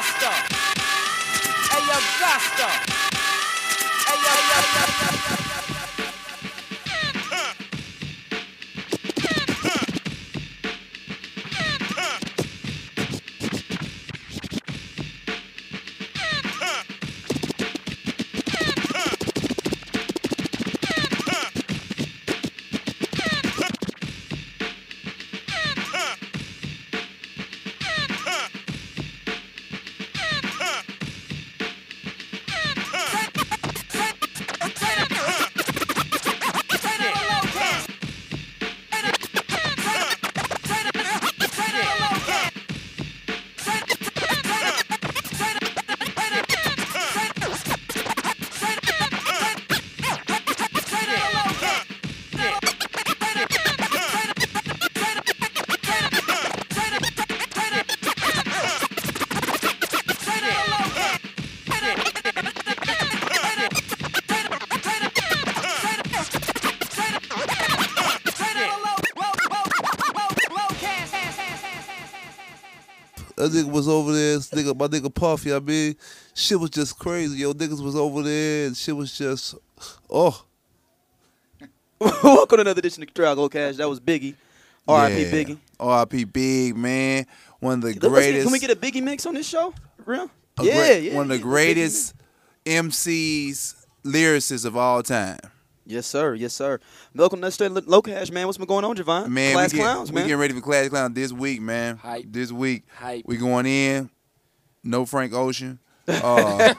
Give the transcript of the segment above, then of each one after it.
Gusto. Hey, yo, Gusto. Hey, yo. That nigga was over there, my nigga Puffy, I mean, shit was just crazy, yo. Niggas was over there, and shit was just, oh. Welcome to another edition of Trial Cash. That was Biggie. R.I.P. Biggie. R.I.P. Big, man. One of the greatest. Can we get a Biggie mix on this show? Real? One of the greatest MCs, lyricists of all time. Yes, sir. Yes, sir. Welcome to Locash, man. What's been going on, Javon? Man, Class Clowns, man. We getting ready for Class Clowns this week, man. Hype. This week. Hype. We going in. No Frank Ocean. My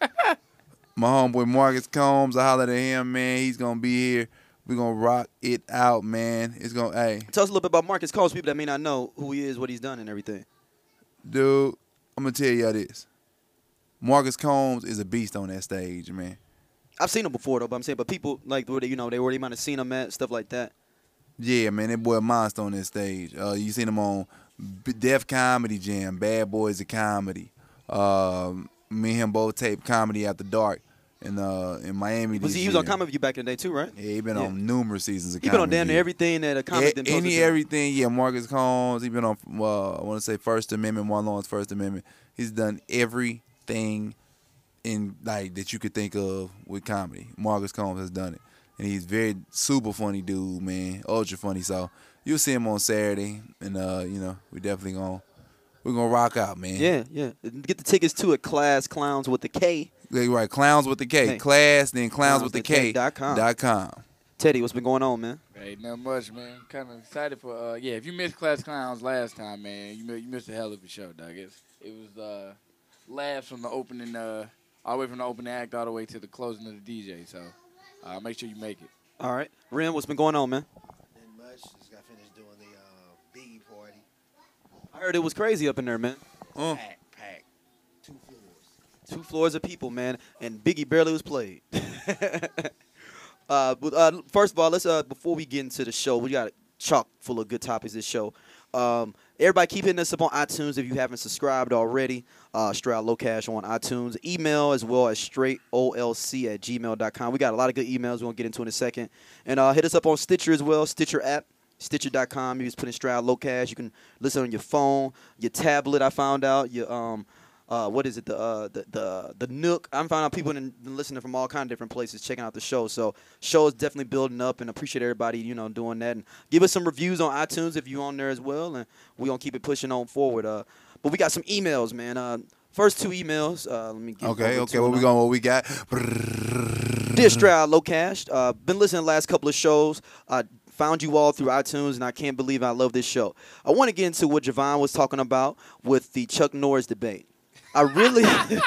homeboy Marcus Combs, I hollered at him, man. He's going to be here. We're going to rock it out, man. It's going to, hey. Tell us a little bit about Marcus Combs, people that may not know who he is, what he's done, and everything. Dude, I'm going to tell y'all this. Marcus Combs is a beast on that stage, man. I've seen him before, though, but I'm saying, but people, like, where they might have seen him at, stuff like that. Yeah, man, that boy a monster on that stage. You seen him on Def Comedy Jam, Bad Boys of Comedy. Me and him both taped Comedy After Dark in Miami this year. He was on Comedy View back in the day, too, right? Yeah, he been on numerous seasons of Comedy. He been on damn near everything that a comedy everything, yeah, Marcus Combs. He been on, I want to say First Amendment, Martin Lawrence First Amendment. He's done everything in like that you could think of with comedy. Marcus Combs has done it, and he's very super funny dude, man, ultra funny. So you'll see him on Saturday, and we definitely we're gonna rock out, man. Yeah. Get the tickets to it. Class Clowns with the K. Yeah, right, Clowns with the K. Hey. Class, then Clowns with the K. .com. Teddy, what's been going on, man? Hey, not much, man. Kind of excited for if you missed Class Clowns last time, man, you missed a hell of a show, dog. It was laughs from the opening. All the way from the opening act all the way to the closing of the DJ. So make sure you make it. All right. Ren, what's been going on, man? Nothing much. Just got finished doing the Biggie party. I heard it was crazy up in there, man. Packed. 2 floors. 2 floors of people, man. And Biggie barely was played. First of all, let's before we get into the show, we got a chock full of good topics this show. Everybody keep hitting us up on iTunes if you haven't subscribed already. Straight Out Locash on iTunes. Email as well as straightolc@gmail.com. We got a lot of good emails we're going to get into in a second. And hit us up on Stitcher as well, Stitcher app, Stitcher.com. You just put in Straight Out Locash. You can listen on your phone, your tablet, I found out, your what is it, the Nook. I found out people been listening from all kind of different places, checking out the show. So show is definitely building up, and appreciate everybody, doing that. And give us some reviews on iTunes if you're on there as well, and we're going to keep it pushing on forward. But we got some emails, man. First 2 emails. Let me get Okay. What we got? Dear Straight Out Locash, been listening to the last couple of shows. Found you all through iTunes, and I can't believe I love this show. I want to get into what Javon was talking about with the Chuck Norris debate. I really,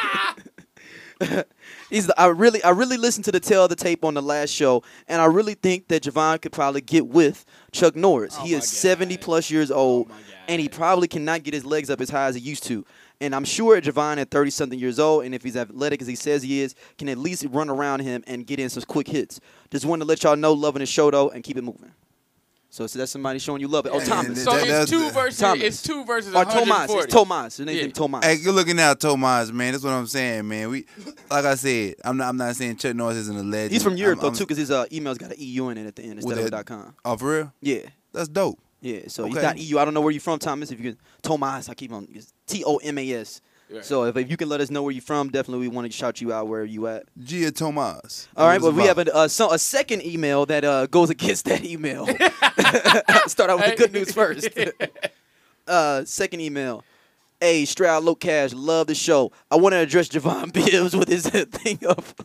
I really listened to the tail of the tape on the last show, and I really think that Javon could probably get with Chuck Norris. He is 70+ years old, and he probably cannot get his legs up as high as he used to. And I'm sure Javon at 30-something years old, and if he's athletic as he says he is, can at least run around him and get in some quick hits. Just wanted to let y'all know, loving the show, though, and keep it moving. So that's somebody showing you love. Oh, Thomas. So it's 2 versus Thomas. It's 2 versus Or 140. Tomas. It's Tomas. His name's Tomas. Hey, good looking out, Tomas, man. That's what I'm saying, man. We, like I said, I'm not saying Chuck Norris isn't a legend. He's from Europe, though, too, because his email's got an EU in it at the end instead of a .com. Oh, for real? Yeah. That's dope. Yeah, so Okay. he's not EU. I don't know where you're from, Thomas. If you can, Tomas, I keep on. It's Tomas. Right. So if you can let us know where you're from, definitely we want to shout you out where you at. Gia Tomas. All right, but we have a second email that goes against that email. Start out with the good news first. Second email. Hey, Stroud Low Cash, love the show. I want to address Javon Bibbs with his thing of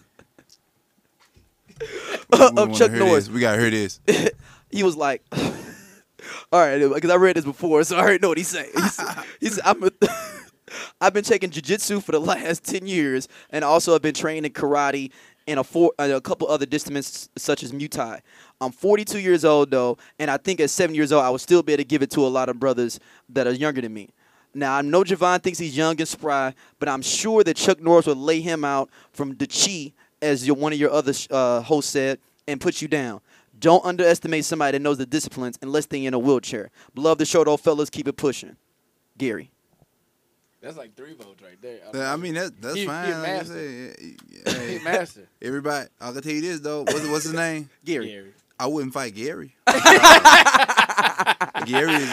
Chuck Norris. We gotta hear this. He was like, all right, because I read this before, so I already know what he's saying. He said, I've been taking jiu-jitsu for the last 10 years, and also have been training karate and a couple other disciplines such as Muay Thai. I'm 42 years old, though, and I think at 7 years old, I would still be able to give it to a lot of brothers that are younger than me. Now, I know Javon thinks he's young and spry, but I'm sure that Chuck Norris would lay him out from the chi, as one of your other hosts said, and put you down. Don't underestimate somebody that knows the disciplines unless they're in a wheelchair. Love the show, though, fellas. Keep it pushing. Gary. That's like 3 votes right there. I mean, that's He fine. a Like I master. say, He master. everybody, I can tell you this though. What's his name? Gary. I wouldn't fight Gary. Gary is.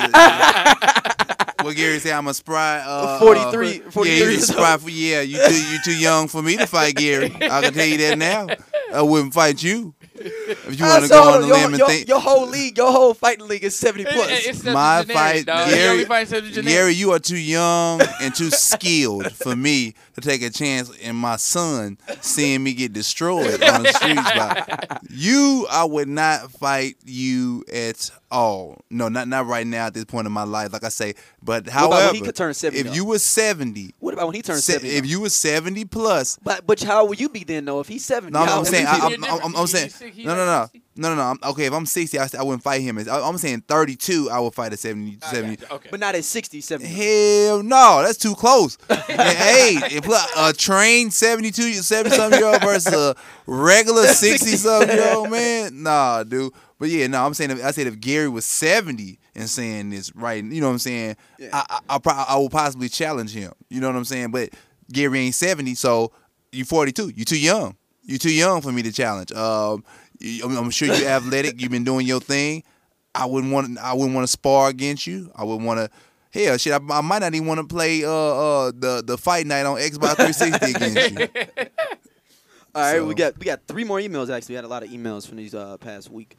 What Gary say? I'm a spry. 43 Yeah, he's years a spry. old. Yeah, you too young for me to fight Gary. I can tell you that now. I wouldn't fight you. If you want to go on the limb and think. Your whole league, your whole fighting league is 70 plus. It's My septuagenarian, fight, dog. Gary- He only fights septuagenarian. Gary, you are too young and too skilled for me to take a chance in my son seeing me get destroyed on the streets. By you, I would not fight you at all. No, not right now at this point in my life. Like I say, but about however, when he could turn 70 if though? you were 70, What about when he turns 70? if you were 70 plus, But how will you be then, though, if he's 70? no, How I'm old saying, is he? I'm saying, no. Okay, if I'm 60, I wouldn't fight him. I'm saying 32, I would fight at 70. Okay. But not at 60, 70. Hell no, that's too close. Hey, a trained 70-something-year-old versus a regular 60-something-year-old man, nah, dude. But yeah, no, I'm saying I said if Gary was 70 and saying this right, you know what I'm saying? Yeah. I will possibly challenge him. You know what I'm saying? But Gary ain't 70, so you 42. You too young. You too young for me to challenge. I'm sure you're athletic. You've been doing your thing. I wouldn't want to spar against you. I would want to. Hell, shit, I might not even want to play the fight night on Xbox 360 against you. All right, So- we got 3 more emails, actually. We had a lot of emails from these past week.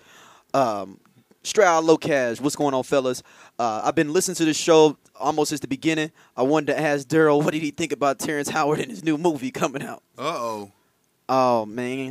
Stroud Low Cash, what's going on, fellas? I've been listening to this show almost since the beginning. I wanted to ask Daryl, what did he think about Terrence Howard and his new movie coming out? Uh-oh. Oh, man.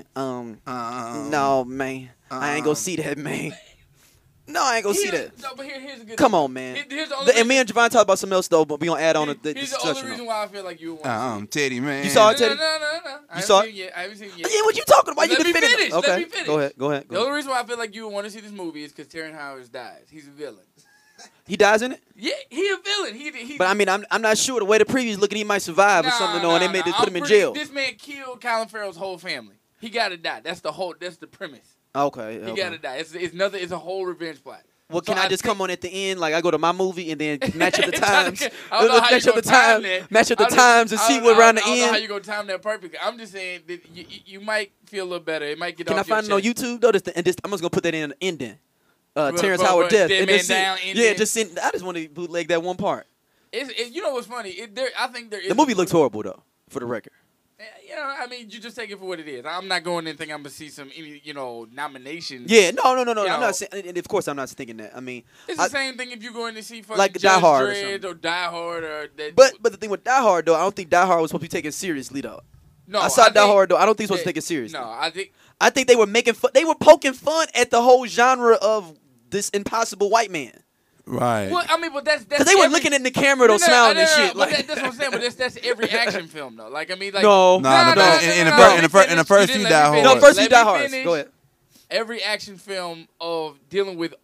No, man. I ain't gonna see that, man. No, I ain't gonna see that. No, but here's a good Come thing. on, man. Here's the only And me and Javon talked about something else, though, but we gonna add on the here's the only discussion. reason why I feel like you would want to see Teddy, man. You saw it, No, Teddy? no. I saw haven't seen it yet. I haven't seen it yet. Yeah, what you talking about? Let You me defending finish. him. Okay, Let me finish. go ahead. The only reason why I feel like you would want to see this movie is because Terrence Howard dies. He's a villain. He dies in it? Yeah, he a villain. He But I mean, I'm not sure the way the previews looking, he might survive or something, though, and they made they put him in jail. This man killed Colin Farrell's whole family. He gotta die. That's the premise. Okay. He gotta die. It's a whole revenge plot. Well, So can I just think- come on at the end, like I go to my movie and then match up the times, I don't know how you match up gonna the time time, that. match up the I don't- times and I see don't what know- around the I don't know how end? you gonna time that perfectly. I'm just saying that you might feel a little better. It might get Can I off your find it on chest. YouTube though? I'm just gonna put that in the ending. Terrence but- Howard but death. Dead And Man just send- Down yeah, ending? just send. I just want to bootleg that one part. You know what's funny? I think there is The movie looks horrible though, for the record. You know, I mean, you just take it for what it is. I'm not going in thinking I'm gonna see any nominations. Yeah, no. I'm You know. not saying, and of course I'm not thinking that. I mean, It's the same thing if you're going to see fucking Like Judge Die Hard or Dredd something. or Die Hard or that. but the thing with Die Hard though, I don't think Die Hard was supposed to be taken seriously though. no, I saw Die think- Hard though. I don't think it's supposed to that- take it seriously. No, I think I think they were making fun. They were poking fun at the whole genre of this impossible white man. Right. well, I mean, but that's Because they were looking in the camera though, smiling and shit. But Like, that's what I'm saying. But that's every action film though. Like I mean, like No. No, no, in no. the first few Die Hard. no, first few Let Die me Hards. finish. Go ahead. Every action film of dealing with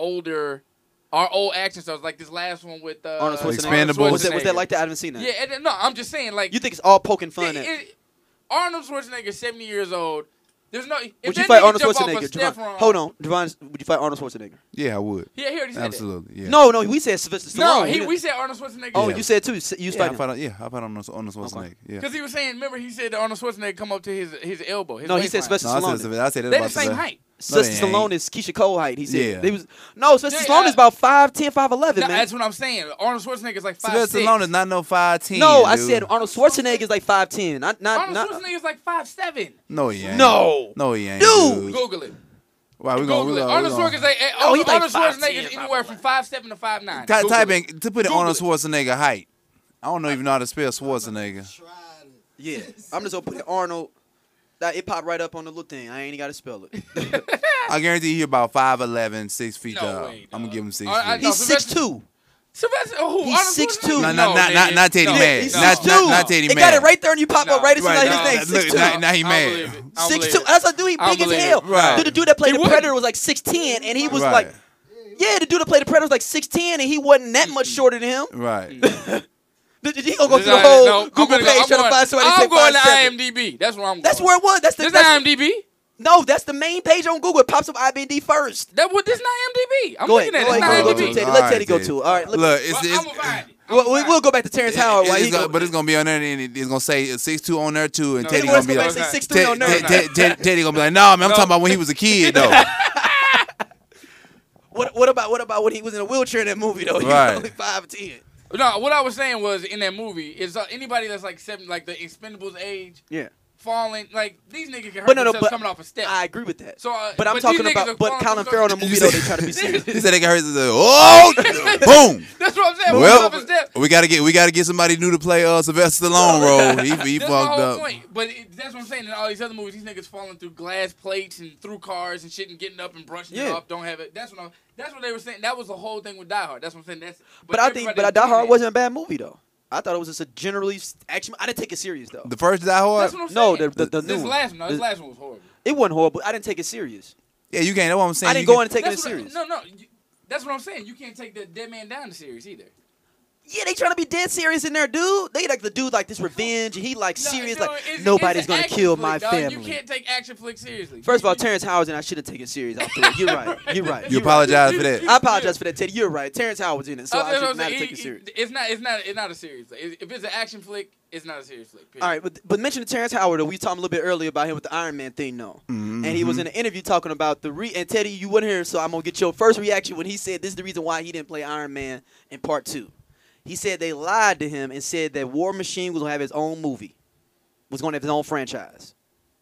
our old action stars, like this last one with Arnold Schwarzenegger. Expendables. Was that like that? I haven't seen that. Yeah, no, I'm just saying, like You think it's all poking fun at? Arnold Schwarzenegger, 70 years old. There's no. If Would that you fight nigga Arnold jump off Schwarzenegger? a step Javon, from- hold on, Javon. Would you fight Arnold Schwarzenegger? Yeah, I would. Yeah, he already said Absolutely. Yeah. No, we said Sylvester that. Stallone. No, we said Arnold Schwarzenegger. Oh, Yeah. you said too. You was Yeah, I fighting. fight on the Schwarzenegger. Yeah. Because he was saying, remember, he said that Arnold Schwarzenegger come up to his elbow. His No, he said waistline. Sylvester No, Stallone. I said that They're about the same height. Sylvester ain't. Stallone is Keisha Cole height. He said Yeah. they was no. Sylvester Stallone is about 5'10", 5'11", No, man. that's what I'm saying. Arnold Schwarzenegger is like 5'6". Sylvester Stallone is not no 5'10". No, I dude. said Arnold Schwarzenegger is like 5'10". Not. Arnold Schwarzenegger is like 5'7". No, he ain't. No. No, he ain't. Dude. Google it. Why we Google it. Arnold Schwarzenegger is like, Oh, he's like Arnold Schwarzenegger 5'10", is anywhere from 5'7" to 5'9". Type Google in it. to put in Google Arnold it. Schwarzenegger height. I don't even know how to spell Schwarzenegger. Tried it. Yeah, I'm just gonna put Arnold. That it popped right up on the little thing. I ain't even got to spell it. I guarantee he about 5'11", 6 feet No tall. way, I'm gonna dog. give him 6 I- feet. No, He's Sylvester- 6'2". Sylvester, who? He's Arnold 6'2". Schwarzenegger? No, not Teddy Yeah, Mad. he's Not 6'2". Teddy It Mad. got it right there, and you pop up right as soon Right, as no, his name. look, 6'2". now he I don't mad. believe it. I don't 6'2". believe it. That's a dude. He I don't big as believe hell. it. Right. Dude, the dude that played He the wouldn't. Predator was like 6'10", and he was Right. like, yeah, the dude that played the Predator was like 6'10", and he wasn't that much shorter than him. Right. He gonna go This through the is- whole no, I'm Google gonna go- page I'm trying to going- find somebody I'm say going to 5'7". IMDb. That's where I'm going. That's where it was. That's This IMDb? No, that's the main page on Google. It pops up IMDb first. This not IMDb. I'm Go ahead. looking at Go it. It's ahead. not Go to IMDb. Teddy. All Let right, Teddy go Teddy. to it. All right. Look, Well, it's I'm gonna find it. We'll go back to Terrence Howard. While he go. but it's gonna be on there, and it's gonna say 6'2" on there too, and No, Teddy it gonna be gonna like, say 6'3" on there. Teddy gonna be like, nah, man, I'm talking about when he was a kid though. What about when he was in a wheelchair in that movie though? He Right. was only 5'10". No, what I was saying was in that movie is anybody that's like like the Expendables age, Yeah. falling, like these niggas can hurt But no, themselves but coming off a step. I agree with that. So, but I'm these talking niggas about. are But falling Colin through Farrell in the the- movie though, they try to be serious. He said they got hurt. Oh, boom. That's what I'm saying. Well, Falling off a step. we gotta get somebody new to play Sylvester Stallone role. He That's my fucked whole up. point. But that's what I'm saying. In all these other movies, these niggas falling through glass plates and through cars and shit and getting up and brushing it Yeah. off. Don't have it. That's what they were saying. That was the whole thing with Die Hard. That's what I'm saying. But I think, everybody's Die doing Hard that. wasn't a bad movie though. I thought it was just a generally action. I didn't take it serious though. The first Die Hard. That's what I'm No, saying. the new This one. last one. No, this last one was horrible. It wasn't horrible. I didn't take it serious. Yeah, you can't. That's what I'm saying. I didn't You go in and take it That's what- serious. No. That's what I'm saying. You can't take the Dead Man Down series either. Yeah, they trying to be dead serious in there, dude. They like the dude like this revenge, and he like serious, No, like it's nobody's an gonna action kill flick, my dog. family. You can't take action flicks seriously. First of all, Terrence Howard and I shouldn't take it serious. After that. You're right. You're right. You You're apologize right. for that. I apologize for that, Teddy. You're right. Terrence Howard was in it, so I That's what should I'm not saying. take it serious. It's not a serious flick. If it's an action flick, it's not a serious flick. Period. All right, but mention Terrence Howard. Though, we talked a little bit earlier about him with the Iron Man thing, though. Mm-hmm. And he was in an interview talking about and Teddy, you weren't here, so I'm gonna get your first reaction when he said this is the reason why he didn't play Iron Man in Part 2. He said they lied to him and said that War Machine was gonna have his own movie, was gonna have his own franchise.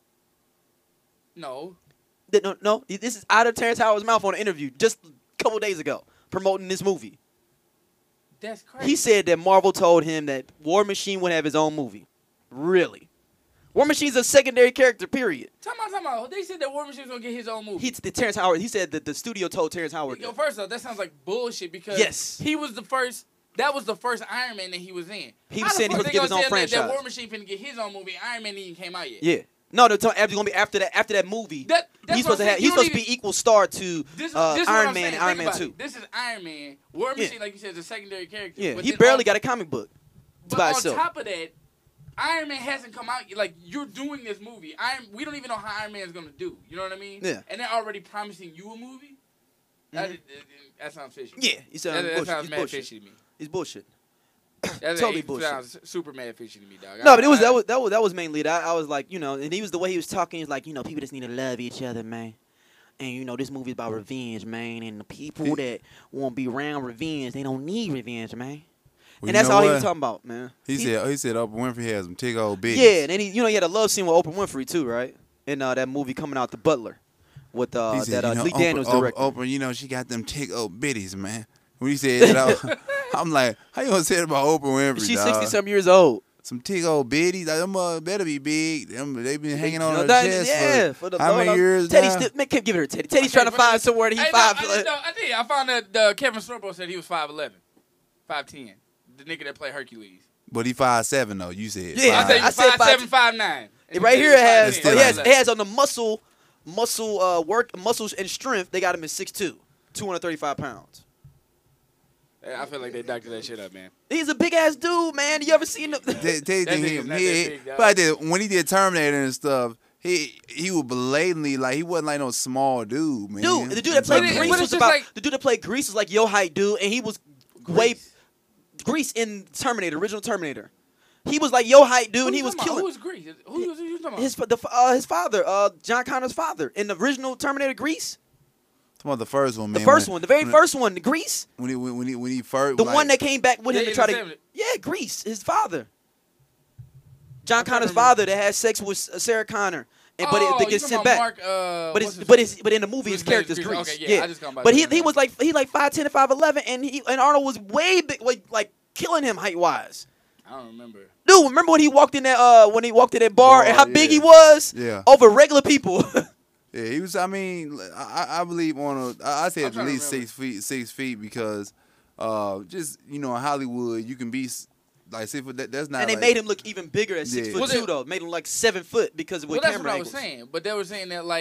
No. No, this is out of Terrence Howard's mouth on an interview just a couple days ago promoting this movie. That's crazy. He said that Marvel told him that War Machine would have his own movie. Really? War Machine's a secondary character, period. Time out. They said that War Machine was gonna get his own movie. Terrence Howard, he said that the studio told Terrence Howard. Yo, first off, that sounds like bullshit because Yes. he was the first. That was the first Iron Man that he was in. He How was the saying he fuck was they to give his gonna own tell that franchise. War Machine finna get his own movie. Iron Man even came out yet. Yeah. No, they're gonna be after that movie. That's He's what supposed to I'm have. saying. He's You don't supposed to even- be equal star to This is what Iron I'm Man saying. and Iron Think Man about 2. it. This is Iron Man. War Yeah. Machine, like you said, is a secondary character. Yeah, But he then barely got a comic book But by on itself. top of that, Iron Man hasn't come out. Like you're doing this movie. We don't even know how Iron Man is gonna do. You know what I mean? Yeah. And they're already promising you a movie. That sounds fishy. Yeah, he said That bullshit. sounds He's mad bullshit. fishy to me. He's bullshit. That Totally it bullshit. Sounds super mad fishy to me, dog. No, but that was mainly that. I was like, and he was the way he was talking. He's like, people just need to love each other, man. And this movie is about revenge, man. And the people that won't be around revenge, they don't need revenge, man. Well, And you that's know all he what? was talking about, man. He said Oprah Winfrey has some big old bitches. Yeah, and then he had a love scene with Oprah Winfrey too, right? In that movie coming out, The Butler, with He said, Lee Daniels Oprah, directed. Oprah, she got them tick old bitties, man. When he said that, I'm like, how you gonna say it about Oprah Winfrey? She's dog? 60-some years old. Some tick old bitties. Like, them better be big. They been hanging on her That- chest yeah, for the how Lord many knows. years Teddy now? still, man, can't give it to Teddy. Teddy's trying to find somewhere that he Hey, five. I did. I found that Kevin Sorbo said he was 5'11", 5'10". The nigga that played Hercules. But he 5'7" though. You said. Yeah, I said he I was said 5'7", 5'9". And Right he here was it has. 5'10", still It 5'11". has on the muscle muscles and strength. They got him at 6'2", 235 pounds. I feel like they doctored that shit up, man. He's a big ass dude, man. You ever seen him? Teddy That think nigga's not that big, dog. but I did, when he did Terminator and stuff, he was blatantly like he wasn't like no small dude, man. Dude, the dude that But played it- Grease but was it's just about like- the dude that played Grease was like your height, dude, and he was way Grease in Terminator, original Terminator. He was like your height, dude, and he Who was you talking about? killing Who was Grease? Who you talking his about? his father, John Connor's father, in the original Terminator Grease. Come on, the first one, man. The first one, the very first one, Grease. When he first The like, one that came back with him Yeah, to try the to. family. Yeah, Grease, his father. John I can't Connor's remember. father that had sex with Sarah Connor, and but Oh, they you get talking sent about back. Mark, But what's his but name? in the movie his His name is character's Grease. Grease. Okay, yeah, I just got about But to he say that. was like 5'10" and 5'11", and Arnold was way big, like killing him height wise. I don't remember. Dude, remember when he walked in that bar and how big yeah. he was Yeah. over regular people? Yeah, he was. I mean, I believe I say I'm at trying to least remember. 6 feet because, just in Hollywood you can be like 6 foot. That's not. And they like, made him look even bigger at Yeah. 6'2" Was it- though. Made him like 7 foot because of Well, with that's camera what I was angles. saying. But they were saying that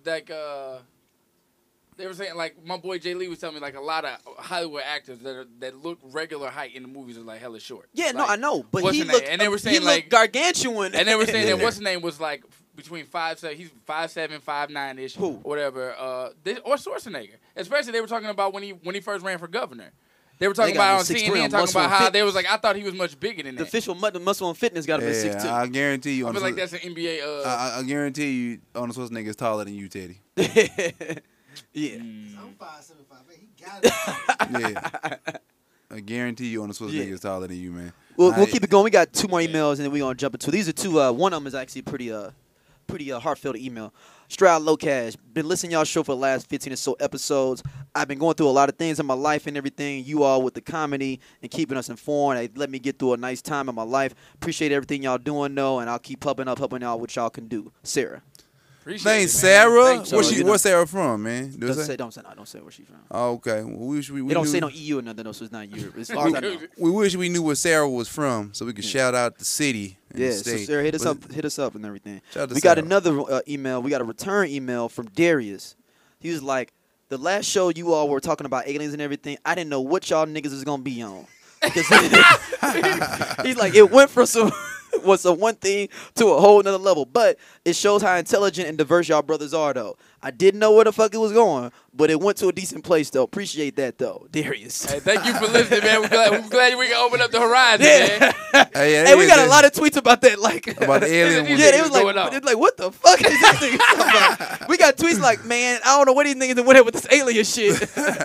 they were saying like my boy Jay Lee was telling me like a lot of Hollywood actors that look regular height in the movies are like hella short. Yeah, like, no, I know, but what's he her name? looked. And they were saying he looked like gargantuan. And they were saying that Yeah. what's his name was like between 5'7", he's 5'7", 5'9" ish, Who? or whatever. Or Schwarzenegger. Especially they were talking about when he first ran for governor. They were talking They got about on him 6'3" CNN on talking Muscle about and how Fit. they was like I thought he was much bigger than the that. official muscle and fitness got him at Yeah, 6'2". I guarantee you. I on feel like the- that's an NBA. I guarantee you, Arnold Schwarzenegger is taller than you, Teddy. Yeah. I'm 5'7", 5'8". He got it. Yeah. I guarantee you, Arnold Schwarzenegger Yeah. is taller than you, man. We'll keep it going. We got 2 more emails, and then we're going to jump into these are two. One of them is actually pretty heartfelt email. Stroud Locash. Been listening to y'all show for the last 15 or so episodes. I've been going through a lot of things in my life and everything. You all with the comedy and keeping us informed. They let me get through a nice time in my life. Appreciate everything y'all doing, though, and I'll keep helping out what y'all can do. Sarah. Appreciate Name's it, Sarah. man. Thank you. So, you know- Where's Sarah from, man? Don't say where she's from. Oh, okay. Well, we They don't knew- say no EU or nothing, though, so it's not Europe. As far as I know. We wish we knew where Sarah was from, so we could shout out the city. And Yeah, the so state. Sarah, hit But- us up and everything. Shout out to We got Sarah. another email. We got a return email from Darius. He was like, the last show you all were talking about aliens and everything, I didn't know what y'all niggas is gonna be on. 'Cause he's like, it went from some one thing to a whole nother level. But it shows how intelligent and diverse y'all brothers are, though. I didn't know where the fuck it was going, but it went to a decent place, though. Appreciate that, though, Darius. Hey, thank you for listening, man. We're glad we can open up the horizon, Yeah. man. Hey, We got a lot of tweets about that, like about the alien. Yeah, one. Yeah, they was going on. like, what the fuck is this thing talking about? We got tweets like, man, I don't know what these niggas went with this alien shit.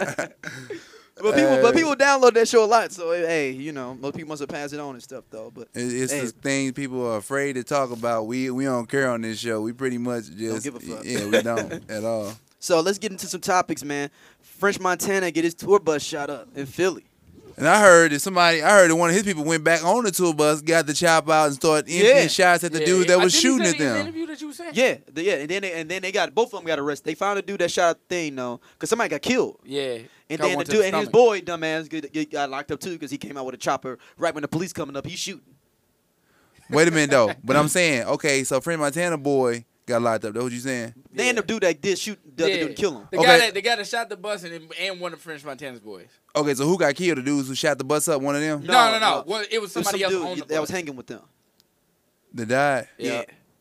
But people download that show a lot, so hey, most people must have passed it on and stuff though. But It's hey, the things people are afraid to talk about. We don't care on this show. We pretty much just give a fuck. Yeah, we don't at all. so let's get into some topics, man. French Montana get his tour bus shot up in Philly. And I heard that one of his people went back on the tour bus, got the chop out, and started emptying shots at the dude that was shooting at them. Interview that you was saying? Yeah, and then they got both of them got arrested. They found a dude that shot a thing though, because somebody got killed. Yeah. And Caught then one the to dude and his stomach. boy, dumbass, got locked up too because he came out with a chopper right when the police coming up. He's shooting. Wait a minute though, but I'm saying, okay, so French Montana boy got locked up. That's what you saying? Then the dude that did shoot the other dude and kill him. The Okay. guy that shot the bus and one of French Montana's boys. Okay, so who got killed? The dudes who shot the bus up? One of them? No. Well, it was There was somebody some else dude on the bus. that was hanging with them. That died. Yeah.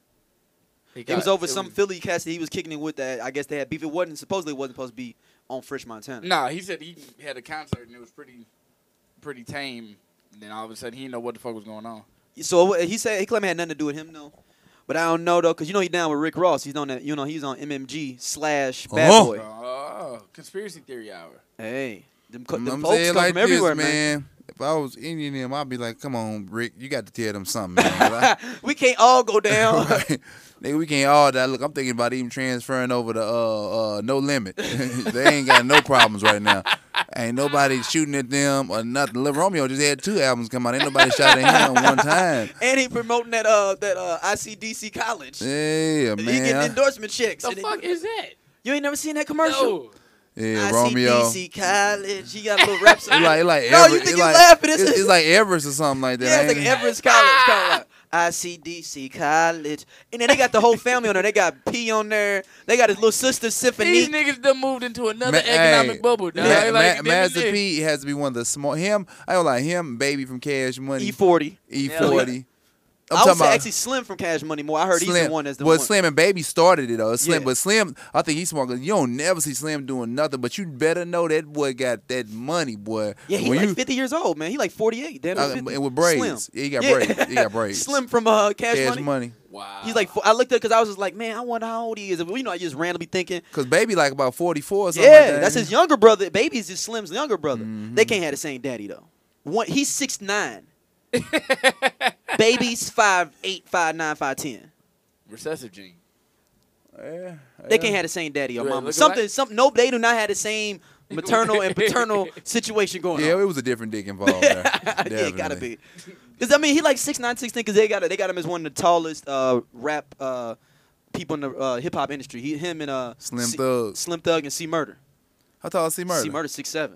It was over some Philly cast that he was kicking it with that. I guess they had beef. It wasn't supposed to be on French Montana. Nah, he said he had a concert and it was pretty tame. And then all of a sudden he didn't know what the fuck was going on. So he claimed it had nothing to do with him, though. But I don't know though, cause he's down with Rick Ross. He's on that. He's on MMG / Bad Oh. Boy. Oh, conspiracy theory hour. Hey, them I'm folks saying come like from everywhere, this, man. If I was Indian him, I'd be like, come on, Rick, you got to tell them something, man. We can't all go down. Nigga, we can't all that. Look, I'm thinking about even transferring over to No Limit. They ain't got no problems right now. Ain't nobody shooting at them or nothing. Lil Romeo just had 2 albums come out. Ain't nobody shot at him one time. And he promoting that ICDC college. Yeah, He getting man. endorsement checks. The And fuck is that? you ain't never seen that commercial? No. Yeah, Romeo. ICDC college. He got a little rap song. It's like No, you Everest- think it's you like- laughing. It's like Everest or something like that. Yeah, it's ain't like it? Everest College. Kind of like ICDC College. And then they got the whole family on there. They got P on there. They got his little sister, These Symphony. niggas done moved into another Ma- economic hey, bubble. Dog. Ma- Like, Ma- them Master is it. P has to be one of the small. Him, I don't like him. Baby from Cash Money. E40. E40. I'm I would talking say about actually Slim from Cash Money more. I heard he's the one as the well, one. Slim and Baby started it though. Slim, Yeah. but Slim, I think he's smart. 'Cause you don't never see Slim doing nothing. But you better know that boy got that money, boy. Yeah, he When like you, 50 years old, man. He like 48. Damn, 50. and with braids. Slim. Yeah, he got braids. He got braids. Slim from Cash Cash Money. money. Wow. He's like, I looked at it because I was just like, man, I wonder how old he is. You know, I just randomly thinking. Cause Baby like about 44 or something. Yeah, like that. that's his younger brother. Baby's just Slim's younger brother. Mm-hmm. They can't have the same daddy though. He's 6'9". Baby's 5'8", 5'9", 5'10". recessive gene. Yeah, They can't have the same daddy or Yeah, mama. look Something. No, they do not have the same maternal and paternal situation going Yeah, on. it was a different dick involved there. Yeah, it gotta Definitely. be. Because I mean, he like 6'9", 6'10", because they got him as one of the tallest rap people in the hip hop industry. Him and Slim Thug and C Murder. How tall is C Murder? C Murder 6'7".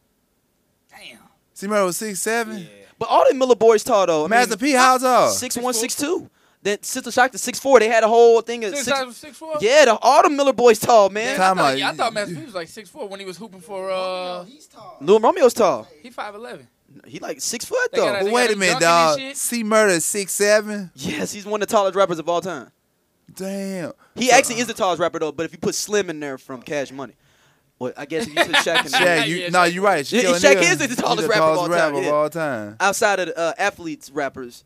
Damn. C Murder was 6'7". But all the Miller boys tall though. I Master mean, P, how tall? 6'1", 6'2". Then Sister Shock to 6'4". They had a whole thing of 6'4"? Yeah, all the Miller boys tall, man. Time out. I thought Master P was like 6'4" when he was hooping for He's tall. Lil Romeo's tall. he 5'11". He like 6 foot They though. got But They wait a him minute, dunking and dog. shit? C Murder is 6'7". Yes, he's one of the tallest rappers of all time. Damn. He actually is the tallest rapper though. But if you put Slim in there from Cash Money, well, I guess if you put Shaq in there, Shaq, Yeah, you're right. Yeah, Shaquille Shaq O'Neal, is the tallest he's rapper of all time, yeah. of all time. outside of the athletes rappers,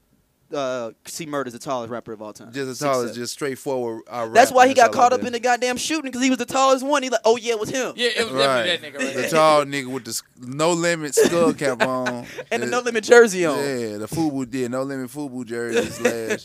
C Murder's the tallest rapper of all time. Just as tall 6'7". as just straightforward. That's why he got all caught I up did. in the goddamn shooting because he was the tallest one. He like, oh yeah, it was him. Yeah, it was Right. definitely that nigga right The there. tall nigga with the no limit skull cap on. And the No Limit jersey on. Yeah, the FUBU no limit FUBU jersey slash.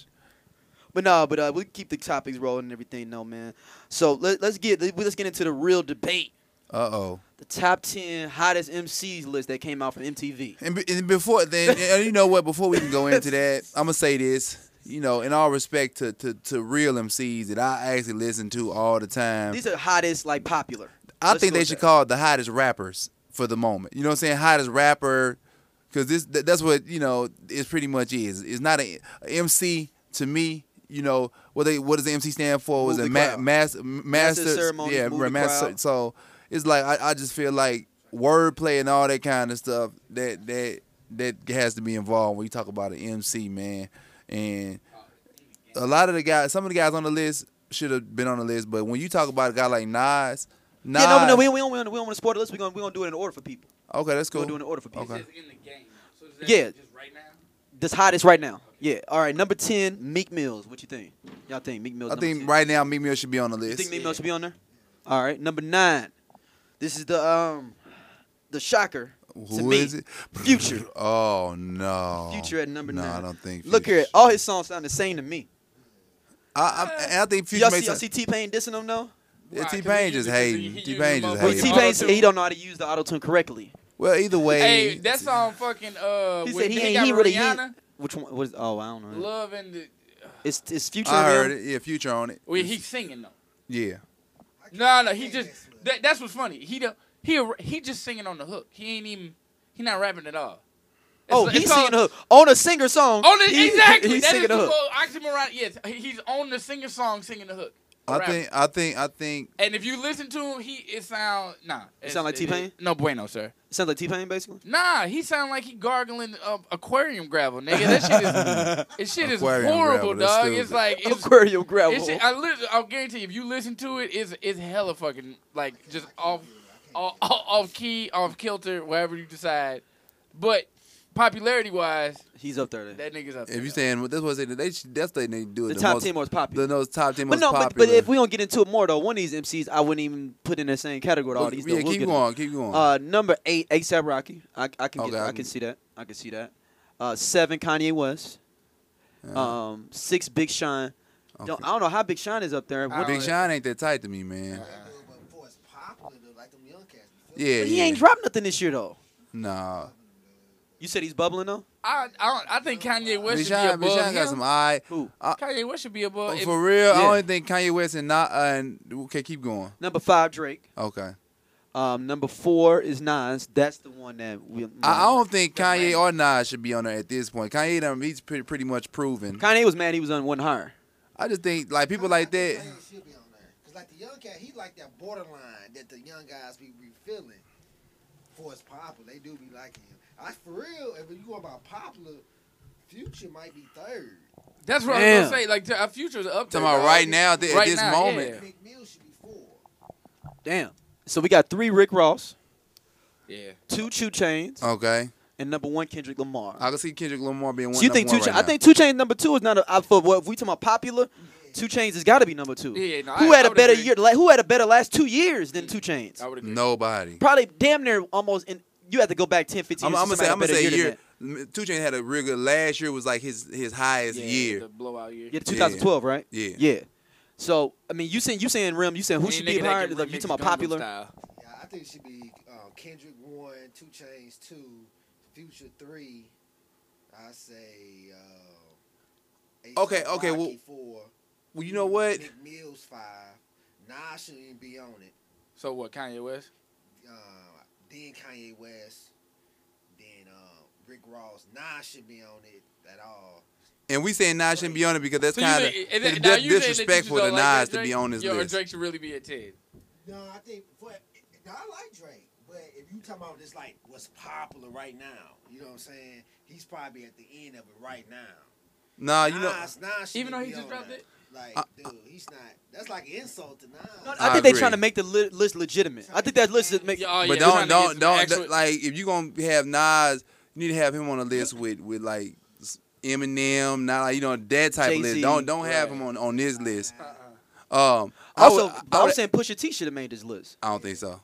But we keep the topics rolling and everything, though, man. So let's get into the real debate. Uh-oh. The top 10 hottest MCs list that came out from MTV. And before then, and you know what? Before we can go into that, I'm gonna say this. You know, in all respect to real MCs that I actually listen to all the time, These are hottest, like popular. I Let's think go they with should that. call it the hottest rappers for the moment. You know what I'm saying? Hottest rapper, because that's what it pretty much is. It's not a MC to me. You know what does the MC stand for? Was Move it the crowd. master? Master ceremony, Yeah, move the master. crowd. So it's like I just feel like wordplay and all that kind of stuff that has to be involved when you talk about an MC, man. And a lot of the guys, some of the guys on the list should have been on the list, but when you talk about a guy like Nas, Yeah, no, we don't want to spoil the list. We're gonna do it in order for people. okay, that's We're cool. gonna do it in order for people. Okay. It says in the game. So is that Yeah. just right now? This hottest right now. Yeah. All right. Number 10, Meek Mills. What you think? Y'all think Meek Mills? I number think 10? right now Meek Mill should be on the You list. think Meek Mill should be on there? All right. Number 9. This is the shocker. to Who me. is it? Future. Oh no. Future at number 9. No, I don't think. Look Future here. All his songs sound the same to me. I think Future Y'all makes see T-Pain dissing him though? Yeah, Right, 'cause T-Pain he just uses- hating. he uses T-Pain just motherfucking Well, hating. T-Pain auto-tune. said he don't know how to use the auto-tune correctly. Well, either way. Hey, that song fucking He when said he got ain't with really. Rihanna, Which one was? Oh, I don't know. Love and the, It's Future. I and heard him. it. Yeah, Future on it. well, he's singing though. Yeah. No, he just that's what's funny. He just singing on the hook. He not rapping at all. Oh, It's he's called- singing the hook on a singer song. On the, he- exactly. He's That singing is the hook. oxymoron. Yes, he's on the singer song singing the hook. I Rapping. think. And if you listen to him, it sound It sound like T-Pain? No bueno, sir. It sounds like T-Pain basically. Nah, he sound like he gargling aquarium gravel, nigga. That shit is Aquarium horrible, gravel, that's dog. stupid. It's like Aquarium gravel. I'll guarantee you, if you listen to it, it's hella fucking like just off key, off kilter, whatever you decide. But popularity wise, He's up there. that nigga's up there. If you saying that's what that's what they do it. The top most, 10 most popular. The top 10 But most no, popular. but if we don't get into it more though, one of these MCs I wouldn't even put in the same category with all these. yeah, though. We'll keep get going, keep going. Number 8, ASAP Rocky. I can Okay, I can see that. I can see that. 7, Kanye West. 6, Big Sean. Okay. I don't know how Big Sean is up there. What- Big Sean ain't that tight to me, man. But before it's popular, though, like them young cats. Yeah, But he yeah. ain't dropped nothing this year though. Nah. You said he's bubbling though. I think Kanye West Big should be Sean, Big above Sean got him. some eye. Who? Kanye West should be above. For real, I Yeah. only think Kanye West and okay, keep going. Number 5, Drake. Okay. Number 4 is Nas. That's the one that we. I don't think Kanye or Nas should be on there at this point. Kanye, he's pretty much proven. Kanye was mad he was on one higher. I just think like people like that. Kanye should be on there. Because like the young cat, he like that borderline that the young guys be feeling. For it's popular, they do be liking him. For real, if you go about popular, Future might be third. That's what I Damn. was gonna say. Like our Future's up there. Talking about dog. right now at Right this now, moment. yeah. Big Mill should be 4. Damn. So we got 3 Rick Ross, Yeah. 2 2 Chainz, Okay, and number 1 Kendrick Lamar. I can see Kendrick Lamar being one. So you think number 2 one Chainz? right I think 2 Chainz number 2 is not a for what if we talking about popular. 2 Chainz has got to be number 2. Yeah, no, Who I had a would better agree. year? Like, who had a better last 2 years than 2 Chainz? I would agree. Nobody. Probably damn near almost. You had to go back 10, 15 I'm years. gonna to somebody say had a year. better than that. 2 Chainz had a real good. Last year was like his highest Yeah, year. The blowout year. Yeah, 2012, right? Yeah. Yeah. So I mean, you saying Rim? You saying who Any should nigga be that higher? can Like, you remix talking about Gangnam popular? Style. Yeah, I think it should be Kendrick 1, 2 Chainz 2, Future 3. I say. Okay, A$AP okay, Rocky 4. Well, you know what? Nick Mills 5. Nas shouldn't even be on it. So what? Kanye West? Then Kanye West. Then Rick Ross. Nas shouldn't be on it at all. And we saying Nas shouldn't be on it because that's So you kind of think- and now you saying that you just disrespectful to don't like Nas that to be Drake? on this Yo, list. Drake should really be at 10. No, I think I like Drake, but if you talking about just like what's popular right now, you know what I'm saying? He's probably at the end of it right now. Nah, you know. Nas Even though he shouldn't just be on dropped that. it? Like, dude, he's not. That's like an insult to Nas. I I think they're agree. trying to make the list legitimate. I think that list is make. Yeah, oh, But yeah, we're trying to get some actual- like if you gonna have Nas, you need to have him on a list with like Eminem, not like that type of Jay-Z. list. Don't have Right. him on this list. Uh-uh. Also, I I would- was saying Pusha T should have made this list. I don't think so.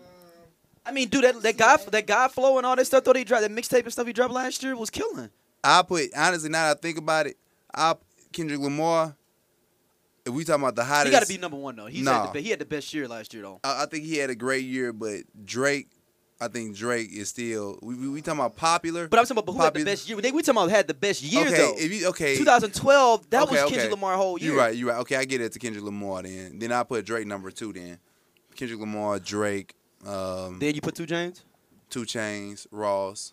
I mean, dude, that guy flow and all that stuff that he dropped, that mixtape and stuff he dropped last year was killing. I put honestly now that I think about it, Kendrick Lamar. If we talking about the hottest, He got to be number 1 though. He Nah. had the best year last year though. I think he had a great year, but Drake. I think Drake is still. We talking about popular. But I'm talking about who had the Popular. best year. We talking about had the best year okay, though. if you 2012, that was Okay, Kendrick okay. Lamar whole year. You're right. Okay, I get it to Kendrick Lamar then. Then I put Drake number 2 then. Kendrick Lamar, Drake, Then you put 2 Chainz. 2 Chainz, Ross.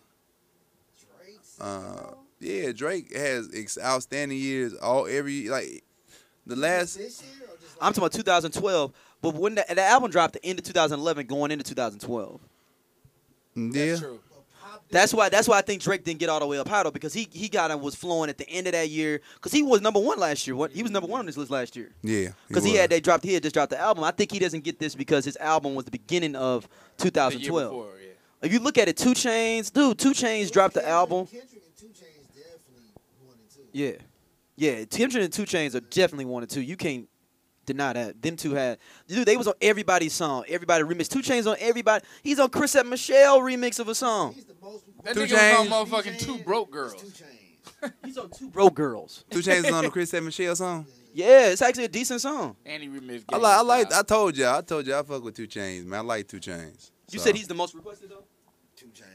Drake's Yeah, Drake has outstanding years. Every the last. this year or just I'm talking about 2012. But when the album dropped, the end of 2011, going into 2012. Yeah. That's true. That's why I think Drake didn't get all the way up high though, because he got and was flowing at the end of that year, because he was number 1 last year. He was number 1 on this list last year. Yeah. Because he had just dropped the album. I think he doesn't get this because his album was the beginning of The year 2012. before, yeah. If you look at it, 2 Chainz, dude, 2 Chainz dropped the album. Kendrick and 2 Chainz definitely 1 and 2. Yeah, Kendrick and 2 Chainz are definitely 1 and 2. You can't deny that. Them two had, dude, they was on everybody's song. Everybody remixed. 2 Chainz on everybody. He's on Chris and Michelle remix of a song. He's the most. That 2 nigga was Chainz. on motherfucking 2 Broke Girls. 2 Chainz. He's on 2 Broke Girls. 2 Chainz is on the Chris and Michelle song. Yeah, it's actually a decent song. And he remixed I told y'all I fuck with 2 Chainz, man. I like 2 Chainz. You So, said he's the most requested though? 2 Chainz.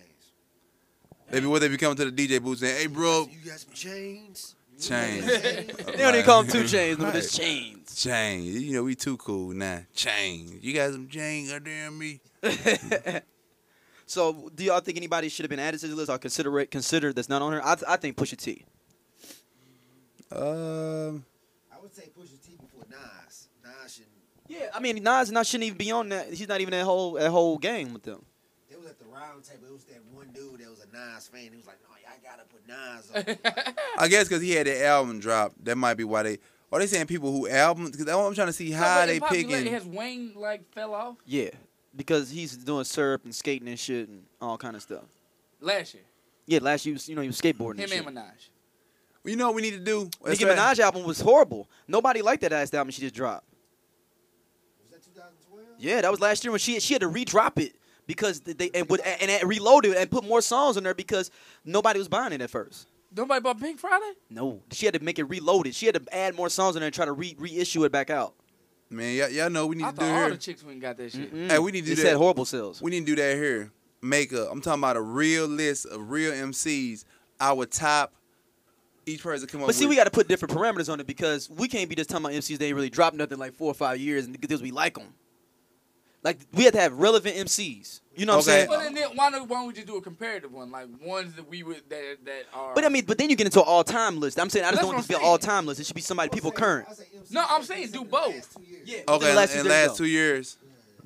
maybe what they be coming to the DJ booth saying, "Hey, bro, You got some chains? Chainz, They don't even call him 2 Chainz, no, just Chains. Chainz. We too cool now. Chainz, you got some chain, goddamn me." So, do y'all think anybody should have been added to the list or considered that's not on here? I think Pusha T. I would say Pusha T before Nas. Nas shouldn't. Yeah, I mean Nas shouldn't even be on that. He's not even that whole game with them. It was at the round table. It was that one dude that was a Nas fan. He was like, "No, y'all gotta put Nas on." I guess because he had that album drop, that might be why they. Are they saying people who albums? Because I'm trying to see how they picking. Has Wayne fell off Yeah, because he's doing syrup and skating and shit and all kind of stuff. last year? Yeah, last year he was skateboarding. Him and shit. and Minaj. You know what we need to do? Nicki Minaj album was horrible. Nobody liked that ass album she just dropped. Was that 2012? Yeah, that was last year when she had to re-drop it because they reload it and put more songs on there because nobody was buying it at first. Nobody bought Pink Friday? No, she had to make it reloaded. She had to add more songs on there and try to reissue it back out. Man, y'all know we need I to do thought all here. the chicks went and got that shit. Mm-mm. Hey, we need to do It that. said horrible sales. We need to do that here. I'm talking about a real list of real MCs. Our top. Each person come up But see, with. we got to put different parameters on it because we can't be just talking about MCs. They ain't really dropped nothing like 4 or 5 years and because we like them. Like we have to have relevant MCs. You know what I'm Okay. saying? Well, then why don't we just do a comparative one, like ones that we would that are? But I mean, then you get into an all-time list. I'm saying I just That's don't want what this to be I'm an all-time list. It should be somebody people current. No, I'm saying do both. Yeah. Okay, within the last in the years, last 2 years.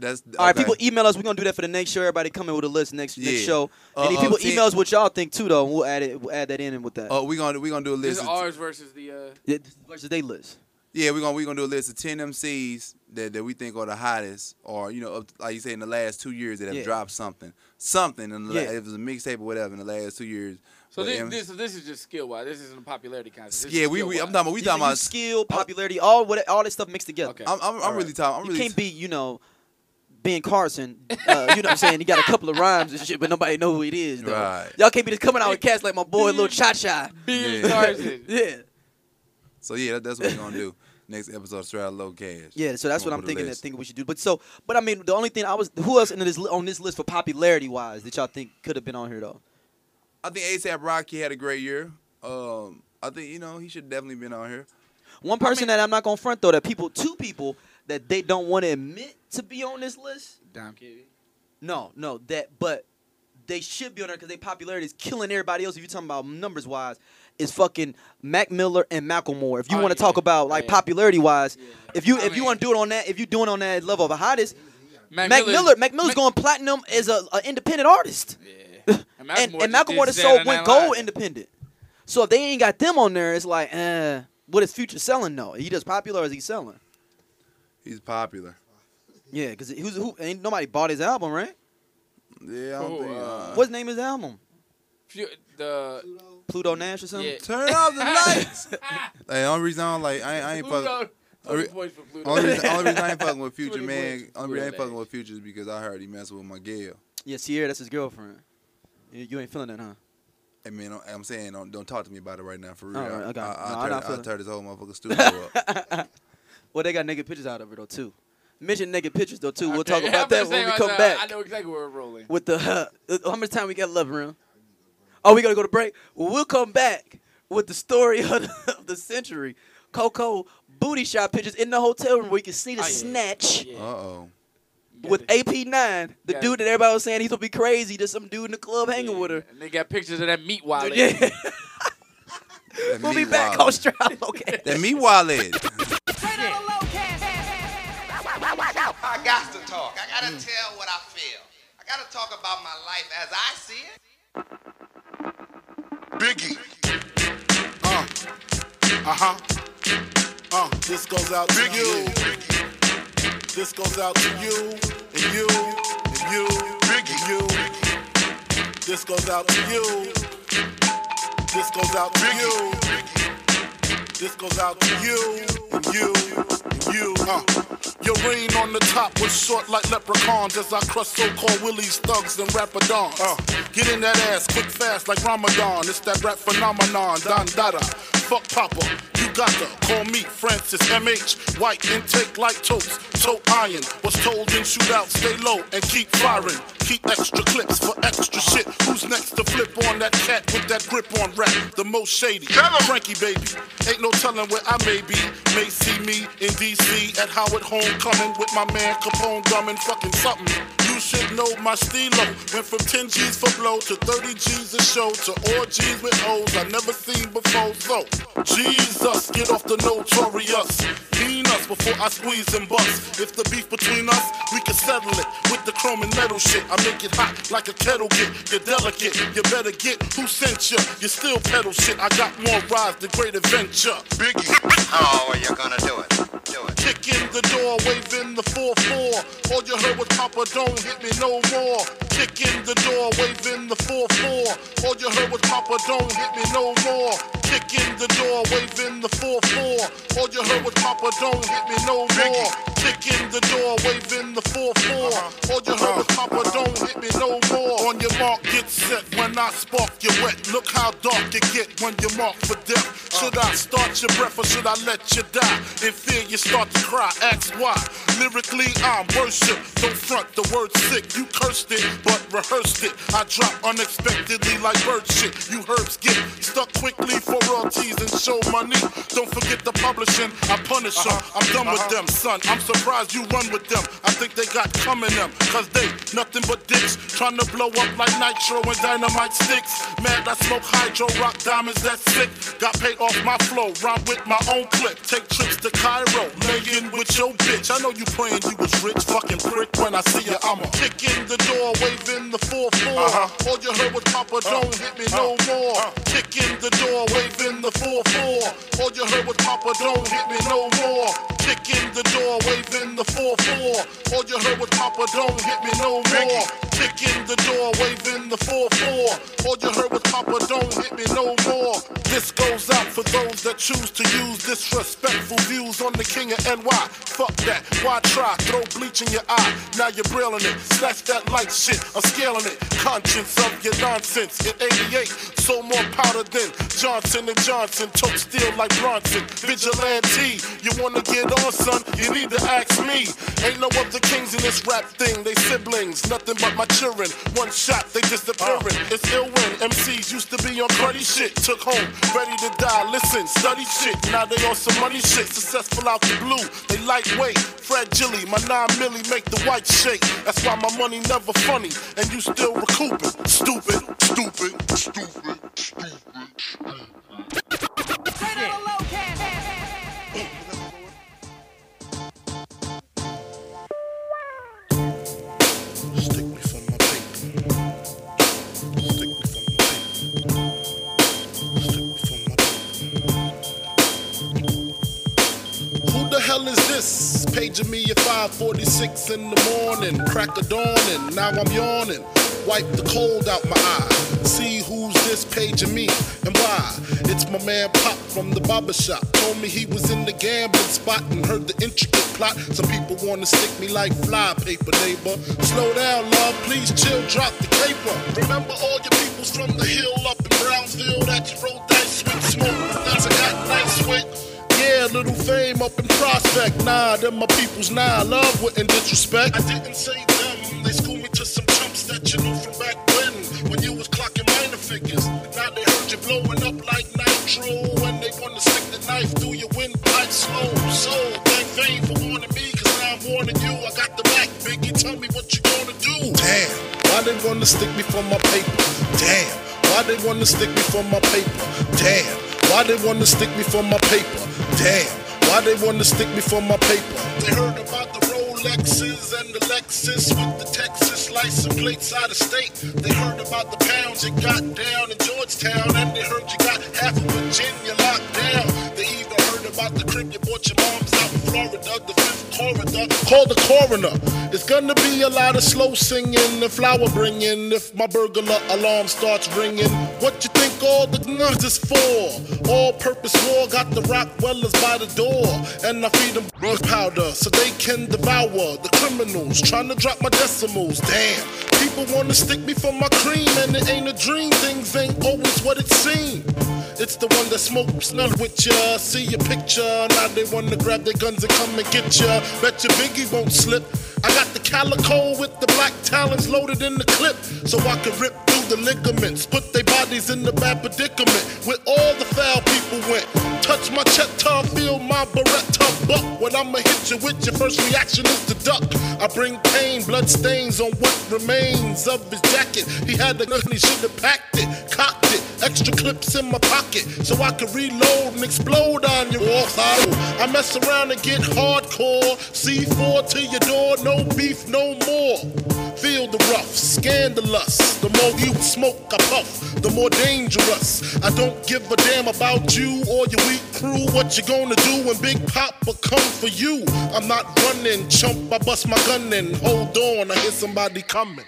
That's All right, okay. people email us. We're gonna do that for the next show. Everybody come in with a list next Yeah. show. And if people email us what y'all think too, though, we'll add it. We'll add that in with that. Oh, we gonna do a This list. is ours versus the. Yeah, versus they list. Yeah, we gonna do a list of 10 MCs that we think are the hottest, or like you say, in the last 2 years that have Yeah. dropped something. In the Yeah. if it was a mixtape or whatever in the last 2 years. So But this is just skill wise. This isn't a popularity contest. This yeah, is we skill-wise. I'm talking about Skill, popularity, all this stuff mixed together. Okay. I'm really talking. You can't be, Ben Carson. You know what I'm saying? He got a couple of rhymes and shit, but nobody know who it is, though. Right. Y'all can't be just coming out with cats like my boy, Lil Cha-Cha. Big Yeah. Carson. Yeah. So yeah, that's what we're gonna do. Next episode, straight out Low Cash. Yeah, so that's what Gonna I'm put a thinking. list. We should do. But I mean, the only thing who else on this list for popularity wise that y'all think could have been on here though? I think ASAP Rocky had a great year. I think he should definitely been on here. One person that I'm not gonna front though, two people that they don't want to admit to be on this list. Dom Kennedy. No, but they should be on there because their popularity is killing everybody else. If you're talking about numbers wise, is fucking Mac Miller and Macklemore. If you want to talk about popularity wise, if you want to do it on that, if you're doing it on that level of a hottest, Mac Miller's going platinum as a independent artist. Yeah. And Macklemore went gold independent. So if they ain't got them on there, it's like, what is Future selling though? He just popular or is he selling? He's popular. Yeah, because who ain't nobody bought his album, right? Yeah, I don't think. What's the name of his album? The Pluto Nash or something? Yeah. Turn off the lights. Hey, only reason I don't like I ain't fucking. Only reason I ain't fucking with Future, 20 man. points. Only reason I ain't Pluto fucking with Future is because I heard he messing with my girl. Yeah, Sierra, that's his girlfriend. You ain't feeling that, huh? Hey man, I'm saying don't talk to me about it right now for real. All right, I got it. No, I'm not I'll feeling tear this whole motherfucking studio up. Well, they got naked pictures out of it though too. Mention naked pictures though too. We'll talk about that when we come back. I know exactly where we're rolling. With the how much time we got left, room? Oh, we gotta go to break. Well, we'll come back with the story of the century. Coco booty shot pictures in the hotel room where you can see the snatch Yeah. Uh-oh. with AP9, the dude that everybody was saying he's gonna be crazy. There's some dude in the club hanging with her. And they got pictures of that meat wallet. Yeah. That We'll be meat back wallet. on Stroud. Okay. That meat wallet. I got to talk. I got to tell what I feel. I got to talk about my life as I see it. Biggie. This goes out to you. This goes out to you and you and you and you. This goes out to you. This goes out to you. This goes out to you and you and you. Your reign on the top was short like leprechauns as I crush so-called willies, thugs, and rapadons. Get in that ass quick fast like Ramadan. It's that rap phenomenon, Don Dada. Fuck Papa, you got to call me Francis M.H. White intake like toast, toe iron. Was told in shootout, stay low and keep firing. Keep extra clips for extra shit. Who's next to flip on that cat with that grip on rap? The most shady, Frankie baby. Ain't no telling where I may be. May see me in D.C. at Howard Homecoming with my man Capone drumming fucking something. You should know my stilo. Went from 10 G's for blow to 30 G's a show to all G's with O's I never seen before. So, Jesus, get off the notorious. Clean us before I squeeze and bust. If the beef between us, we can settle it with the chrome and metal shit. I make it hot like a kettle get. You're delicate, you better get who sent you. You still pedal shit. I got more rides than Great Adventure. Biggie. How are you gonna do it? Do it. Kick in the door, waving the 4-4. All you heard was Papa, don't hit me no more. Kick in the door, waving the 4-4. All you heard was Papa, don't hit me no more. Kick in the door, waving the 4-4. All you heard was Papa, don't hit me no more. Kick in the door, waving the 4-4. All you heard was Papa, don't hit me no more. On your mark, get set. When I spark you wet, look how dark it get when you mark for death. Should I start your breath or should I let you die? In fear, you start to cry. Ask why. Lyrically, I'm worship. Don't front the word sick. You cursed it, but rehearsed it. I drop unexpectedly like bird shit. You herbs get stuck quickly for royalties and show money. Don't forget the publishing. I punish them. I'm done with them, son. I'm surprised you run with them. I think they got coming them. Cause they nothing but dicks. Trying to blow up like nitro and dynamite sticks. Mad I smoke hydro, rock diamonds, that's sick. Got paid off my flow. Rhyme with my own clip. Take trips to Cairo. Laying with your bitch. I know you you praying you was rich, fucking prick. When I see ya, I'ma kick in the door, waving the 4-4. All you heard was Papa, don't hit me no more. Kick in the door, waving the 4-4. All you heard was Papa, don't hit me no more. Kick in the door, waving the 4-4. All you heard was Papa, don't hit me no more. Kick in the door, waving the 4-4. All you heard was Papa, don't hit me no more. This goes out for those that choose to use disrespectful views on the king of NY. Fuck that, why try? Throw bleach in your eye, now you're brilling it. Snatch that light shit, I'm scaling it. Conscience of your nonsense. In 88, so more powder than Johnson & Johnson. Tote steel like Bronson. Vigilante, you wanna get on, son? You need to ask me. Ain't no other kings in this rap thing. They siblings, nothing but my children. One shot, they disappearing. It's ill when MCs used to be on cruddy shit. Took home, ready to die. Listen, study shit. Now they on some money shit. Successful out the blue. They lightweight, fragile. My 9 milli make the white shake. That's why my money never funny. And you still recouping. Stupid, stupid, stupid, stupid. Stick me for my paper. Stick me for my paper. Stick me for my paper. Who the hell is this? Paging me at 5:46 in the morning. Crack of dawning, now I'm yawning. Wipe the cold out my eye. See who's this paging me and why. It's my man Pop from the barber shop. Told me he was in the gambling spot and heard the intricate plot. Some people wanna stick me like fly paper, neighbor. Slow down, love, please chill, drop the caper. Remember all your peoples from the hill up in Brownsville that you rolled dice with, smoke nuts I got nice with. Yeah, little fame up in Prospect. Nah, them my peoples, nah, love wouldn't disrespect. I didn't say them, they schooled me to some chumps that you knew from back when you was clocking minor figures. Now they heard you blowing up like nitro, and they wanna stick the knife through your windpipe slow. So, thank fame for warning me, cause now I'm warning you. I got the back, Biggie, tell me what you gonna do. Damn, why they wanna stick me for my paper? Damn, why they wanna stick me for my paper? Damn, why they wanna stick me for my paper? Damn, why they wanna stick me for my paper? They heard about the Rolexes and the Lexus with the Texas license plates out of state. They heard about the pounds you got down in Georgetown, and they heard you got half of Virginia locked down. They even heard about the crib you bought your mom's out in Florida, the 5th corridor. Call the coroner. It's gonna be a lot of slow singing and flower bringing if my burglar alarm starts ringing. What you think all the guns is for? All-purpose war got the Rockwellers by the door, and I feed them powder so they can devour the criminals trying to drop my decimals. Damn, people wanna stick me for my cream, and it ain't a dream. Things ain't always what it seems. It's the one that smokes none with ya. See your picture, now they wanna grab their guns and come and get ya. Bet your Biggie won't slip. I got the calico with the black talons loaded in the clip, so I can rip through the ligaments, put their bodies in the bad predicament where all the foul people went. Touch my cheddar, feel my Beretta buck. When I'ma hit you with your first reaction is to duck. I bring pain, blood stains on what remains of his jacket. He had the gun, he should've packed it, cocked it. Extra clips in my pocket so I can reload and explode on your walls. I mess around and get hardcore. C4 to your door, no beef, no more. Feel the rough, scandalous. The more you smoke, I puff, the more dangerous. I don't give a damn about you or your weak crew. What you gonna do when Big Papa come for you? I'm not running, chump, I bust my gun in. Hold on, I hear somebody coming.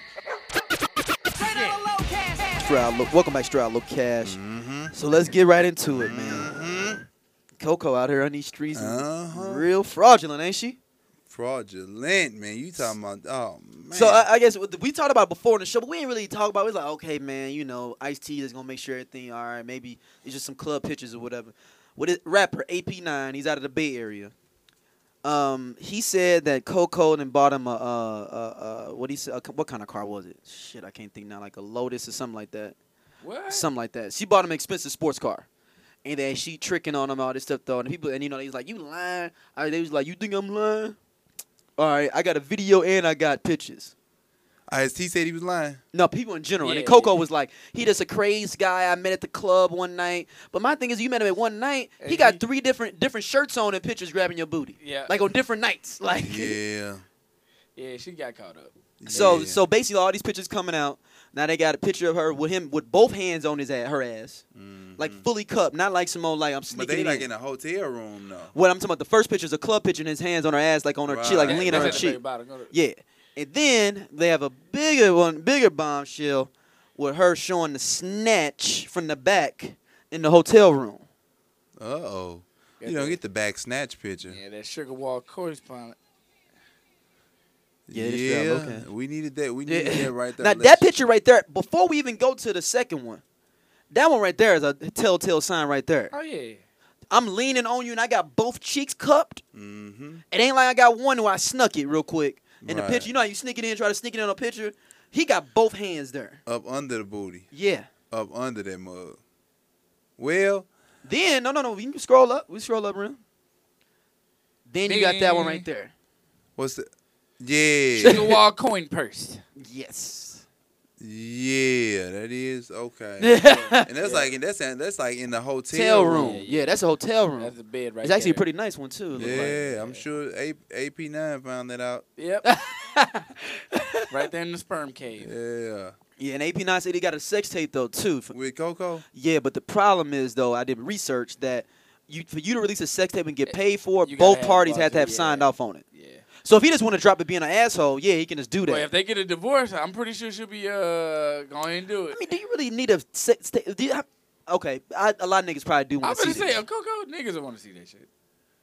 Welcome back, Stroud Low Cash. So let's get right into it, man. Coco out here on these streets, real fraudulent, ain't she? Fraudulent, man. You talking about, oh, man. So I guess we talked about it before in the show, but we ain't really talk about it. It was like, okay, man, you know, Ice-T is going to make sure everything all right. Maybe it's just some club pictures or whatever. With it, rapper AP9, he's out of the Bay Area. He said that Coco and bought him what he said? What kind of car was it? Shit, I can't think now. Like a Lotus or something like that. What? Something like that. She bought him an expensive sports car. And then she tricking on him, all this stuff, though. And people, and you know, he's like, you lying. They was like, you think I'm lying? All right, I got a video and I got pictures. He said he was lying. No, people in general. And Yeah, then Coco yeah. was like, he just a crazy guy I met at the club one night. But my thing is, you met him at one night. He And got he- 3 different shirts on and pictures grabbing your booty. Yeah. Like on different nights. Like Yeah. Yeah, she got caught up. So Yeah. so basically all these pictures coming out. Now they got a picture of her with him with both hands on her ass, like fully cupped, not like some old like I'm Mm-hmm. But sneaking they it like in. in a hotel room though. What I'm talking about, the first picture is a club picture and his hands on her ass, like on her cheek, like Right. leaning on her That's at the very cheek. bottom. Go to- Yeah, and then they have a bigger bombshell with her showing the snatch from the back in the hotel room. Uh-oh. Got You don't that- get the back snatch picture. Yeah, that Sugar Wall correspondent. Yeah, this fella, okay. We needed that. We needed that right there. Now that picture right there, before we even go to the second one, that one right there is a telltale sign right there. Oh yeah. I'm leaning on you and I got both cheeks cupped. Mm-hmm. It ain't like I got one where I snuck it real quick in the Right. picture. You know how you sneak it in, try to sneak it in a picture? He got both hands there. Up under the booty. Yeah. Up under that mug. Well, Then, no, we can scroll up. We scroll up, real. Then you got that one right there. what's the... Yeah. Sugar Wall coin purse. Yes. Yeah, that is okay. And that's like that's like in the hotel Hotel room. Yeah, that's a hotel room. That's a bed right It's actually a there. pretty nice one, too. it look like. Yeah, I'm sure AP9 found that out. Yep. Right there in the sperm cave. Yeah. Yeah, and AP9 said he got a sex tape, though, too. With Coco? Yeah, but the problem is, though, I did research that for you to release a sex tape and get paid for it, You gotta both have parties both, had to have yeah. signed off on it. Yeah. So if he just want to drop it being an asshole, yeah, he can just do that. Well, if they get a divorce, I'm pretty sure she'll be going and do it. I mean, do you really need a sex tape? Okay, a lot of niggas probably do I'm want to gonna see say, this. Coco, niggas want to see that shit.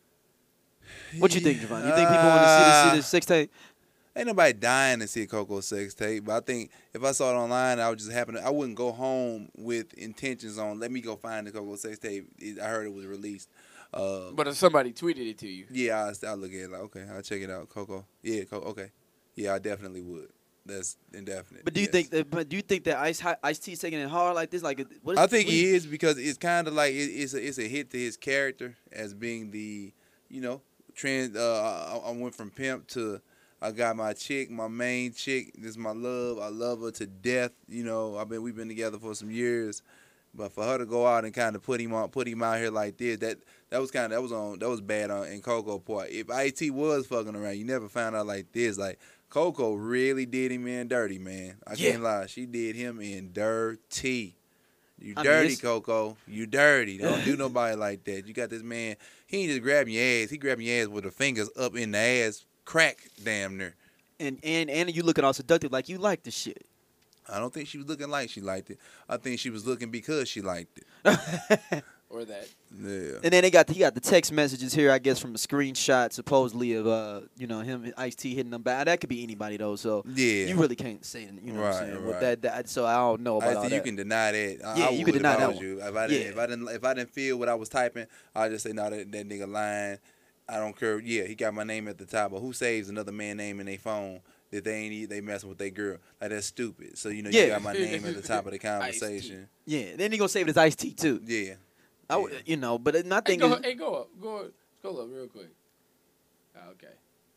What you think, Javon? You think people want to see this sex tape? Ain't nobody dying to see a Coco sex tape, but I think if I saw it online, I would just I wouldn't go home with intentions on let me go find the Coco sex tape. I heard it was released. But if somebody tweeted it to you, Yeah, I'll look at it like, okay, I'll check it out. Coco. Yeah, okay. Yeah, I definitely would. That's indefinite. But do you yes. think that Ice T's taking it hard like this? Like, what is, I think what he is because it's kind of like it's a hit to his character as being the trend. I went from pimp to I got my chick, my main chick. This is my love. I love her to death. We've been together for some years, but for her to go out and kind of put him out here like this, that was bad in Coco part. If IT was fucking around, you never found out like this. Like Coco really did him in dirty, man. I can't lie. She did him in dirty. You dirty, Coco. You dirty. Don't do nobody like that. You got this man. He ain't just grabbing your ass. He grabbing your ass with the fingers up in the ass crack, damn near. and you looking all seductive like you like the shit. I don't think she was looking like she liked it. I think she was looking because she liked it. or that. Yeah. And then he got the text messages here, I guess, from a screenshot supposedly of him Ice T hitting them back. That could be anybody though, so Yeah. you really can't say it. You know what I'm saying? With Right. that, so I don't know about I all think that. you can deny that. Yeah, I you would can deny if I that was one. you. If I didn't feel what I was typing, I'd just say no. That nigga lying. I don't care. Yeah, he got my name at the top, but who saves another man name in their phone that they messing with their girl? Like that's stupid. So you Yeah. got my name at the top of the conversation. Yeah, then he gonna save it as Ice T too. Yeah. But my thing is, Go up real quick. Okay.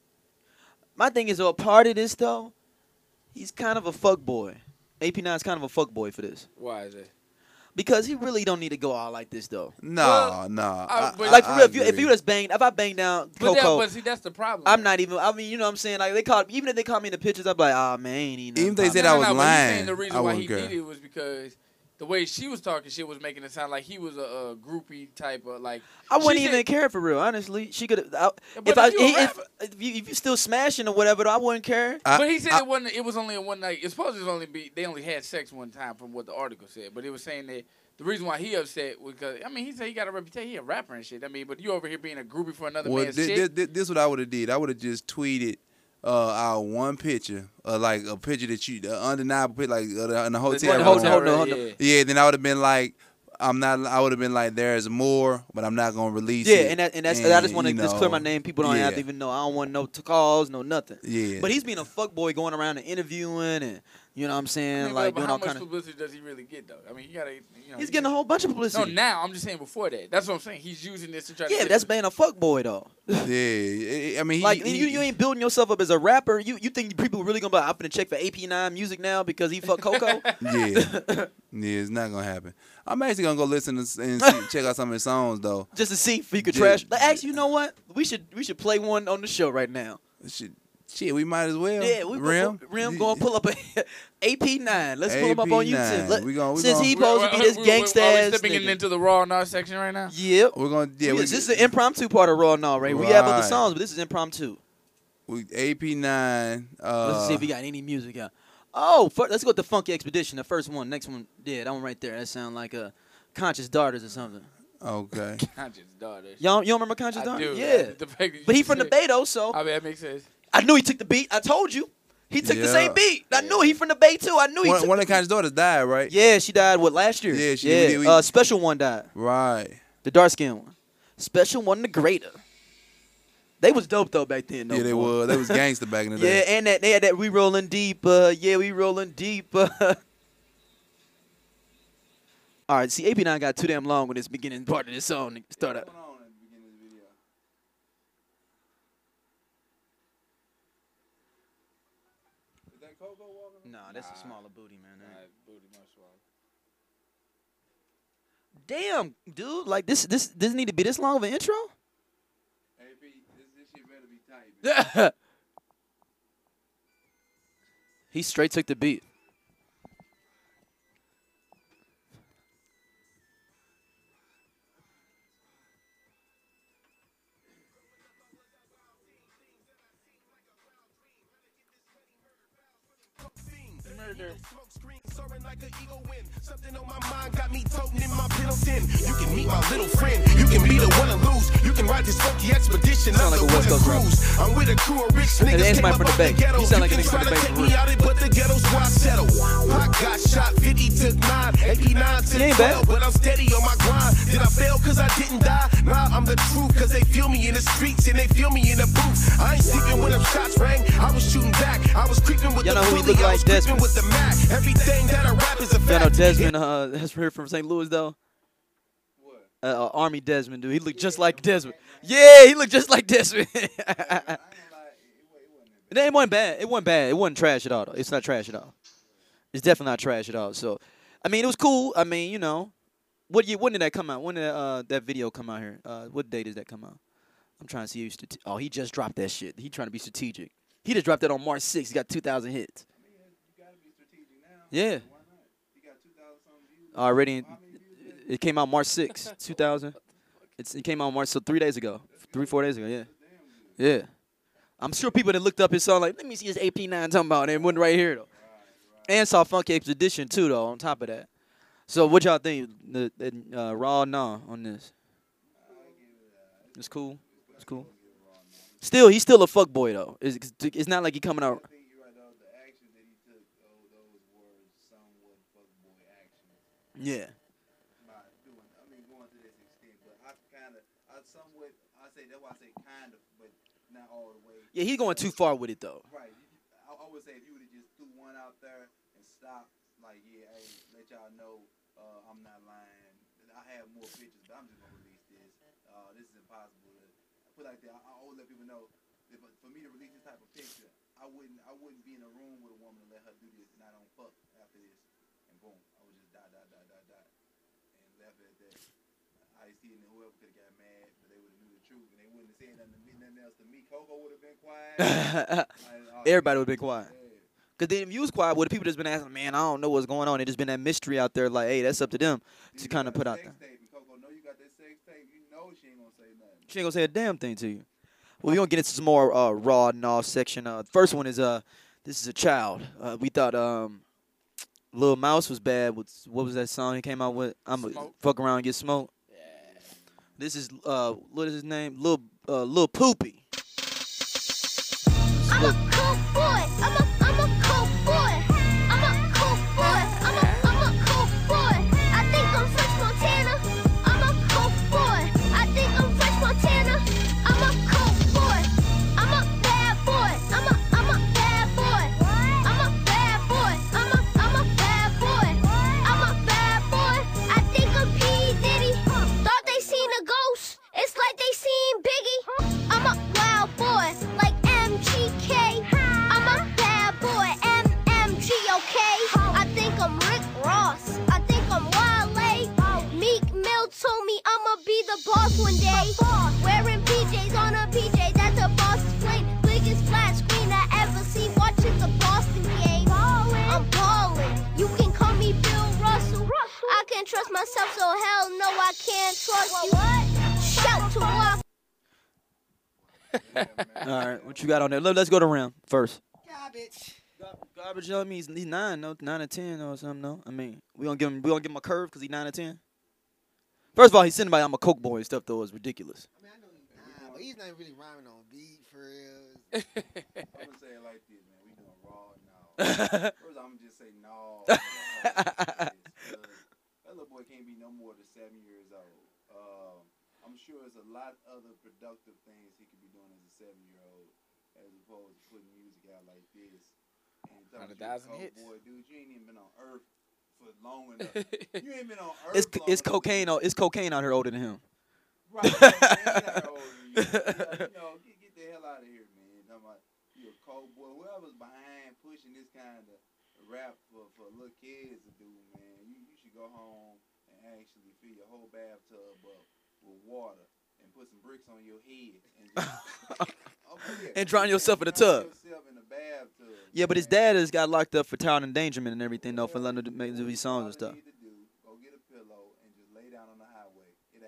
my thing is, a part of this though, he's kind of a fuck boy. AP9 is kind of a fuck boy for this Why is it? because he really don't need to go out like this though. No. but- Like for real, if agree. you just bang, if I bang down But, Coco, but see, that's the problem. I'm not even. I mean, you know what I'm saying? Like even if they call me in the pictures, I'm like, ah man, ain't even. Even if they nothing said popping. I was but he's saying lying, the reason I why wouldn't he care. did it was because the way she was talking shit was making it sound like he was a groupie type of like. I wouldn't she even said- care for real. Honestly, she could. But If you still smashing or whatever, though, I wouldn't care. But he said it wasn't. It was only a one night. It's supposed to only be. They only had sex one time, from what the article said. But it was saying that the reason why he upset was because he said he got a reputation. He a rapper and shit. But you over here being a groupie for another Well, man's shit. this what I would have did. I would have just tweeted our one picture, like a picture that you undeniable picture, like in the hotel. Hold on. Yeah, then I would have been like, I'm not. I would have been like, there's more, but I'm not gonna release Yeah, it. and that's. I just want to you just clear my name. People don't have to yeah. even know. I don't want no calls, no nothing. Yeah. But he's being a fuckboy going around and interviewing and You know what I'm saying? I mean, like but doing how all much kind of. publicity does he really get though? I mean, you gotta. He's getting a whole bunch of No, publicity. now I'm just saying before that. That's what I'm saying. He's using this to try to. Yeah, get but that's it. being a fuckboy though. Yeah, I mean, Like you ain't building yourself up as a rapper. You think people really gonna be? I'm gonna check for AP9 music now because he fucked Coco. yeah, it's not gonna happen. I'm actually gonna go listen and check out some of his songs though. Just to see if you could Yeah. trash. Like, actually, you know what? We should play one on the show right now. Shit, we might as well. Yeah, we Rim going to pull up a AP9. Let's pull him up on YouTube. AP9. We gonna- Since he supposed to be this gangsta Are ass we stepping nigga. into the raw and R section right now? Yep. We're gonna This is an impromptu part of Raw now, right? We have other Right. songs, but this is impromptu. AP9. Let's see if we got any music out. Oh, let's go with the Funky Expedition, the first one. Next one, yeah, that one right there. That sound like a Conscious Daughters or something. Okay. Conscious Daughters. Y'all don't remember Conscious I Daughters? do. Yeah. The fact that you But he from the said- Bay though, so I mean, that makes sense. I knew he took the beat. I told you. He took the Yeah. same beat. I knew he from the Bay too. I knew he took One of Kanye's daughters died, right? Yeah, she died, last year? Yeah, she yeah. did. We- Special One died. Right. The dark skin one. Special One, the greater. They was dope though back then. Though, Yeah, they boy. were. They was gangster back in the Yeah, day. and they had that We Rolling Deep. Yeah, we rolling deep. All right, see, AP9 got too damn long with this beginning part of this song. Start out. Nah, that's a smaller booty, man. Damn, dude, like this need to be this long of an intro? This shit better be tight. He straight took the beat. Something on my mind got me toting in my Pendleton. You can meet my little friend. You can be the one to lose. You can ride this funky expedition. Sound I'm like the a West one to Coast rapper. cruise. I'm with a crew of rich niggas. that's Came Mike up from the out Bay. ghetto. You sound like a can nigga from try the to Bay take for me real. out it, but the ghetto's where I settle. I got shot, 50 took 9, 89 to He ain't bad. 12. But I'm steady on my grind. Did I fail cause I didn't die? Nah, I'm the truth cause they feel me in the streets and they feel me in the booth. I ain't sleeping when them shots rang. I was shooting back. I was creeping with Y'all the know who he bully. look I like? was creeping Desmond. with the Mac. Everything that I rap is a fact. Y'all know Desmond, that's here from St. Louis though. Army Desmond, dude. He looked just like Desmond. Yeah, he looked just like Desmond. It wasn't bad. It wasn't bad. It wasn't trash at all, though. It's not trash at all. It's definitely not trash at all. So, I mean, it was cool. I mean, you know, when did that come out? When did that video come out here? What day does that come out? I'm trying to see. Oh, he just dropped that shit. He trying to be strategic. He just dropped that on March 6th. He got 2,000 hits. Yeah. Already, it came out March 6th, 2000. It came out March, so 3 days ago. 4 days ago, yeah. Yeah. I'm sure people that looked up his song like, let me see his AP9 talking about, and it went right here, though. And saw Funky Expedition, too, though, on top of that. So what y'all think? The Raw Nah on this? It's cool. It's cool. Still, he's still a fuckboy, though. It's not like he coming out. Yeah. Yeah, he's going too far with it, though. Right. I would say if you would have just threw one out there and stopped, like, yeah, hey, let y'all know I'm not lying. I have more pictures, but I'm just gonna release this. This is impossible. Put it like that. I always let people know that for me to release this type of picture, I wouldn't be in a room with a woman and let her do this, and I don't fuck after this, and boom, I would just die, and left it at that. I see it, and whoever could have got mad, but they would have knew the truth, and they wouldn't have said nothing else to me. Coco would have been quiet. Everybody would have been quiet. Because then if you was quiet, would the people just been asking, man, I don't know what's going on. It just been that mystery out there, like, hey, that's up to them to kind of put out there. Coco know you got that sex tape. You know she ain't gonna say nothing. She ain't gonna say a damn thing to you. Well, we're gonna get into some more raw and all section. First one is this is a child. We thought Lil Mouse was bad. What was that song he came out with? I'm gonna fuck around and get smoked. Yeah. This is what is his name? Lil Poopy. I'm a cool boy. I'm a cool boy. I'm a cool boy. I'm a cool boy. I think I'm French Montana. I'm a cool boy. I think I'm French Montana. I'm a cool boy. I'm a bad boy. I'm a bad boy. I'm a bad boy. I'm trust myself, so hell no, I can't trust you. Shout to walk. All right, what you got on there? Let's go to round first. Garbage. Garbage, I mean, he's 9, no, 9 or 10 or something, no. I mean, we gonna give him a curve because he's 9 or 10. First of all, he's sitting by I'm a Coke boy and stuff though is ridiculous. I mean, I know he's not, but he's not really rhyming on beat for real. I'm gonna say it like this, man. We doing raw now. First, I'm gonna just say no. That little boy can't be no more than 7 years old. I'm sure there's a lot other productive things he could be doing as a 7-year-old, as opposed to putting music out like this. And 100,000 hits. Boy, dude, you ain't even been on Earth for long enough. You ain't been on Earth. It's cocaine. It's cocaine out here older than him. Right, man, older than you. Get the hell out of here, man. Talking about you a cold boy. Whoever's behind pushing this kind of rap for little kids to do, man, you should go home and actually fill your whole bathtub up with water and put some bricks on your head and just, and drown yourself in the tub. In the bathtub, Yeah, but his dad has got locked up for child endangerment and everything though for letting him make these songs and stuff. All you need to do, go get a pillow and just lay down on the highway. It'll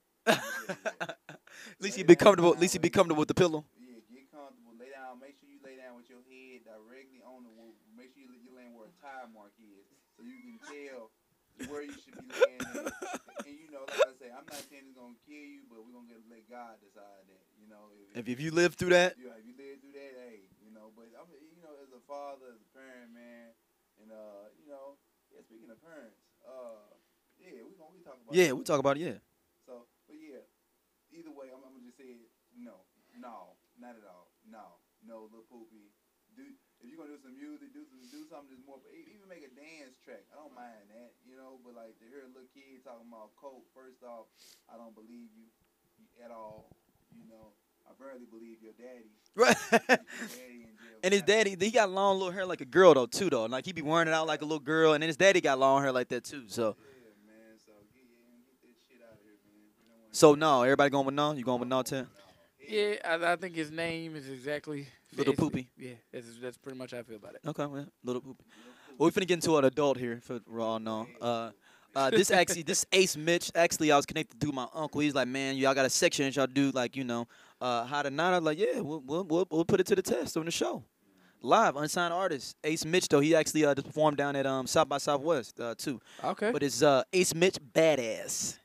happen. At least he be comfortable. At least he be comfortable with the pillow. Yeah, get comfortable. Lay down. Make sure you lay down with your head directly on the wall. Make sure you're laying where a tire mark is, so you can tell where you should be laying. And you know, like I say, I'm not saying it's gonna kill you, but we're gonna let God decide that. You know, If you live through that, yeah, if you live through that, hey, you know. But I mean, you know, as a father, as a parent, man, and you know, yeah. Speaking of parents, yeah, we talk about. yeah, we talk about it. Yeah. So, but yeah, either way, I'm gonna just say no, not at all, no, Lil Poopy. If you're gonna do some music, do something that's more. Even make a dance track. I don't mind that, you know. But like to hear a little kid talking about coke, first off, I don't believe you at all. You know, I barely believe your daddy. Right. Your daddy in jail. And his daddy, he got long little hair like a girl though too though. Like he be wearing it out like a little girl, and then his daddy got long hair like that too. So. Yeah, man. So get that shit out of here, man. You don't wanna So no, everybody going with no. You going with no, Tim? Yeah, I think his name is exactly Little Poopy. Yeah, that's pretty much how I feel about it. Okay, well, Little Poopy. Well, we finna get into an adult here for Raw No. This Ace Mitch. Actually, I was connected to my uncle. He's like, man, y'all got a section that y'all do like, you know, how to not. I was like, yeah, we'll put it to the test on the show. Live, unsigned artist. Ace Mitch though, he actually just performed down at South by Southwest too. Okay. But it's Ace Mitch Badass.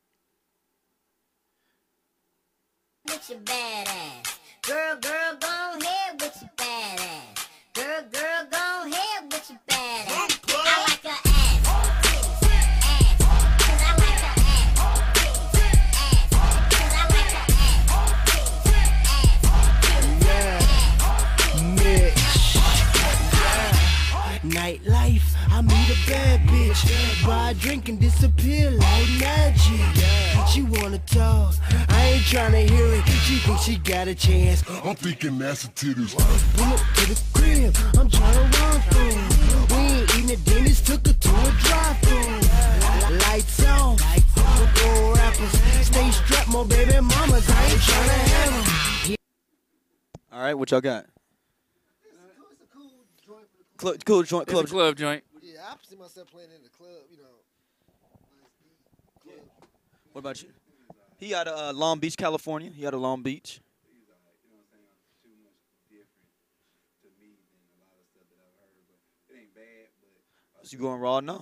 With your badass. Girl, go ahead with your badass. Girl, go ahead with your badass. I like her ass. Ass. 'Cause I like her ass. Ass. 'Cause I like her ass. Nightlife, I meet a bad bitch. Buy a drink and disappear like magic. She wanna talk, I ain't tryna hear it. She thinks she got a chance. I'm thinking that's a titties. Pull up to the crib, I'm tryna run through. We ain't eating at Denny's, took her to a drive-thru. Lights on, football rappers. Stay strapped, more baby mamas. I ain't tryna have them. All right, what y'all got? It's a cool joint for the Cool joint, It's a club. club joint. Yeah, I see myself playing in the club, you know. Nice beat, club. What about you? He out of Long Beach, California. He out of Long Beach. You know what I'm saying? Too much different to me than a lot of stuff that I've heard, but it ain't bad. But So you going Raw No?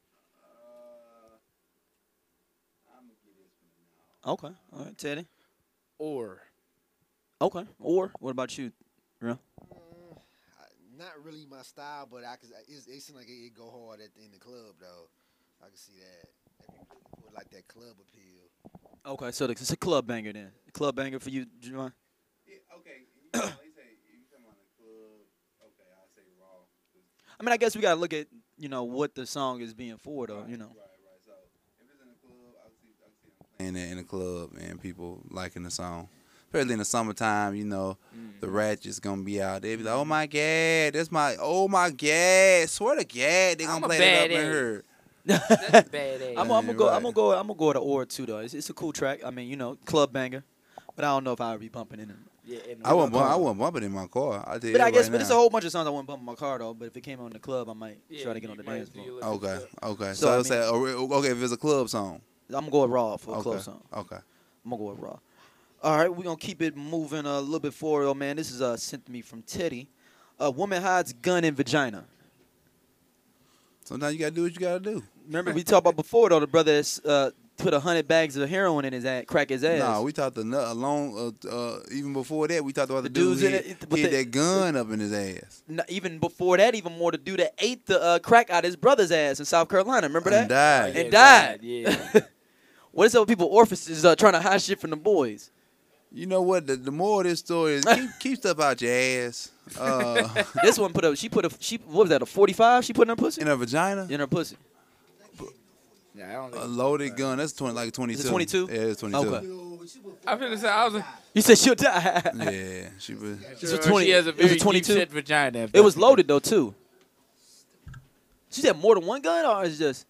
I'm gonna get this one now. Okay. All right, Teddy. Or Okay. Or what about you? Yeah. Not really my style, but it seems like it go hard in the club though. I can see that. If you looking for like that club appeal. Okay, so it's a club banger then. Club banger for you, Javon? Yeah, okay. You know, they say if you come on the club, okay, I'll say raw. I mean, I guess we gotta look at what the song is being for though. You know. Right. So if it's in the club, I'll see them playing that in the club and people liking the song. Especially in the summertime, you know, the ratchet's gonna be out. They be like, oh my God, swear to God, they gonna I'm a play that up in badass. here. that's a badass. I'm gonna go with the Or too though. It's a cool track. I mean, club banger, but I don't know if I would be bumping in Yeah, I wouldn't bump it in my car. I tell you But I that guess, right but it's now. a whole bunch of songs I wouldn't bump in my car though. But if it came on in the club, I might try to get on the dance floor. Okay. So, I So, say, okay, if it's a club song. I'm gonna go with Raw for a Okay. club song. Okay. I'm gonna go with Raw. All right, we're gonna keep it moving a little bit forward, though, man. This is sent to me from Teddy. A woman hides gun in vagina. Sometimes you gotta do what you gotta do. Remember we talked about before though. The brother that's, put 100 bags of heroin in his ass, crack his ass. No, we talked even before that. We talked about the dudes dude in hit it, but that gun up in his ass. Even before that, even more, the dude that ate the crack out his brother's ass in South Carolina. Remember that? And died. And died. Yeah. What is up with people orphanages trying to hide shit from the boys? You know what? The more of this story is keep stuff out your ass. This one what was that, a 45 she put in her pussy? In her vagina? In her pussy. Yeah, I don't think A loaded gun. That's 22. Is it 22? Yeah, it's 22. Okay. I feel say I was. You said she'll die. Yeah, she was. It's a 20. She has a It was very a 22. deep-set vagina. It was loaded though too. She said more than one gun, or is it just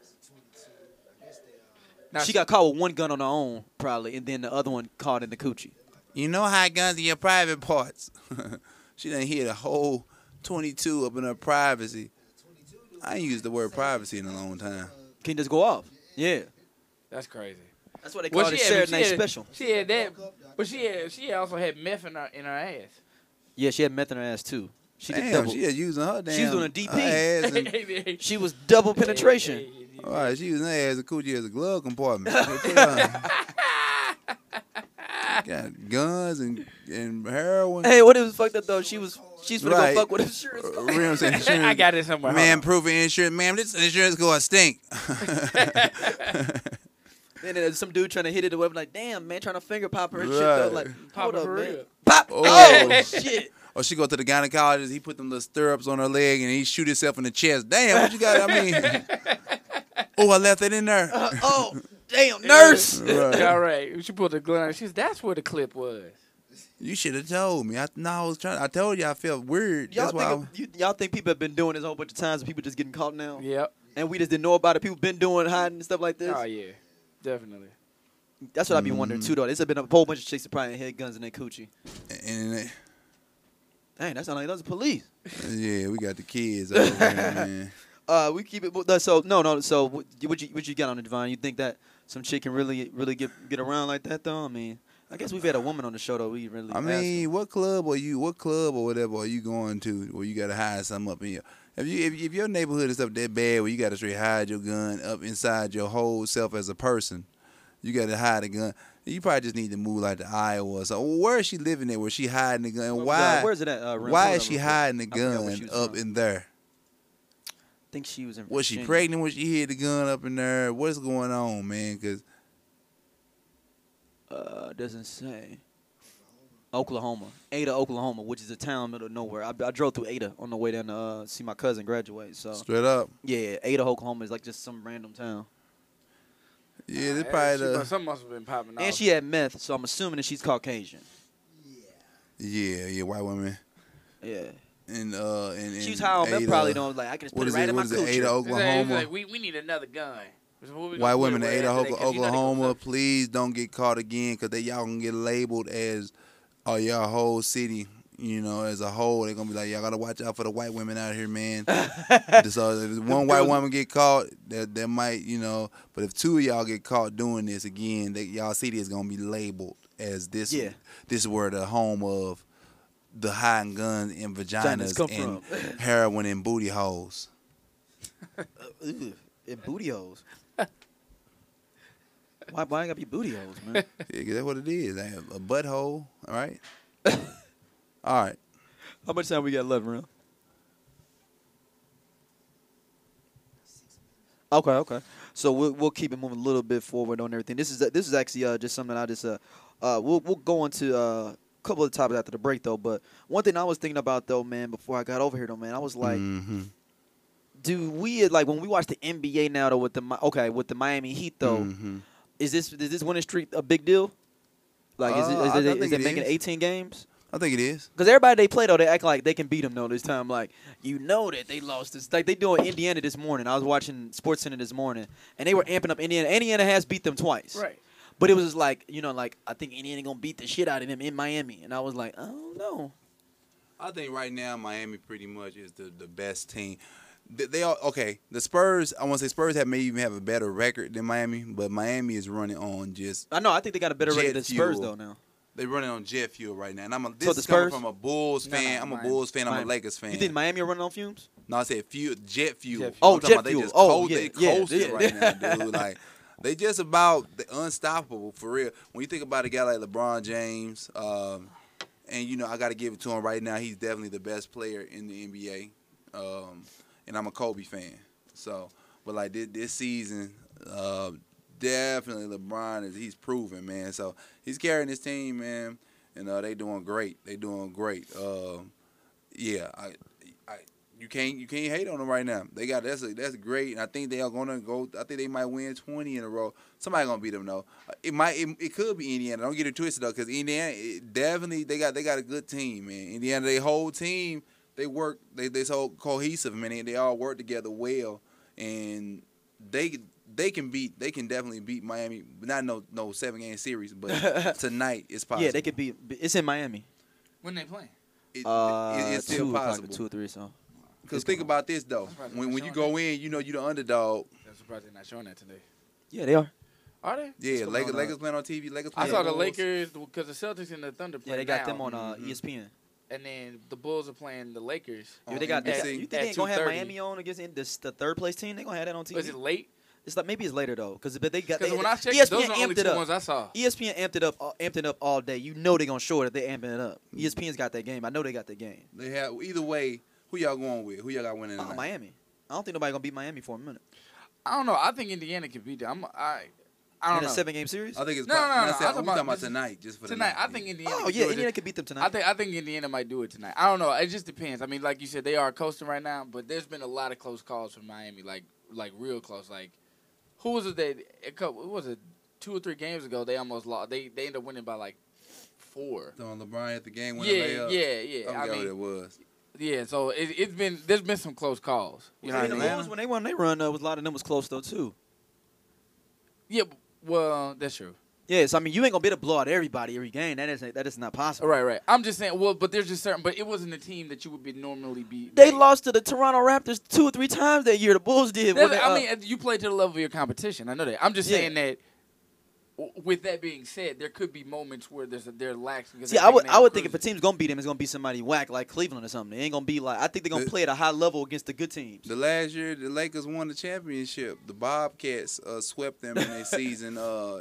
Now, she got caught with one gun on her own probably, and then the other one caught in the coochie. You know how guns in your private parts. She done hit a whole 22 up in her privacy. I ain't used the word privacy in a long time. Can you just go off? Yeah. That's crazy. That's what they Well, call it. she had- Saturday she Night had- Special. She had that, but she also had meth in her ass. Yeah, she had meth in her ass too. She did Damn, double. she was using her damn. She was doing a DP. her ass and- She was double penetration. all right, she was in her ass and coochie as a glove compartment. They put her- got guns and heroin. Hey, what it was fucked up though? She's gonna Right. go fuck with insurance. Real insurance. I got it somewhere. Hold Man, on. proof of insurance. Man, this insurance gonna stink. And then some dude trying to hit it or whatever, like, damn, man, trying to finger pop her and shit though. Right. Like, Pop hold her up, for man. real. Pop! Oh. Oh, shit. Or she go to the gynecologist, he put them little stirrups on her leg and he shoot himself in the chest. Damn, what you got? I mean, oh, I left it in there. Oh, damn, nurse. Right. All right. She pulled the gun out. She said, that's where the clip was. You should have told me. I told you I felt weird. Y'all That's why. y'all think people have been doing this a whole bunch of times and people just getting caught now? Yep. And we just didn't know about it. People been doing hiding and stuff like this. Oh, yeah. Definitely. That's what I be wondering too, though. There's been a whole bunch of chicks that probably had guns in their coochie. And Dang, that sounds like those police. yeah, we got the kids over here, man. We keep it. So no. So what you got on the Divine? You think that some chick can really get around like that though? I mean, I guess we've had a woman on the show though. We really. I mean, what club or whatever are you going to where you gotta hide something up in your? If your neighborhood is up that bad where you gotta straight hide your gun up inside your whole self as a person, you gotta hide a gun. You probably just need to move like to Iowa or something. Where is she living at? Where she hiding the gun? Why? Where's it at? Why is she hiding the I forgot where she gun was up from. in there? I think she was in. Was she Virginia. pregnant when she hid the gun up in there? What's going on, man? Cause Doesn't say. Oklahoma, Ada, Oklahoma, which is a town middle of nowhere. I drove through Ada on the way down to see my cousin graduate. So straight up, yeah, Ada, Oklahoma is like just some random town. yeah, they probably Something must have been popping off. And she had meth, so I'm assuming that she's Caucasian. yeah, white women. Yeah. And She's high on meth Ada- probably don't like I can just put it right in my What is it? coochie. Ada, It's Oklahoma. like, we need another gun. So what we White gonna women put in it Ada, where after that, 'cause you know they gonna Oklahoma, suck- please don't get caught again, cause y'all gonna get labeled as, y'all whole city, as a whole. They're gonna be like, y'all gotta watch out for the white women out here, man. So if one white woman get caught, that might, But if two of y'all get caught doing this again, y'all city is gonna be labeled as this. Yeah. This is where the home of the hiding guns and vaginas come and from. heroin and booty holes. Ugh, and booty holes. Why ain't gotta be booty holes, man? Yeah, 'cause that's what it is. A butthole. All right. All right. How much time we got left, real? Okay. So we'll keep it moving a little bit forward on everything. This is actually just something I just we'll go into a couple of topics after the break though. But one thing I was thinking about though, man, before I got over here though, man, I was like, do we like when we watch the NBA now though with the Miami Heat though? Is this winning streak a big deal? Like, is I it think it making is. 18 games? I think it is. Because everybody they play, though, they act like they can beat them, though, this time. Like, that they lost this. Like, they doing Indiana this morning. I was watching SportsCenter this morning, and they were amping up Indiana. Indiana has beat them twice. Right. But it was just like, like I think Indiana gonna beat the shit out of them in Miami, and I was like, I don't know. I think right now Miami pretty much is the best team. They are okay. The Spurs, I want to say Spurs may even have a better record than Miami, but Miami is running on just. I know. I think they got a better record than Spurs fuel. though now. They're running on jet fuel right now, and this So is the coming Spurs? from a Bulls fan. I'm a Bulls fan. I'm a Miami. Lakers fan. You think Miami are running on fumes? No, I said jet fuel. Jet fuel. Oh, I'm talking jet about they fuel. just Oh, they yeah, coasted yeah. right now, dude. Like they just about unstoppable for real. When you think about a guy like LeBron James, and I got to give it to him right now. He's definitely the best player in the NBA, and I'm a Kobe fan. So, but like this season, definitely LeBron he's proven, man. So he's carrying his team, man, and they doing great. They doing great. Yeah, you can't hate on them right now. They got that's great, and I think they are gonna go. I think they might win 20 in a row. Somebody gonna beat them though. It could be Indiana. Don't get it twisted though, because Indiana definitely they got a good team, man. Indiana, their whole team, they work. They so cohesive, man. They all work together well, and they can definitely beat Miami. Not no 7-game series, but tonight it's possible. Yeah, they could beat. It's in Miami. When they playing? It's still 2 possible. like 2 or 3. So. Because think about this though, when you go in, you're the underdog. I'm surprised they're not showing that today. Yeah, they are. Are they? Yeah, Lakers playing on TV. Lakers I playing saw on the Bulls. Lakers because the Celtics and the Thunder play. Yeah, they got now. them on ESPN. And then the Bulls are playing the Lakers. Yeah, they got. NBC. You think they ain't gonna have 2:30. Miami on against the third place team? They gonna have that on TV. Was it late? It's like maybe it's later though, because they got. Because when I checked, ESPN those are the only amped it two up. ones I saw. ESPN amped it up all day. You know they're gonna show it if they amping it up. ESPN's got that game. I know they got that game. They have either way. Who y'all going with? Who y'all got winning tonight? Miami. I don't think nobody gonna beat Miami for a minute. I don't know. I think Indiana can beat them. I don't In know. a 7-game series? I think it's No. I'm I'm talking about this- tonight, just for tonight. the I think Indiana. Oh can yeah, do it. Indiana could beat them tonight. I think Indiana might do it tonight. I don't know. It just depends. I mean, like you said, they are coasting right now, but there's been a lot of close calls from Miami, like real close. Like who was it that what was it 2 or 3 games ago? They almost lost. They ended up winning by like 4. On LeBron at the game when Yeah. I forgot what it was. Yeah, so there's been some close calls. You know what I mean? When they won, they run. A lot of them was close though too. Yeah, well, that's true. Yes, I mean you ain't gonna be able to blow out everybody every game. That is not possible. Right. I'm just saying. Well, but there's just certain. But it wasn't a team that you would be normally beat. They lost to the Toronto Raptors 2 or 3 times that year. The Bulls did. when they, I mean, you play to the level of your competition. I know that. I'm just Yeah. saying that. With that being said, there could be moments where they're lax. Because see, I would think if a team's gonna beat them, it's gonna be somebody whack like Cleveland or something. It ain't gonna be like. I think they're gonna play at a high level against the good teams. The last year, the Lakers won the championship. The Bobcats swept them in their season.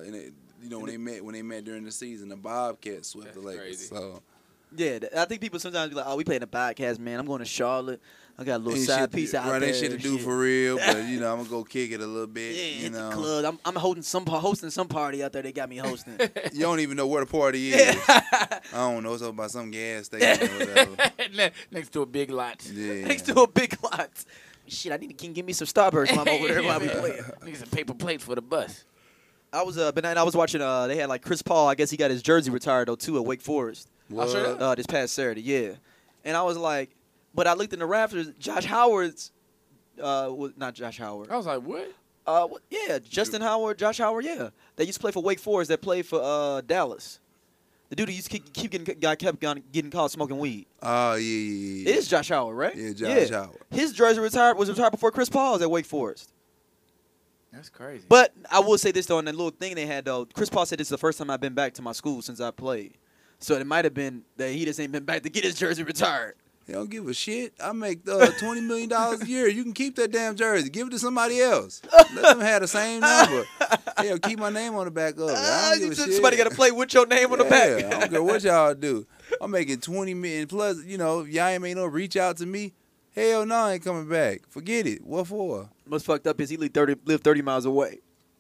When they met during the season, the Bobcats swept the Lakers. crazy. So Yeah, I think people sometimes be like, "Oh, we playing the Bobcats, man. I'm going to Charlotte. I got a little ain't side shit- piece out right, there." ain't shit to do for real, but I'm gonna go kick it a little bit. Yeah, you hit know, the club. I'm hosting some party out there. They got me hosting. you don't even know where the party is. I don't know. It's over by some gas station or whatever. Next to a big lot. Yeah. Next to a big lot. Shit, I need to give me some Starburst while I'm over there while we play. Need some paper plates for the bus. I was watching. They had like Chris Paul. I guess he got his jersey retired though too at Wake Forest. What? This past Saturday, yeah. And I was like, but I looked in the rafters. Josh Howard's, not Josh Howard. I was like, what? Yeah, Justin Howard, Josh Howard. Yeah, they used to play for Wake Forest. That played for Dallas. The dude who used to keep getting caught smoking weed. Oh yeah. It is Josh Howard, right? Yeah, Josh Howard. His jersey was retired before Chris Paul's at Wake Forest. That's crazy. But I will say this though, on that little thing they had though, Chris Paul said this is the first time I've been back to my school since I played. So it might have been that he just ain't been back to get his jersey retired. He don't give a shit. I make $20 million a year. You can keep that damn jersey. Give it to somebody else. Let them have the same number. Hell, keep my name on the back of it. I don't give a shit. Somebody got to play with your name on the back. I don't care what y'all do. I'm making $20 million plus. You know, if y'all ain't no reach out to me, hell no, I ain't coming back. Forget it. What for? What's fucked up is he lived 30 miles away.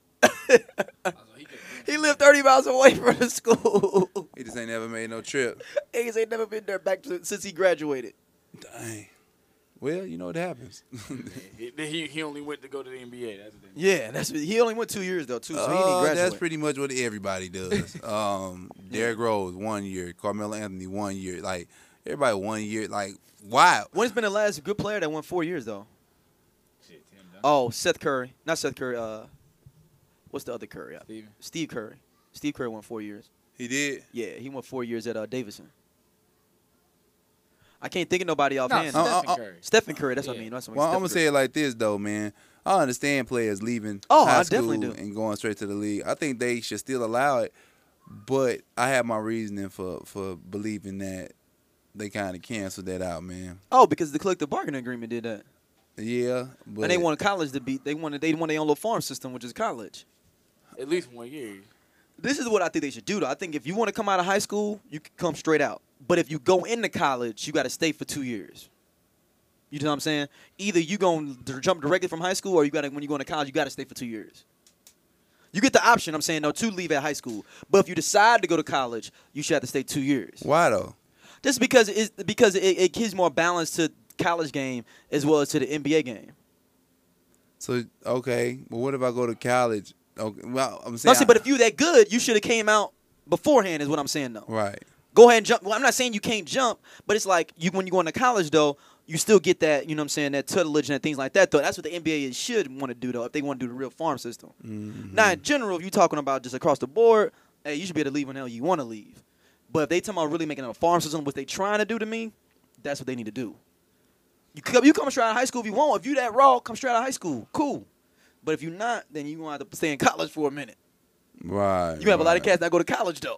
He lived 30 miles away from the school. He just ain't never made no trip. He ain't never been there since he graduated. Dang. Well, you know what happens. He only went to go to the NBA. That's the thing. Yeah, he only went 2 years though too, so he didn't graduate. That's pretty much what everybody does. Derrick Rose 1 year, Carmelo Anthony 1 year, like everybody 1 year. Like wow. When's been the last good player that went 4 years though? Shit, Tim Duncan. Oh, Seth Curry, not Seth Curry. What's the other Curry? Steven. Steve Curry. Steve Kerr went 4 years. He did. Yeah, he went 4 years at Davidson. I can't think of nobody No, offhand. Stephen Curry. Stephen Curry, that's what I Yeah. mean. That's what I mean, Well, I'm Stephen gonna Curry. say it like this though, man. I understand players leaving Oh, high I school definitely do. and going straight to the league. I think they should still allow it, but I have my reasoning for believing that they kind of canceled that out, man. Oh, because the collective bargaining agreement did that. Yeah, but And they wanted college to be. They wanted their own little farm system, which is college. At least 1 year. This is what I think they should do, though. I think if you want to come out of high school, you can come straight out. But if you go into college, you got to stay for 2 years. You know what I'm saying? Either you going to jump directly from high school, or you got to, when you go into college, you got to stay for 2 years. You get the option, I'm saying, though, to leave at high school. But if you decide to go to college, you should have to stay 2 years. why though? Just because it gives more balance to college game as well as to the NBA game. So okay, well, what if I go to college? Okay, well, I'm No, saying, see, but if you that good, you should have came out beforehand is what I'm saying, though. right, Go ahead and jump. Well, I'm not saying you can't jump, but it's like when you go into college, though, you still get that, you know what I'm saying, that tutelage and things like that, though. That's what the NBA should want to do, though, if they want to do the real farm system. Mm-hmm. Now, in general, if you're talking about just across the board, hey, you should be able to leave whenever you want to leave. But if they talking about really making a farm system, what they trying to do to me, that's what they need to do. You come straight out of high school if you want. If you that raw, come straight out of high school. Cool. But if you're not, then you're going to have to stay in college for a minute. right. You have a lot of right. cats that go to college, though.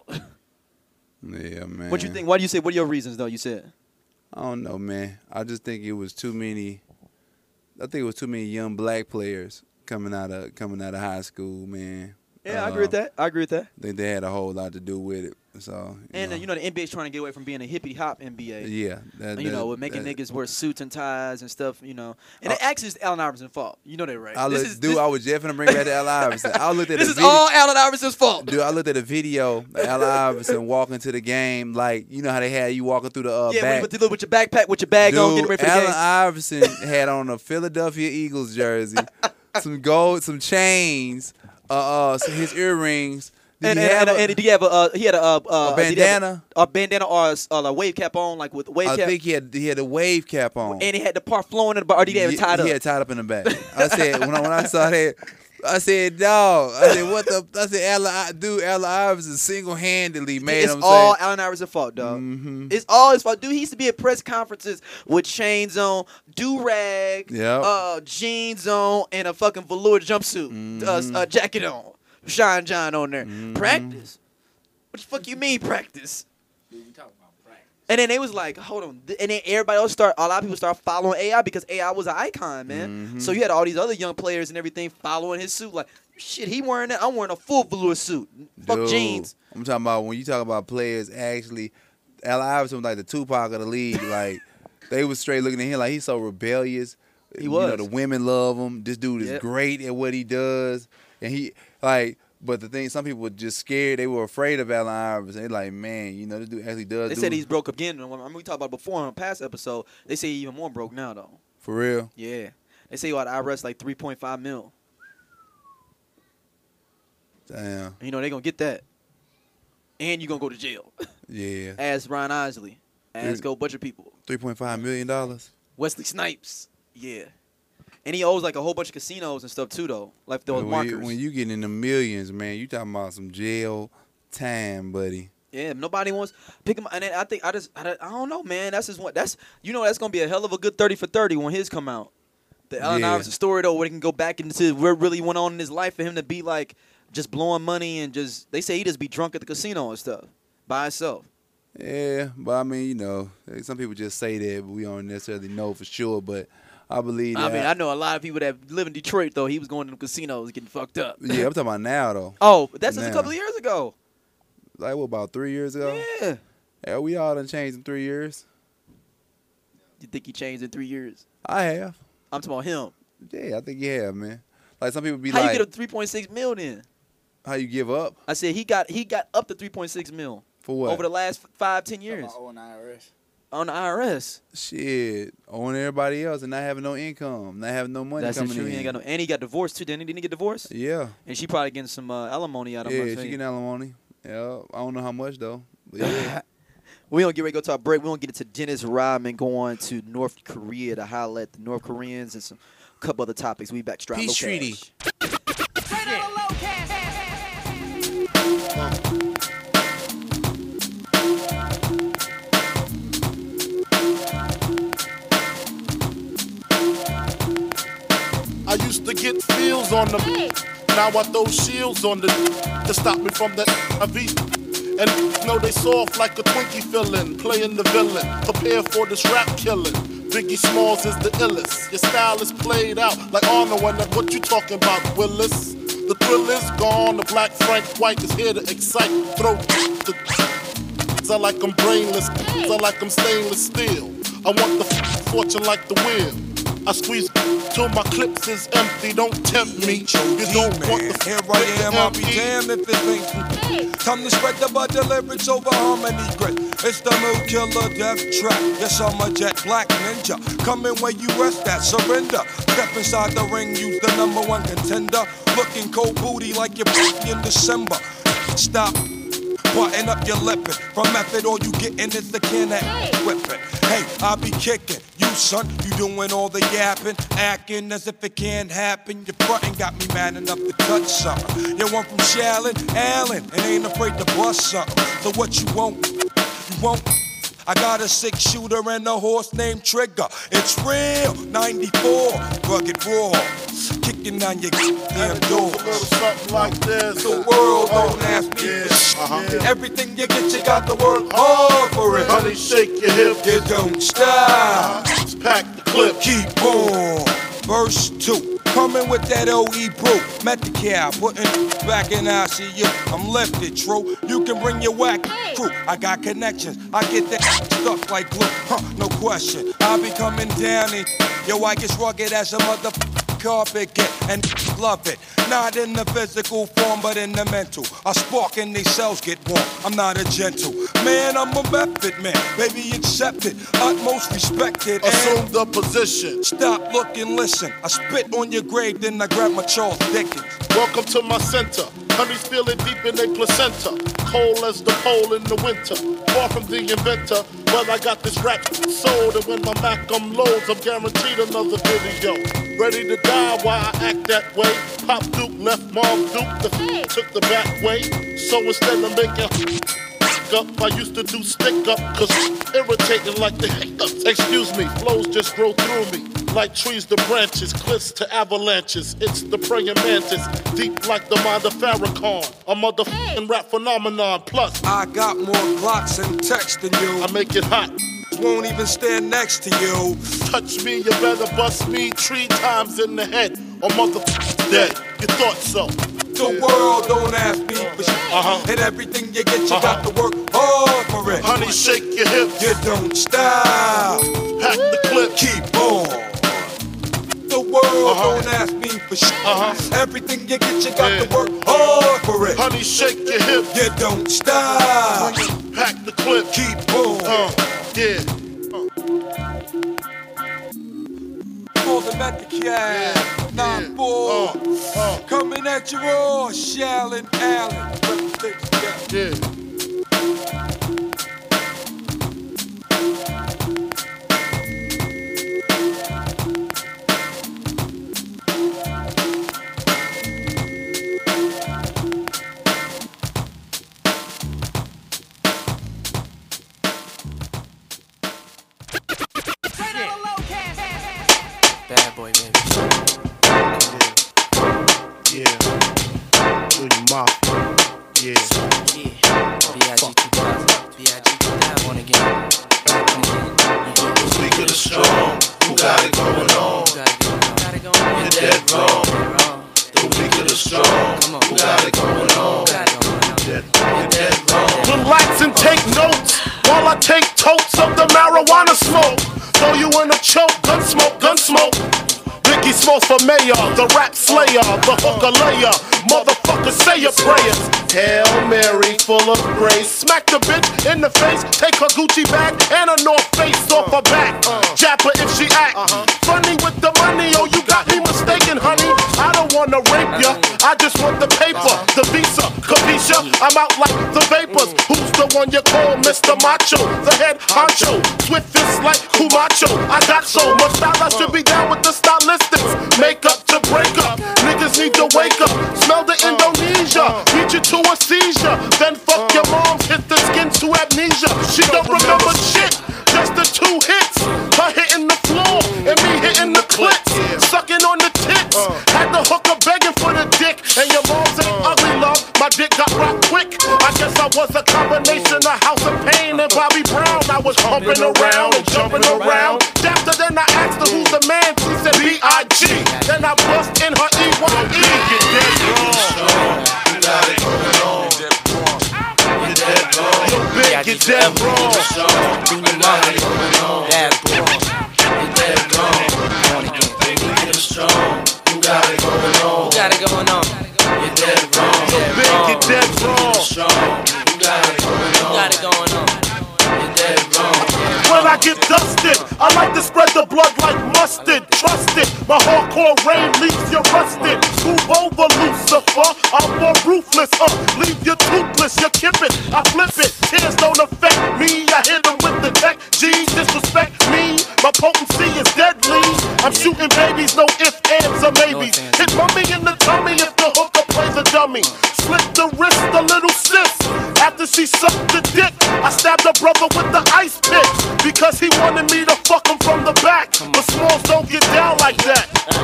Yeah, man. What you think? Why do you say? What are your reasons, though? You said. I don't know, man. I just think it was too many. I think it was too many young black players coming out of high school, man. Yeah, I agree with that. I agree with that. I think they had a whole lot to do with it. So, And the NBA's trying to get away from being a hippie hop NBA. yeah, With making niggas wear suits and ties and stuff, And it actually is Allen Iverson's fault. You know that, right? I was just finna bring back to Allen Iverson. I looked at this the is video. all Allen Iverson's fault. Dude, I looked at a video of Allen Iverson walking to the game, like you know how they had you walking through the Yeah, back. with your backpack, with your bag on, getting ready for the Allen game. Iverson had on a Philadelphia Eagles jersey, some gold, some chains, his earrings. Did And he have a- did he have he had a bandana? A bandana or a wave cap on, like with a wave I cap. think he had a wave cap on. And he had the part flowing in the bar, or did he have it tied up? He had it tied up in the back. I said when I saw that, I said, dog. I said, what the? I said, Allen Iverson single-handedly made It's him all say. Allen Iverson's fault, dog. Mhm. It's all his fault. Dude, he used to be at press conferences with chains on, do-rag, Yep. jeans on, and a fucking velour jumpsuit, jacket on. Shine John on there. Practice? What the fuck you mean practice? Dude, we talking about practice. And then they was like, hold on. And then a lot of people start following AI because AI was an icon, man. So you had all these other young players and everything following his suit. Like, shit, he wearing that. I'm wearing a full velour suit. Fuck Dude, jeans. I'm talking about when you talk about players actually, Allen Iverson was like the Tupac of the league. Like they was straight looking at him like he's so rebellious. He was. You know, the women love him. This dude is Yep. great at what he does. And he like, but the thing, some people were just scared. They were afraid of Allen Iverson. They like, man, you know, this dude actually does. They said he's broke again. I mean, we talked about it before on a past episode. They say he's even more broke now, though. For real. Yeah. They say you ought to IRS like $3.5 million. Damn. And, they're going to get that. And you're going to go to jail. Yeah. Ask Ryan Isley. Ask Dude. a bunch of people. $3.5 million. Wesley Snipes. Yeah. And he owes like a whole bunch of casinos and stuff, too, though. Like those markers. When you get in the millions, man, you talking about some jail time, buddy. Yeah, nobody wants pick him. And then I don't know, man. That's just what that's gonna be a hell of a good 30 for 30 when his come out. The Allen Iverson story though, where he can go back into what really went on in his life for him to be like just blowing money and just they say he just be drunk at the casino and stuff by himself. Yeah, but I mean, some people just say that, but we don't necessarily know for sure. But I believe that. I mean, I know a lot of people that live in Detroit though. He was going to the casinos getting fucked up. Yeah, I'm talking about now though. Oh, but that's just a Now. couple of years ago. Like what, about 3 years ago? Yeah. Yeah, we all done changed in 3 years. You think he changed in 3 years? I have. I'm talking about him. Yeah, I think you have, man. Like some people be How like, you get a 3.6 mil then? how you give up I said he got up to 3.6 mil for what? over the last 5-10 years Talking about owing IRS. on the IRS. Shit, owing everybody else and not having no income, not having no money That's coming true. in. He ain't got no, and he got divorced too. Didn't he get divorced? Yeah, And she probably getting some alimony out of him. yeah, she getting alimony. Yeah, I don't know how much though. But yeah. We don't get ready to go to our break. We don't get into Dennis Rodman going to North Korea to holler at the North Koreans and some couple other topics. We back to Strap Peace Low treaty. Cash. wheels on them. Now I throw shields on the to stop me from that IV. And know they soft like a Twinkie fillin', playing the villain. Prepare for this rap killing. Biggie Smalls is the illest. Your style is played out like Arnold. And what you talking about, Willis? The thrill is gone. The black Frank White is here to excite. Throw the I like I'm brainless. I like I'm stainless steel. I want the fortune like the wheel. I squeeze till my clips is empty. Don't tempt me. You don't want the here I am. I'll be damned if it ain't me. Time to spread the butter lyrics over harmony grit. It's the Mood Killer Death Trap. Yes, I'm a jet black ninja. Coming where you rest at, surrender. Step inside the ring, use the #1 contender. Looking cold booty like you're in December. Stop. Button up your lippin'. From method, all you gettin' is the can of whippin'. Hey, I be kickin'. You, son, you doing all the yapping, acting as if it can't happen. Your frontin' got me mad enough to touch something. You want from Shallon, Allen, and ain't afraid to bust something. So what you want? You won't. I got a 6-shooter and a horse named Trigger. It's real, 94, rugged raw. Kicking on your damn doors. Something like this. The world don't ask me for everything you get, you got to work hard for it. Honey, shake your hip. You don't stop. Pack the clip. Keep on. Verse 2. Coming with that OE brew. Met the cow, putting back in ICU. I'm lifted, true. You can bring your whack crew. I got connections. I get that stuff like glue. No question. I'll be coming down and yo, I get rugged as a carpet get and love it. Not in the physical form, but in the mental. I spark and these cells get warm. I'm not a gentle man, I'm a method man. Baby, accept it, utmost respected. Assume the position. Stop, look, and listen. I spit on your grave, then I grab my Charles Dickens. Welcome to my center. Honeys feel it deep in their placenta. Cold as the pole in the winter. Far from the inventor. Well, I got this rap sold, and when my Mac loads, I'm guaranteed another video. Ready to die while I act that way. Pop Duke left Mom Duke, took the back way. So instead of making up, I used to do stick up, cause irritating like the hiccups. Excuse me, flows just grow through me. Like trees to branches, cliffs to avalanches. It's the praying mantis, deep like the mind of Farrakhan. A motherfucking rap phenomenon. Plus, I got more Glocks and text than you. I make it hot. Won't even stand next to you. Touch me, you better bust me 3 times in the head. Or motherfucking dead. You thought so. The world don't ask me for shit. And everything you get, you got to work hard for it. Honey, shake your hips. You don't stop. Pack the clip. Keep on. The world don't ask me for shit. Everything you get, you got to work hard for it. Honey, shake your hips. You don't stop. Pack the clip. Keep on. Yeah. For the Metacast, 9-4. Coming at you all, Shallon Allen. Yeah. Bad boy, baby. Yeah. William Mafia. Yeah. B.I.G. 2000. B.I.G. 2000 again. Speak of the strong, who got it going on? You're dead wrong. The weak of the strong, who got it going on? You're dead wrong. Relax and take notes while I take totes of the marijuana smoke. Throw you in a choke, gun smoke, gun smoke. Biggie Smalls for mayor, the rap slayer, the hooker layer. Motherfucker, say your prayers. Hail Mary, full of grace. Smack the bitch in the face, take her Gucci bag and a North Face off her back. Jap her if she act funny with the money. Oh, you got me mistaken, honey. I don't wanna rape ya, I just want the paper, the visa, capisha. I'm out like the vapors. Who's the one you call Mr. Macho? The head honcho, swift fist like Kumacho. I got so much style, I should be down with the stylistics. Make up to break up, niggas need to wake up. Smell the Indonesia, beat you to a seizure. Then fuck your moms, hit the skin to amnesia. She don't remember shit, just the 2 hits. Her hitting the floor and me hitting the clits, sucking on the tits. Had the hooker begging bumping around and jumping around. After then I asked her who's the man, she said B.I.G. Then I bust in her E.Y.E. Get dead wrong. You got it going on. You're dead wrong. Yo, big, get dead wrong. You got it going on. You're dead wrong. You're strong. You got it going on. Got it going on. You're dead wrong. Yo, big, get dead wrong. Strong. You got it going on. Got it going on. You're dead wrong. When I get dusted, I like to spread the blood like mustard. Trust it, my hardcore rain leaves you rusted. Move over, Lucifer, I'm more ruthless. Leave you toothless, you kip it, I flip it. Tears don't affect me, I hit them with the tech. G, disrespect me, my potency is deadly. I'm shooting babies, no ifs, ands, or maybes. Hit mummy in the tummy if the hooker plays a dummy. Slit the wrist, a little sis. After she sucked the dick, I stabbed her brother with the ice pick. Because he wanted me to fuck him from the back. But Smalls don't get down like that.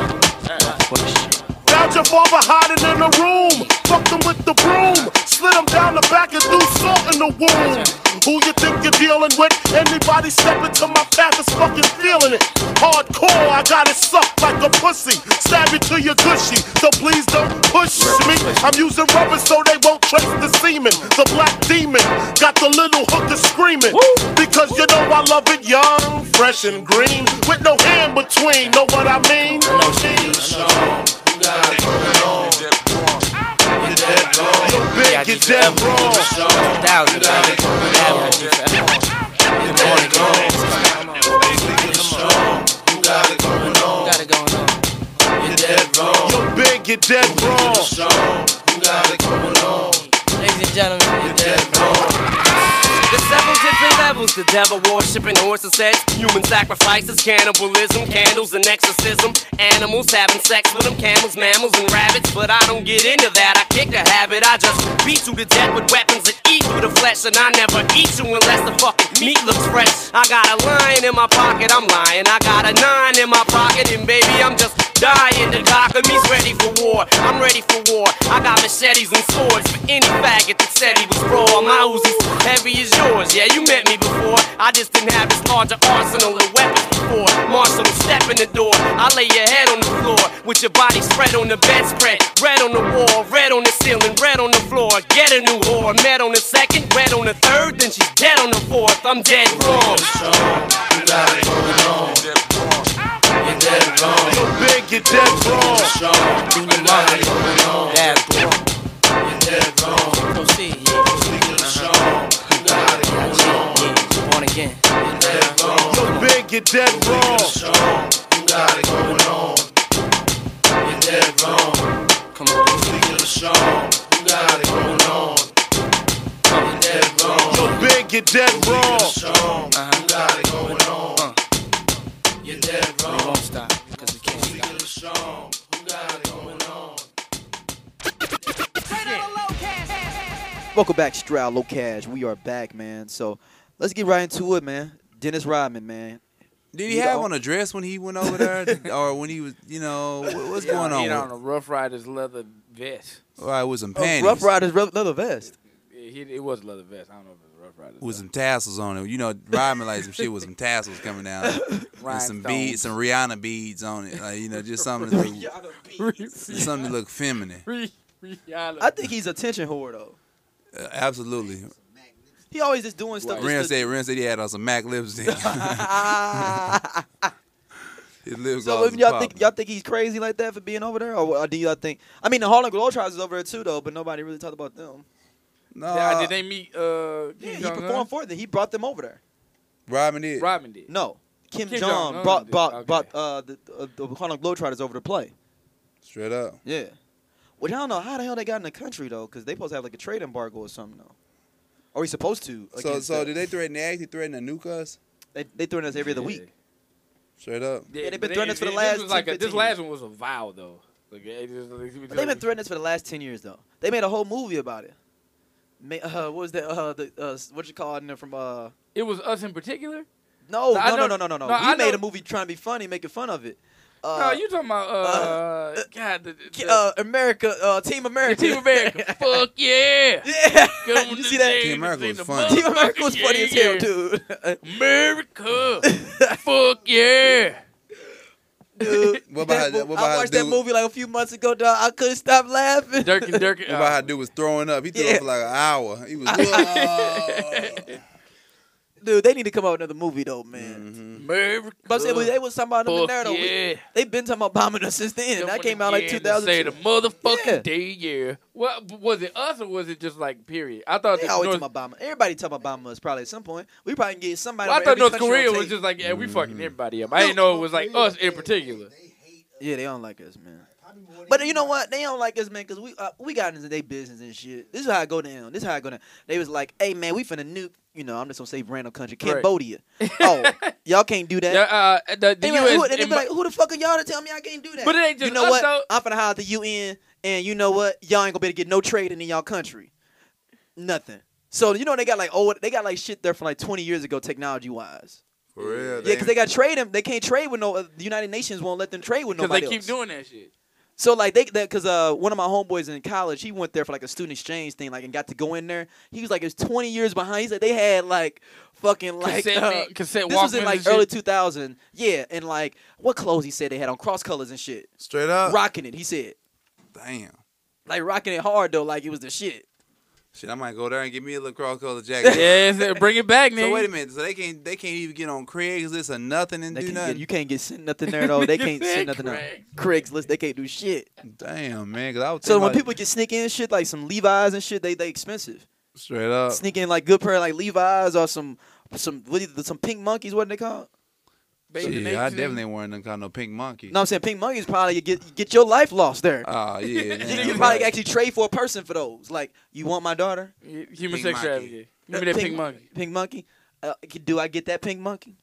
Found your father hiding in the room. Fucked him with the broom. Slid him down the back and threw salt in the wound. Who you think you're dealing with? Anybody step into my path is fucking feeling it. Hardcore, I got it sucked like a pussy. Stab it to your gushy, so please don't push me. I'm using rubber so they won't trace the semen. The black demon got the little hooker screaming. Because you know I love it young, fresh and green. With no hand between, know what I mean? You got it going on. You're dead wrong. Yo, big, get dead wrong. You got it going on. You're dead wrong. You're strong. You got it going on. Got it going on. You're dead wrong. Yo, big, get dead wrong. You're strong. You got it going on. Ladies and gentlemen, You're dead wrong. There's several different levels to devil worshiping, horses, heads, human sacrifices, cannibalism, candles and exorcism, animals having sex with them, camels, mammals and rabbits. But I don't get into that, I kick the habit. I just beat you to death with weapons that eat through the flesh. And I never eat you unless the fucking meat looks fresh. I got a lion in my pocket, I'm lying. I got a 9 in my pocket, and baby, I'm just dying. The cock of me's ready for war, I'm ready for war. I got machetes and swords for any faggot that said he was raw. My Uzi's heavy as yours, yeah, you met me before. I just didn't have this larger arsenal of weapons before. Marshall, step in the door, I lay your head on the floor with your body spread on the bedspread. Red on the wall, red on the ceiling, red on the floor. Get a new whore, met on the second, red on the third, then she's dead on the fourth. I'm dead wrong. You got it going on. You're dead wrong. Yo, big, get dead wrong. You got it going on. bad boy. You're dead wrong. Proceed, You're strong. You got it going on. yeah. Born again. You're dead wrong. Yo, big, get dead wrong. Strong. You got it going on. You're dead wrong. Come on. You're strong. You got it going on. You're dead wrong. Yo, big, get dead wrong. Strong. You got it going on. You're dead We wrong. won't stop, because we can't stop. You're strong. You got it going on. Welcome back, Stroud Low Cash. We are back, man. So let's get right into it, man. Dennis Rodman, man. Did he have on a dress when he went over there, or when he was, what's going on? He had with- on a Rough Riders leather vest. All right, with some panties. Rough Riders leather vest. It was leather vest. I don't know if it was Rough Riders. With some tassels on it. You know, Rodman like some shit with some tassels coming down. And some Rhinestones. beads, some Rihanna beads on it. Like, just something to look, something to look feminine. I think he's a attention whore, though. Absolutely. He always just doing stuff. Ren said he had on some MAC lipstick. His lips So gloss y'all was think he's crazy like that for being over there, or do y'all think? I mean, the Harlem Globetrotters is over there too, though, but nobody really talked about them. No, Yeah, did they meet? Yeah, Kim he Jong-un? performed for them. He brought them over there. Rodman did. Rodman did. No, Kim Kim Jong Jong-un brought did. brought Okay. the Harlem Globetrotters over to play. Straight up. Yeah. Which I don't know how the hell they got in the country though, because they supposed to have like a trade embargo or something though. Or he's supposed to. So did they threaten? They actually threatened to nuke us? They threaten us every other week. Straight up. Yeah, they've been but threatening us for the this last was like 10, this 15 last years. one was a vow though. Like, But they've been threatening us for the last 10 years though. They made a whole movie about it. What was that? What you call it from? It was us in particular. No. I We I made know- a movie trying to be funny, making fun of it. No, you talking about God, America, Team America. Team America. Fuck yeah. Yeah. Did you see that? Team America was funny. Team America was funny as hell, dude. America. Fuck yeah. Dude, What about that what I about watched that dude? movie like a few months ago, dog. I couldn't stop laughing. Dirk. What about how dude was throwing up? He threw up for like an hour. He was. Dude, they need to come out with another movie though, man. America. But I'm saying, they was talking about them in Fuck there though. yeah. They've been talking about bombing us since then. That came out like Say 2002. the motherfucking Yeah. day, yeah. What was it? Us or was it just like period? I thought They the always North, talking about bombing. Everybody talking about bombing us probably at some point. We probably can get somebody. well, I over thought every North country Korea on was tape. just like, yeah, we fucking everybody up. I didn't know it was like us in particular. Yeah, they don't like us, man. But you know what? They don't like us, man, because we got into their business and shit. This is how I go down. They was like, hey, man, we finna nuke, I'm just going to say random country, Right. Cambodia. Oh, y'all can't do that. Yeah, the They be U.S. like, they be like, who the fuck are y'all to tell me I can't do that? But it ain't just you know us, what? though. I'm finna hire the UN, and you know what? Y'all ain't gonna be able to get no trading in y'all country. Nothing. So they got like shit there from like 20 years ago, technology wise. For real. Yeah, because they got trade them. They can't trade with the United Nations won't let them trade with because nobody they keep else. doing that shit. So like because one of my homeboys in college, he went there for like a student exchange thing, like and got to go in there. He was like, it's 20 years behind. He said they had like fucking like cassette this was in Walkmans like and early shit? 2000. Yeah, and like what clothes he said they had on, cross colors and shit, Straight up. rocking it. He said Damn. like rocking it hard though, like it was the shit. Shit, I might go there and get me a little cross color jacket. Yeah, bring it back, nigga. So wait a minute. So they can't even get on Craigslist or nothing and They do can't nothing. you can't get sent nothing there though. They can't send nothing on Craigslist. They can't do shit. Damn, man. 'Cause I was So when thinking people get sneak in shit like some Levi's and shit, they expensive. straight up. Sneak in like good pair of like Levi's or some pink monkeys. What are they called? Shit, I definitely weren't none kind of no pink monkey. No, I'm saying pink monkeys probably you get your life lost there. Oh yeah. You probably actually trade for a person for those. Like, you want my daughter? Human Pink sex monkey. trafficking. Give me that pink monkey. Pink monkey. Do I get that pink monkey?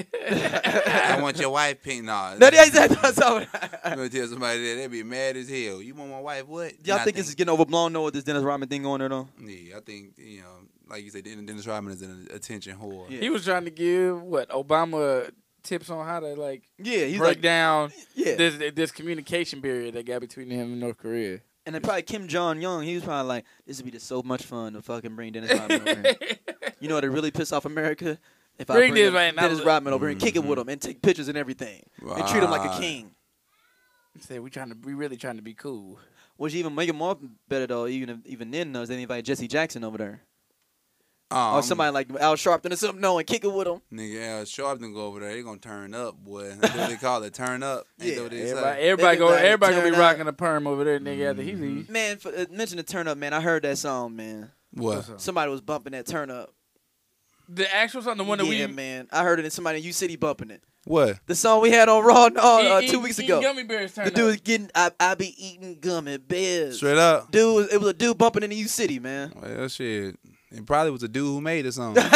I want your wife pink. Nah. No, that's all. I'm gonna tell somebody that they'd be mad as hell. You want my wife? What? Y'all think this is getting overblown though with this Dennis Rodman thing going there though? Yeah, I think like you said, Dennis Rodman is an attention whore. Yeah. He was trying to give Obama tips on how to he's break like, down yeah. this communication barrier that got between him and North Korea. And then probably Kim Jong-un, he was probably like, this would be so much fun to fucking bring Dennis Rodman over here. You know what would really piss off America? If Bring I this bring man, Dennis not- Rodman over here and kick it with him and take pictures and everything. And treat him like a Right. king. Say we really trying to be cool. Which even make it more better though, even then knows they invite Jesse Jackson over there. Oh, Or somebody like Al Sharpton or something, and kick it with him. Nigga, Al Sharpton go over there. They gonna turn up, boy. That's what they call it, turn up. Ain't that what they say? Everybody gonna turn be up. rocking a perm over there, nigga. After he leaves. Man, mention the turn up, man. I heard that song, man. What? Somebody was bumping that turn up. The actual song, the one that yeah, we man. I heard it in somebody in U City bumping it. What? The song we had on Raw 2 weeks ago. Gummy bears turn The dude up. was getting, I be eating gummy bears. Straight up. Dude, it was a dude bumping in the U City, man. Well, shit. It probably was a dude who made the song. Hey,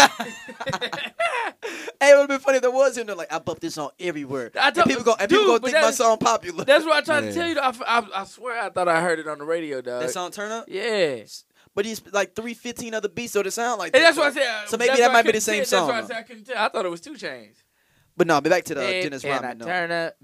it would have been funny if there was him. They're like, I bump this song everywhere. And people gonna Dude, think my song popular. That's what I tried to Yeah. tell you. I swear I thought I heard it on the radio, dog. That song turn up? Yeah. But he's like 315 other beats, so it sound like And that. that's what I said. So maybe that's that why I might be the couldn't same tell. song. That's why I said I couldn't tell. I thought it was 2 Chainz. But no, back to the Hey, Dennis can Rodman. I No. turn up?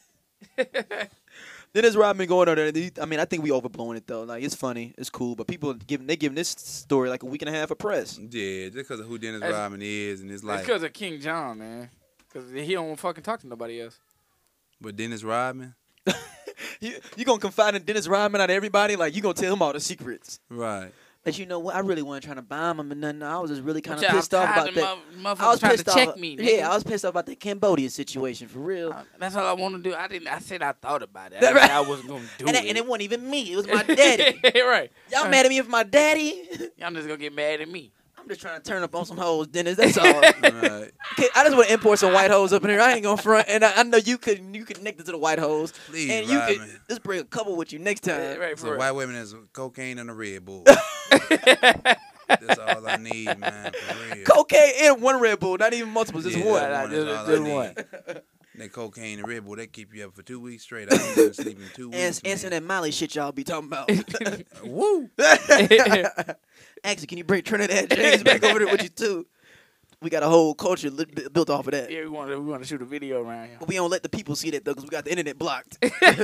Dennis Rodman going on there. I mean, I think we overblowing it though. Like, it's funny, it's cool, but people giving this story like a week and a half of press. Yeah, just because of who Dennis That's- Rodman is and his It's life. because of King John, man. Because he don't fucking talk to nobody else. But Dennis Rodman? You gonna confide in Dennis Rodman out of everybody? Like, you gonna tell him all the secrets? Right. But you know what? I really wasn't trying to bomb him and nothing. I was just really kind of I'm pissed off tired about of that. motherfuckers I was trying pissed to off. check me, nigga. Yeah, I was pissed off about that Cambodia situation for real. That's all I want to do. I said I thought about it. That I, right. I wasn't going to do it. And it wasn't even me. It was my daddy. Right. Y'all mad at me for my daddy? Y'all just going to get mad at me. I'm just trying to turn up on some hoes, Dennis. That's all. Right. Okay, I just want to import some white hoes up in here. I ain't gonna front, and I know you connected to the white hoes, Please, and you Rodman. could just bring a couple with you next time. Right, So for white women is cocaine and a Red Bull. That's all I need, man, for real. Cocaine and one Red Bull, not even multiple, just Yeah, one. that's all just I need. one. That cocaine and Red Bull, they keep you up for 2 weeks straight. I ain't been sleeping 2 weeks. And some of that Molly shit y'all be talking about. Woo! Actually, can you bring Trinidad James back over there with you too? We got a whole culture built off of that. Yeah, we want to shoot a video around here. But we don't let the people see that though, because we got the internet blocked.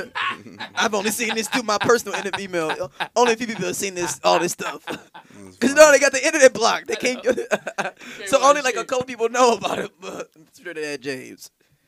I've only seen this through my personal internet email. Only a few people have seen all this stuff. Because they got the internet blocked. They can't. So only like a couple people know about it. But straight to that, James.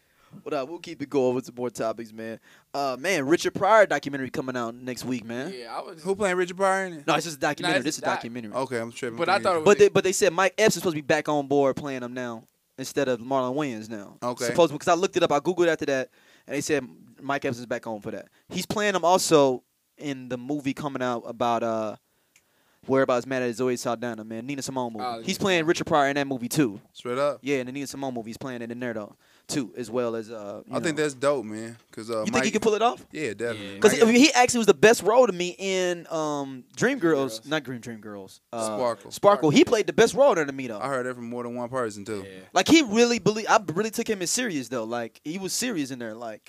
But we'll keep it going with some more topics, man. Man, Richard Pryor documentary coming out next week, man. Yeah, I was. Who playing Richard Pryor in it? No, it's just a documentary. Nah, This is a documentary. Okay, I'm tripping. But I thought it was. But they said Mike Epps is supposed to be back on board playing him now instead of Marlon Wayans now. Okay. Supposedly, because I looked it up, I googled after that, and they said Mike Epps is back on for that. He's playing him also in the movie coming out about Whereabouts Mad at Zoe Saldana, man. Nina Simone movie. He's playing Richard Pryor in that movie too. Straight up. Yeah, in the Nina Simone movie, he's playing it in there though, too, as well as I think that's dope, man. Cause you think he can pull it off? Yeah, definitely. Because he actually was the best role to me in Dreamgirls, not Dreamgirls. Sparkle. Sparkle. He played the best role there to me though. I heard that from more than one person too. Like he really I really took him as serious though. Like he was serious in there. Like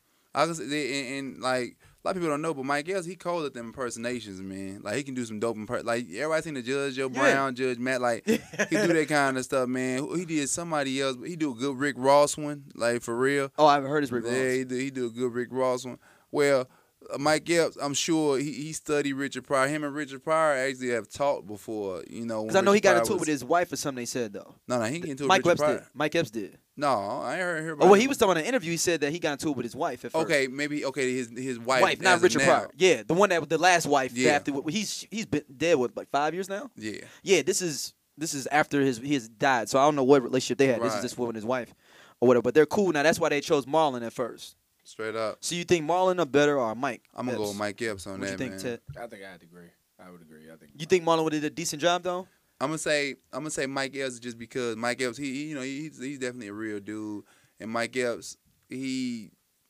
I was and like a lot of people don't know, but Mike Epps, he cold at them impersonations, man. Like he can do some dope like everybody seen the Judge Joe Brown, Judge Matt, like he do that kind of stuff, man. He did somebody else, but he do a good Rick Ross one, like for real. Oh, I've heard his Rick Ross. Yeah, he do a good Rick Ross one. Well, Mike Epps, I'm sure he studied Richard Pryor. Him and Richard Pryor actually have talked before, you know. Because I know he got into it with his wife or something. They said though. No, he didn't get into it with Mike Richard Epps Pryor. did. Mike Epps did. No, I ain't heard about. Oh well, he was talking in an interview. He said that he got into it with his wife at first. Okay, maybe his wife, not as of Richard now. Pryor. Yeah, the one that the last wife. Yeah. After he's been dead like 5 years now. Yeah. Yeah, this is after he has died. So I don't know what relationship they had. This is Right. just with his wife or whatever. But they're cool now. That's why they chose Marlon at first. Straight up. So you think Marlon are better or Mike? I'm gonna go with Mike Epps on What that, you think, man. Ted? I think I would agree. I would agree. I think. You think Marlon would have did a decent job though? I'm gonna say Mike Epps just because Mike Epps he's definitely a real dude, and Mike Epps he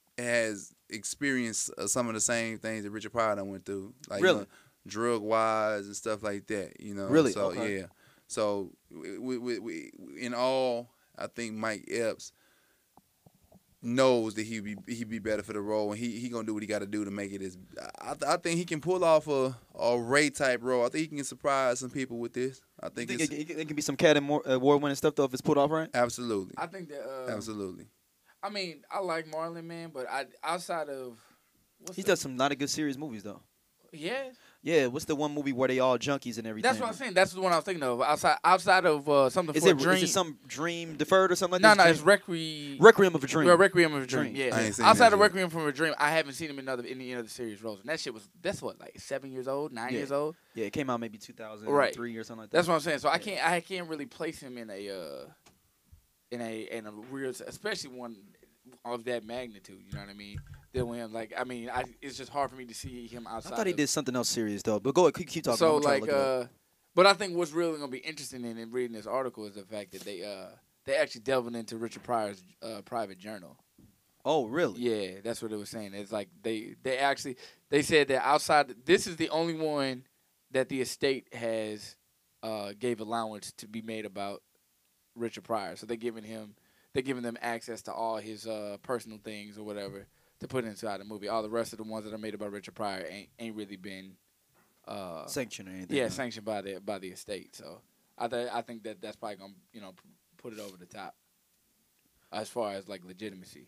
has experienced some of the same things that Richard Pryor done went through, like Really? drug wise and stuff like that. You know, Really? So Okay. yeah, so we in all, I think Mike Epps knows that he'd be better for the role, and he gonna do what he got to do to make it as. I think he can pull off a Ray type role. I think he can surprise some people with this. I think You it's think it can be some award winning stuff though if it's pulled off right? absolutely, I think that. absolutely. I mean, I like Marlon, man, but outside of. He's done some not a good serious movies though. Yeah. Yeah, what's the one movie where they all junkies and everything? That's what I'm saying. That's the one I was thinking of. Outside of something Is for it, a dream. is it some dream deferred or something like No, that? no, it's Requiem. Requiem of a Dream. Well, Requiem of a Dream. Dream. Yeah. I ain't seen Outside that of yet. Requiem from a Dream, I haven't seen him in any other serious roles, and that's what like 7 years old, 9 Yeah. years old. Yeah, it came out maybe 2003 Right. or something like that. That's what I'm saying. So I can't really place him in a real, especially one of that magnitude. You know what I mean? Then with him, like, I mean, it's just hard for me to see him outside. I thought he of- did something else serious though. But go ahead, keep talking. So I'm trying like, to look it up. but I think what's really gonna be interesting in reading this article is the fact that they actually delving into Richard Pryor's private journal. Oh, really? Yeah, that's what it was saying. It's like they said that outside, this is the only one that the estate has gave allowance to be made about Richard Pryor. So they're giving them access to all his personal things or whatever to put inside the movie. All the rest of the ones that are made about Richard Pryor ain't really been sanctioned or anything. yeah, huh? sanctioned by the estate. So I think that's probably gonna put it over the top as far as like legitimacy.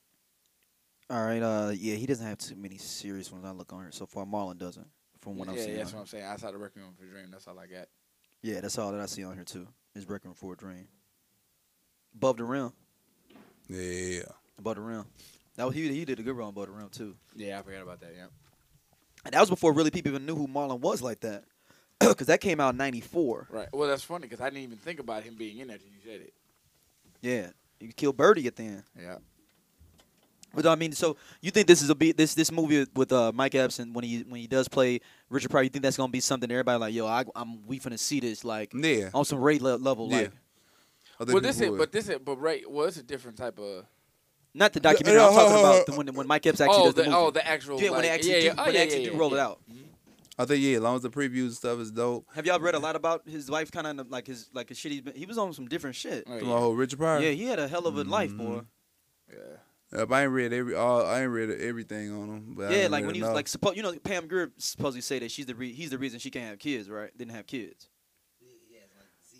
All right. Yeah, he doesn't have too many serious ones. I look on here so far. Marlon doesn't, from what I'm Yeah, seeing. that's on what I'm saying. Outside of Requiem for a Dream, that's all I got. Yeah, that's all that I see on here too. Is Requiem for a Dream. Above the Rim. Yeah. Above the Rim. That was, he did a good role on Above the Rim too. Yeah, I forgot about that. Yeah. And that was before really people even knew who Marlon was like that. Because that came out in '94. Right. Well, that's funny because I didn't even think about him being in there until you said it. Yeah, you killed Birdie at the end. Yeah. But I mean, so you think this is this movie with Mike Epps and when he does play Richard Pryor, you think that's gonna be something everybody like, yo, we finna see this like Yeah. on some Ray level, Yeah. like I think Well, this people is would. but Ray. Well, it's a different type of. not the documentary. I'm talking about when Mike Epps actually does the movie. the actual. Yeah, when they like, actually yeah, do, when they actually do roll it out. I think as long as the previews and stuff is dope. Have y'all read a lot about his life? Kind of like his shit. He was on some different shit. Oh, The whole Richard Pryor. Yeah, he had a hell of a life, boy. Yeah. I ain't read everything on him. But I Yeah, ain't like read when he was enough. like Pam Grier supposedly say that he's the reason she can't have kids, right? Didn't have kids.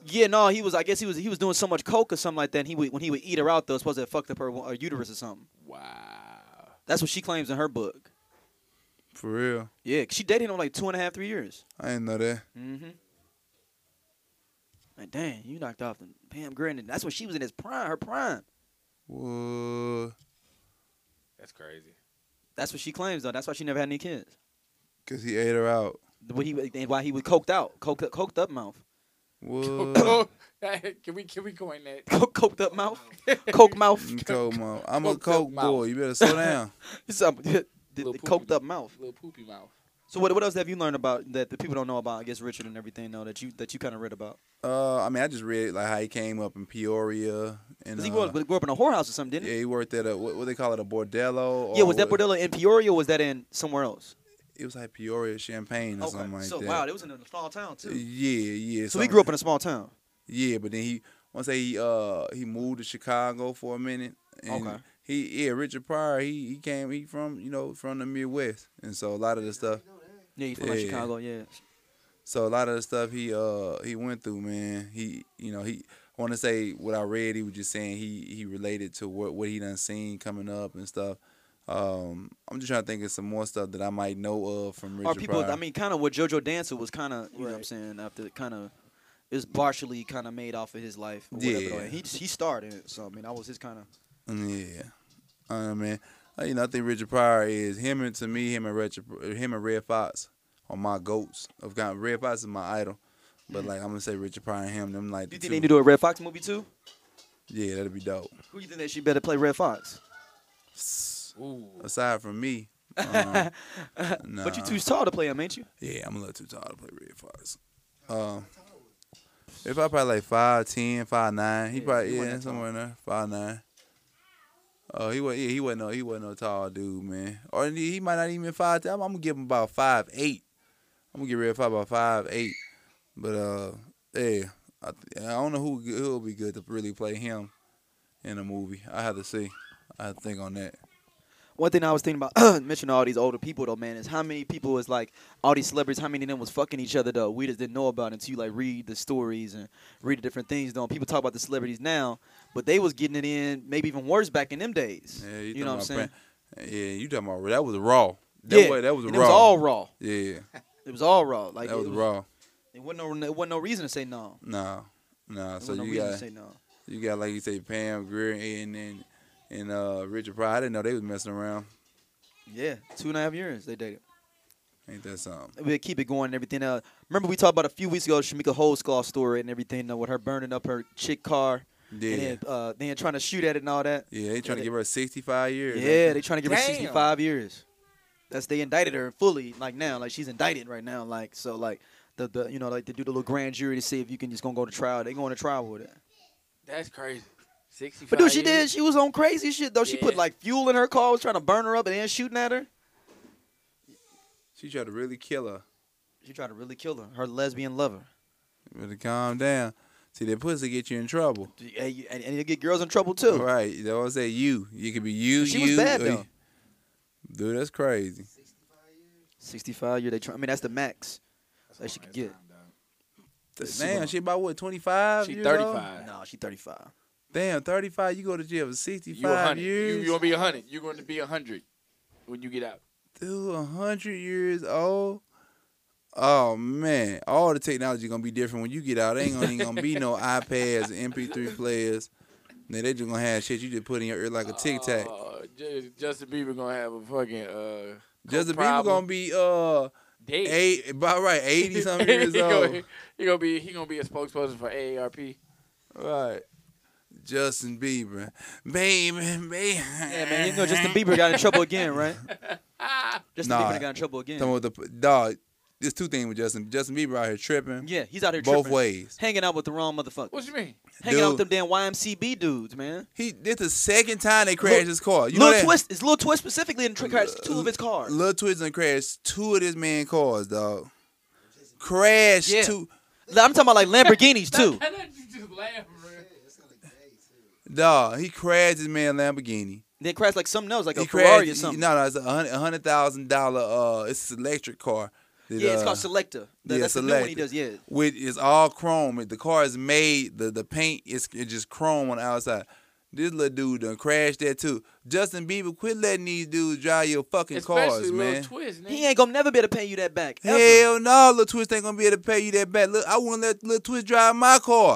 Yeah, no, he was. I guess he was doing so much coke or something like that. And when he would eat her out, though, supposed to have fucked up her uterus or something. Wow. That's what she claims in her book. For real. Yeah, 'cause she dated him like 2.5, 3 years. I didn't know that. Mm-hmm. Like, dang, you knocked off the Pam Grier, and that's when she was in her prime. What? That's crazy. That's what she claims, though. That's why she never had any kids. Cause he ate her out. And why he was coked out, coked up mouth. What? Can we coin that? Coked up mouth, coke mouth. Coke mouth. I'm a Coked up coke mouth. boy. You better slow down. The Little coked poopy- up mouth. Little poopy mouth. So what else have you learned about that the people don't know about? I guess Richard and everything though that you kind of read about. I mean, I just read like how he came up in Peoria and 'Cause he grew up in a whorehouse or something, didn't he? yeah, he worked at a what they call it, a bordello. Yeah, or was that what- bordello in Peoria or was that in somewhere else? It was like Peoria, Champaign, or something like so that. wow, it was in a small town too. Yeah. So he grew up in a small town. Yeah, but then he moved to Chicago for a minute. And Okay. Richard Pryor, he from from the Midwest, and so a lot of the stuff. Yeah, he from like Chicago. Yeah. So a lot of the stuff he went through, man. I want to say what I read. He was just saying he related to what he done seen coming up and stuff. I'm just trying to think of some more stuff that I might know of from Richard Or people, Pryor. I mean, kind of what JoJo Dancer was kind of, you know what I'm saying, after kind of, it was partially kind of made off of his life. Or whatever, though. Yeah. And he starred in it, so I mean, that was his kind of. Yeah, man. I think Richard Pryor is him and Red Fox are my goats. Red Fox is my idol, but like I'm gonna say Richard Pryor and him. Them like. Do you the think two. they need to do a Red Fox movie too? Yeah, that'd be dope. Who you think that she better play Red Fox? Ooh. Aside from me, But you too tall to play him, ain't you? Yeah, I'm a little too tall to play Red Fox. If I probably like 5'10", 5'9", he probably somewhere in there, 5'9". He wasn't no tall dude, man. Or he might not even 5'10". I'm gonna give him about 5'8". I'm gonna give Red Fox about 5'8". But I don't know who'll be good to really play him in a movie. I have to see. I have to think on that. One thing I was thinking about, mentioning all these older people though, man, is how many people is like all these celebrities, how many of them was fucking each other though? We just didn't know about it until you like read the stories and read the different things though. People talk about the celebrities now, but they was getting it in maybe even worse back in them days. Yeah, you know what I'm saying? You talking about that was raw. That was raw. It was all raw. Yeah. It was all raw. Like that was raw. It wasn't no reason to say no. No. There So wasn't no you reason got to say no. you got like you say Pam Grier and Richard Pryor. I didn't know they was messing around. Yeah, 2.5 years they dated. Ain't that something? We'll keep it going and everything. Remember we talked about a few weeks ago Shamika Holdsclaw story and everything with her burning up her chick car. Yeah. And then trying to shoot at it and all that. Yeah, they trying to give her 65 years. Yeah, they trying to give her Damn. 65 years. They indicted her fully, like now, like she's indicted right now, like so, like the like they do the little grand jury to see if you can just gonna go to trial. They going to trial with it. That's crazy. 65 But dude, she years? did. She was on crazy shit though. She put Yeah. like fuel in her car, was trying to burn her up, and then shooting at her. She tried to really kill her. She tried to really kill her, her lesbian lover. You better calm down. See, that pussy get you in trouble. And you get girls in trouble too. Right. They always say you. You could be you. She was bad or though. Dude, that's crazy. 65 years. I mean, that's the max that she could get. Damn, she about what, 25? She years old? 35. No, she 35. Damn, 35. You go to jail for You 65 100. years. You gonna be 100. You're going to be 100 when you get out. Dude, 100 years old. Oh man, all the technology gonna be different when you get out. Ain't gonna be no iPads and MP3 players. Then they just gonna have shit you just put in your ear like a Tic Tac. Justin Bieber gonna have a fucking Justin Bieber problem. gonna be Dead. about right 80 something years old. He gonna be a spokesperson for AARP. Right. Justin Bieber, baby. Yeah, man. You know Justin Bieber got in trouble again, right? Justin Bieber got in trouble again. Dog, there's two things with Justin. Justin Bieber out here tripping. Yeah, he's out here both tripping. ways. Hanging out with the wrong motherfuckers. What you mean? Hanging out with them damn YMCB dudes, man. This the second time they crashed his car. You know Lil that? Twist, it's Lil Twist specifically in crashed two of his cars. Lil Twist done crashed two of this man cars, dog. Crashed two. I'm talking about like Lamborghinis too. Dog, he crashed his man Lamborghini. Then crashed like something else, like a He Ferrari or crashed- something. No, it's $100,000. It's an electric car Yeah, it's called Selector. That's the new one he does. Yeah. With it's all chrome. The car is made. The paint is just chrome on the outside. This little dude done crashed that too. Justin Bieber, quit letting these dudes drive your fucking cars, man. Lil Twist, man. He ain't gonna never be able to pay you that back. Ever. Hell no, Lil Twist ain't gonna be able to pay you that back. Look, I wouldn't let Lil Twist drive my car.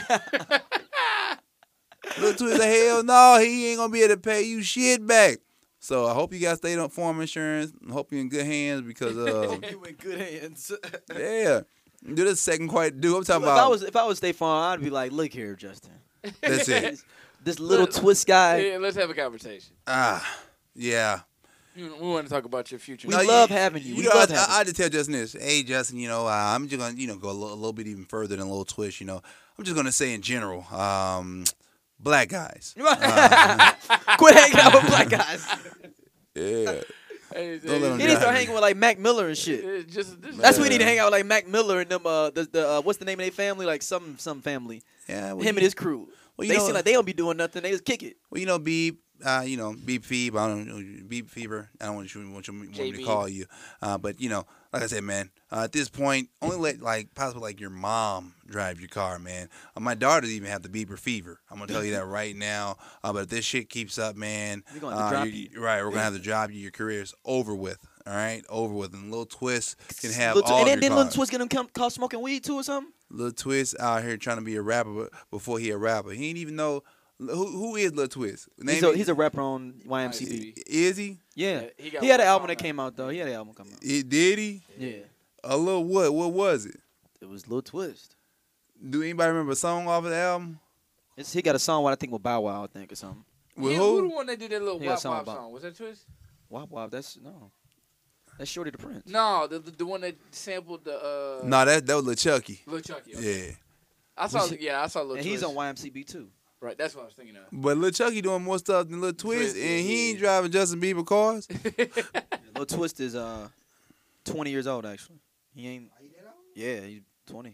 Lil Twist, hell no, he ain't gonna be able to pay you shit back. So I hope you guys State Farm Insurance. I hope you're in good hands because you in good hands. yeah. Do the second quite do. I'm talking about. If I was State Farm, I'd be like, look here, Justin. That's it. This little twist guy. Yeah, let's have a conversation. Yeah. We want to talk about your future. We love having you. I just tell Justin this. Hey, Justin, I'm just gonna, go a little bit even further than a little twist. I'm just gonna say in general, black guys. Quit hanging out with black guys. Yeah. He needs to start hanging with like Mac Miller and shit. That's what we need to hang out with, like Mac Miller and them. What's the name of their family? Like some family. Yeah. Him and his crew. They seem like they don't be doing nothing. They just kick it. Well, Beep, Beep Fever. I don't know, Beep Fever. I don't want me to call you. But like I said, man, at this point, only let possibly your mom drive your car, man. My daughters even have the Bieber fever. I'm gonna tell you that right now. But if this shit keeps up, man, we're gonna have to drop you. Right, we're gonna have to drop you. Your career's over with. All right, over with. And Lil Twist can have Lil all and then your Lil Twist get him caught smoking weed too or something. Lil Twist out here trying to be a rapper, but before he a rapper, he ain't even know who is Lil Twist. He's a rapper on YMCB. Is he? Yeah. He had an album that came out though. He had an album come out. Did he? Yeah. A little what? What was it? It was Lil Twist. Do anybody remember a song off of the album? He got a song I think with Bow Wow, I think, or something. With who the one that did that little Wop Wop song? Was that Twist? Wop Wop. That's Shorty the Prince. No, the one that sampled the. No, that was Lil Chucky. Lil Chucky. Okay. Yeah. I saw Lil and Twist. He's on YMCB too. Right, that's what I was thinking of. But Lil Chucky doing more stuff than Lil Twist, and he ain't driving Justin Bieber cars. Lil Twist is 20 years old actually. He ain't. Yeah, he's 20.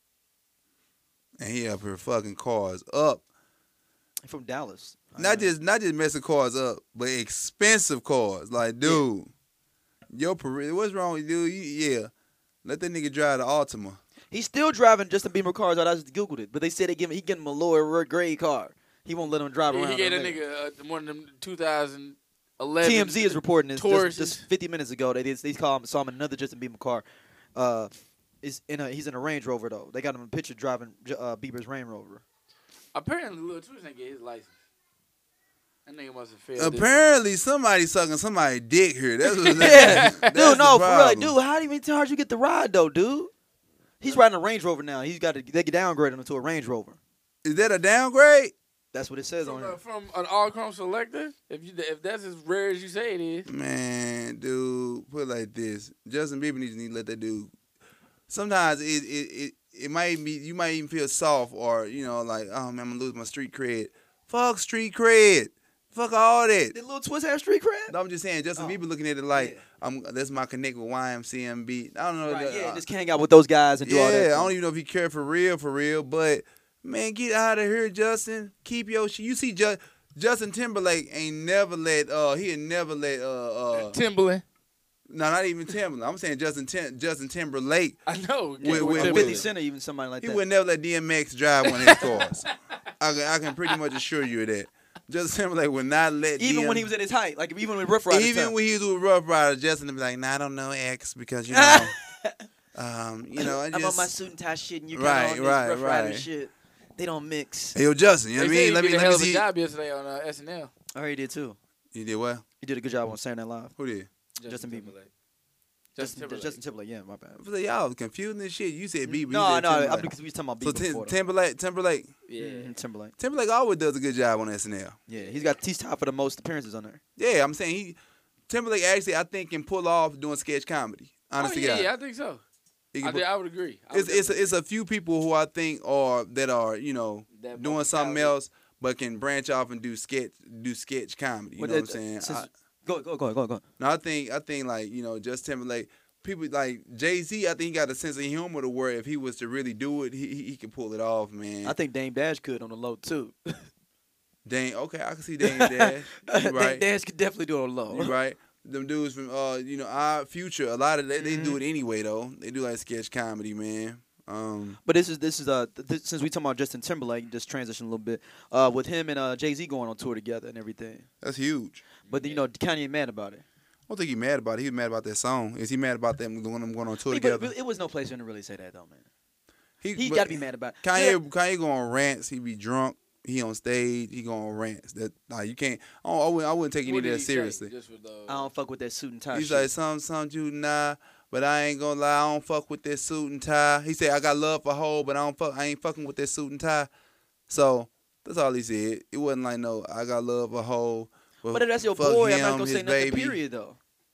And he up here fucking cars up. He's from Dallas. Not just messing cars up, but expensive cars. Like, dude, what's wrong with you? Let that nigga drive the Altima. He's still driving Justin Bieber cars. I just Googled it, but they said he give him a lower grade car. He won't let him drive around. He gave that nigga one of them 2011. TMZ is reporting this just 50 minutes ago. They saw him in another Justin Bieber car. He's in a Range Rover though. They got him a picture driving Bieber's Range Rover. Apparently, Lil Twist didn't get his license. That nigga must have failed. Apparently, somebody sucking somebody's dick here. That's what dude, no, for real. Like, dude, how do you even charge you get the ride though, dude? He's riding a Range Rover now. They downgraded him to a Range Rover. Is that a downgrade? That's what it says on it. From an all-chrome Selector? If that's as rare as you say it is. Man, dude, put it like this. Justin Bieber needs to let that dude. Sometimes it might be, you might even feel soft or, like, oh, man, I'm going to lose my street cred. Fuck street cred. Fuck all that. Did Lil Twist have street cred? No, I'm just saying, Justin Bieber looking at it like, that's my connect with YMCMB. I don't know. Right, just hang out with those guys and do all that. Yeah, I don't even know if he care for real, but, man, get out of here, Justin. Keep your shit. You see, Justin Timberlake ain't never let, Timberland. No, not even Timberland. I'm saying Justin Timberlake. I know. With 50 Cent or even somebody like that. He would never let DMX drive one of his cars. I can pretty much assure you of that. Justin Timberlake would not let even when he was at his height, like even with Rough Rider. Even when he was with Rough Rider, Justin would be like, "Nah, I don't know X because I'm on my suit and tie shit, and you got on this Rough Rider shit. They don't mix." Hey, yo, Justin, you know what I mean? Let me see. He did a hell of a job yesterday on SNL. Oh, he did too. You did what? He did a good job on Saturday Night Live. Who did? Justin Bieber. Justin Timberlake, yeah, my bad. Y'all confusing this shit. You said Bieber. No, because we was talking about Bieber. So Timberlake. Yeah, Timberlake. Timberlake always does a good job on SNL. Yeah, he's top for the most appearances on there. Yeah, I'm saying Timberlake actually I think can pull off doing sketch comedy. Honestly, yeah, I think so. I would agree. It's a few people who I think are doing something else, but can branch off and do sketch comedy. You know what I'm saying? Go. No, I think like just Timberlake. People like Jay-Z, I think he got a sense of humor to where if he was to really do it, he can pull it off, man. I think Dame Dash could on the low too. Okay, I can see Dame Dash. Right. Dame Dash could definitely do it on the low. Right. them dudes from our Future. A lot of they do it anyway though. They do like sketch comedy, man. But this is since we talking about Justin Timberlake, just transition a little bit. With him and Jay-Z going on tour together and everything. That's huge. But Kanye mad about it. I don't think he's mad about it. He's mad about that song. Is he mad about them going on tour together? But it was no place for him to really say that though, man. He but got to be mad about it. Kanye go on rants. He be drunk. He on stage. He go on rants. That you can't. I wouldn't take any of that seriously. I don't fuck with that suit and tie. He's shit. like some you nah. But I ain't gonna lie, I don't fuck with that suit and tie. He said I got love for Ho, but I ain't fucking with that suit and tie. So that's all he said. It wasn't like no, I got love for Ho. But if that's your boy, I'm not gonna say nothing. Baby. Period, though.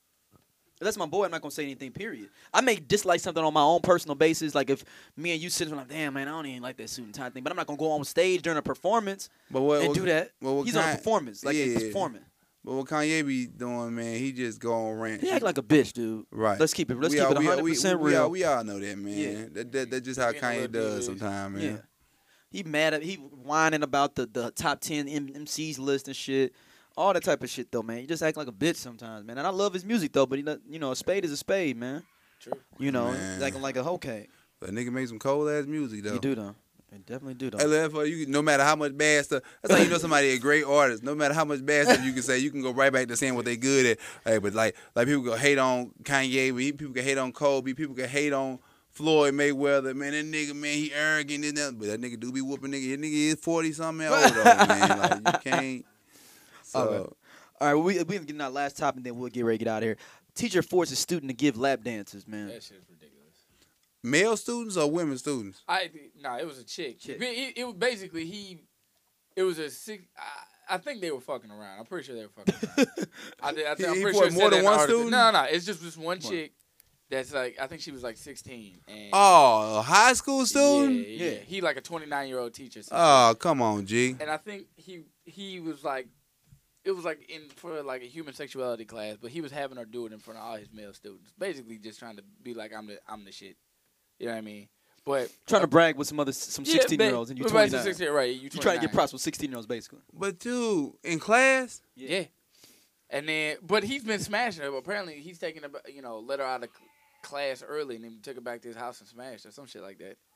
If that's my boy, I'm not gonna say anything. Period. I may dislike something on my own personal basis. Like if me and you sitting like, damn man, I don't even like that suit and tie thing. But I'm not gonna go on stage during a performance and do that. He's on a performance, like he's performing. But what Kanye be doing, man, he just go on rant. He act like a bitch, dude. Right. Let's keep it 100% real. We all know that, man. Yeah. That's just how Kanye does sometimes, man. Yeah. He mad at he whining about the top 10 MCs list and shit. All that type of shit though, man. He just act like a bitch sometimes, man. And I love his music though, but a spade is a spade, man. True. He's acting like a hoe cake. But nigga make some cold ass music though. He do though. He definitely do though. No matter how much bad stuff, that's how you know somebody a great artist. No matter how much bad stuff you can say, you can go right back to saying what they good at. Hey, but like people can hate on Kanye, but people can hate on Kobe, people can hate on Floyd Mayweather. Man, that nigga, man, he arrogant and that, but that nigga do be whooping nigga. That nigga is 40 something old though, man. Like you can't. So. All right, we getting our last topic, and then we'll get ready to get out of here. Teacher forces student to give lap dances, man. That shit's ridiculous. Male students or women students? It was a chick. It was basically it was a six. I think they were fucking around. I'm pretty sure they were fucking around. I'm pretty sure more than one student. No, it's just this one chick. That's like I think she was like 16. And a high school student? Yeah. He like a 29-year-old teacher. Oh, come on, G. And I think he was like. It was like for like a human sexuality class, but he was having her do it in front of all his male students, basically just trying to be like I'm the shit. You know what I mean? But trying to brag with some 16-year-olds and you 29. Right? You trying to get props with 16-year-olds basically. But dude, in class? Yeah. And then, but he's been smashing her. But apparently, he's taking let her out of class early and then took her back to his house and smashed her, some shit like that.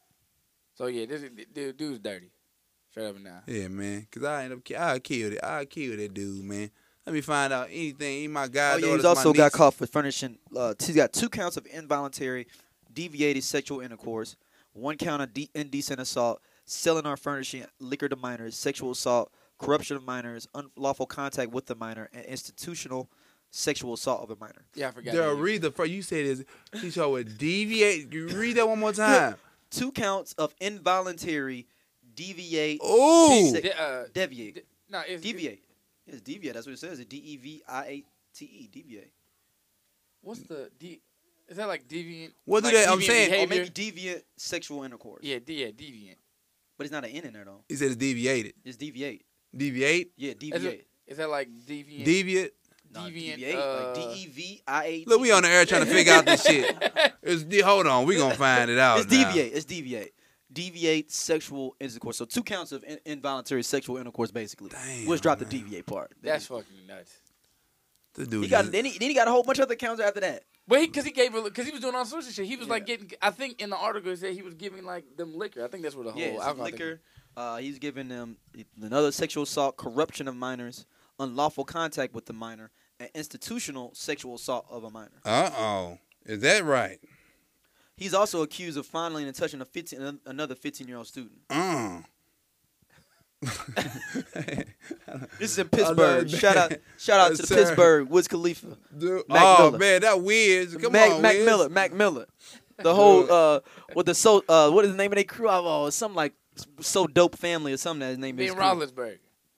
So yeah, this dude's dirty. Straight up and down. Yeah, man. Cause I killed it. I killed that dude, man. Let me find out anything. My God. He's also got caught for furnishing. He's got 2 counts of involuntary, deviated sexual intercourse, 1 count of indecent assault, selling or furnishing liquor to minors, sexual assault, corruption of minors, unlawful contact with the minor, and institutional sexual assault of a minor. Yeah, I forgot. Read the first. You said he showed deviate. You read that one more time. 2 counts of involuntary. Deviate. Oh, deviate. It's deviate. It's deviate. That's what it says. It's DEVIATE. Deviate. What's the D? Is that like deviant? What do like that? I'm saying. Or maybe deviant sexual intercourse. Yeah, deviant. But it's not an N in there though. He said it's deviated. It's deviate. Deviate? Yeah, deviate. Is that like deviant? Deviant. Deviant. Like DEVIATE. Look, we on the air trying to figure out this shit. Hold on, we gonna find it out. It's deviate. It's deviate. Deviate sexual intercourse. So 2 counts of involuntary sexual intercourse, basically. Damn, we'll drop the deviate part. That's fucking nuts. The dude. Then he got a whole bunch of other counts after that. But because he was doing all sorts of shit. He was like getting. I think in the article it said he was giving like them liquor. I think that's what the whole alcohol liquor. He's giving them another sexual assault, corruption of minors, unlawful contact with the minor, and institutional sexual assault of a minor. Is that right? He's also accused of fondling and touching another 15-year-old student. This is in Pittsburgh. Shout out to the Pittsburgh, Wiz Khalifa. Miller. Man, that Wiz. Come on, Wiz. Mac Miller. The whole what is the name of their crew? Oh, something like So Dope Family or something that his name is. In Roethlisberger.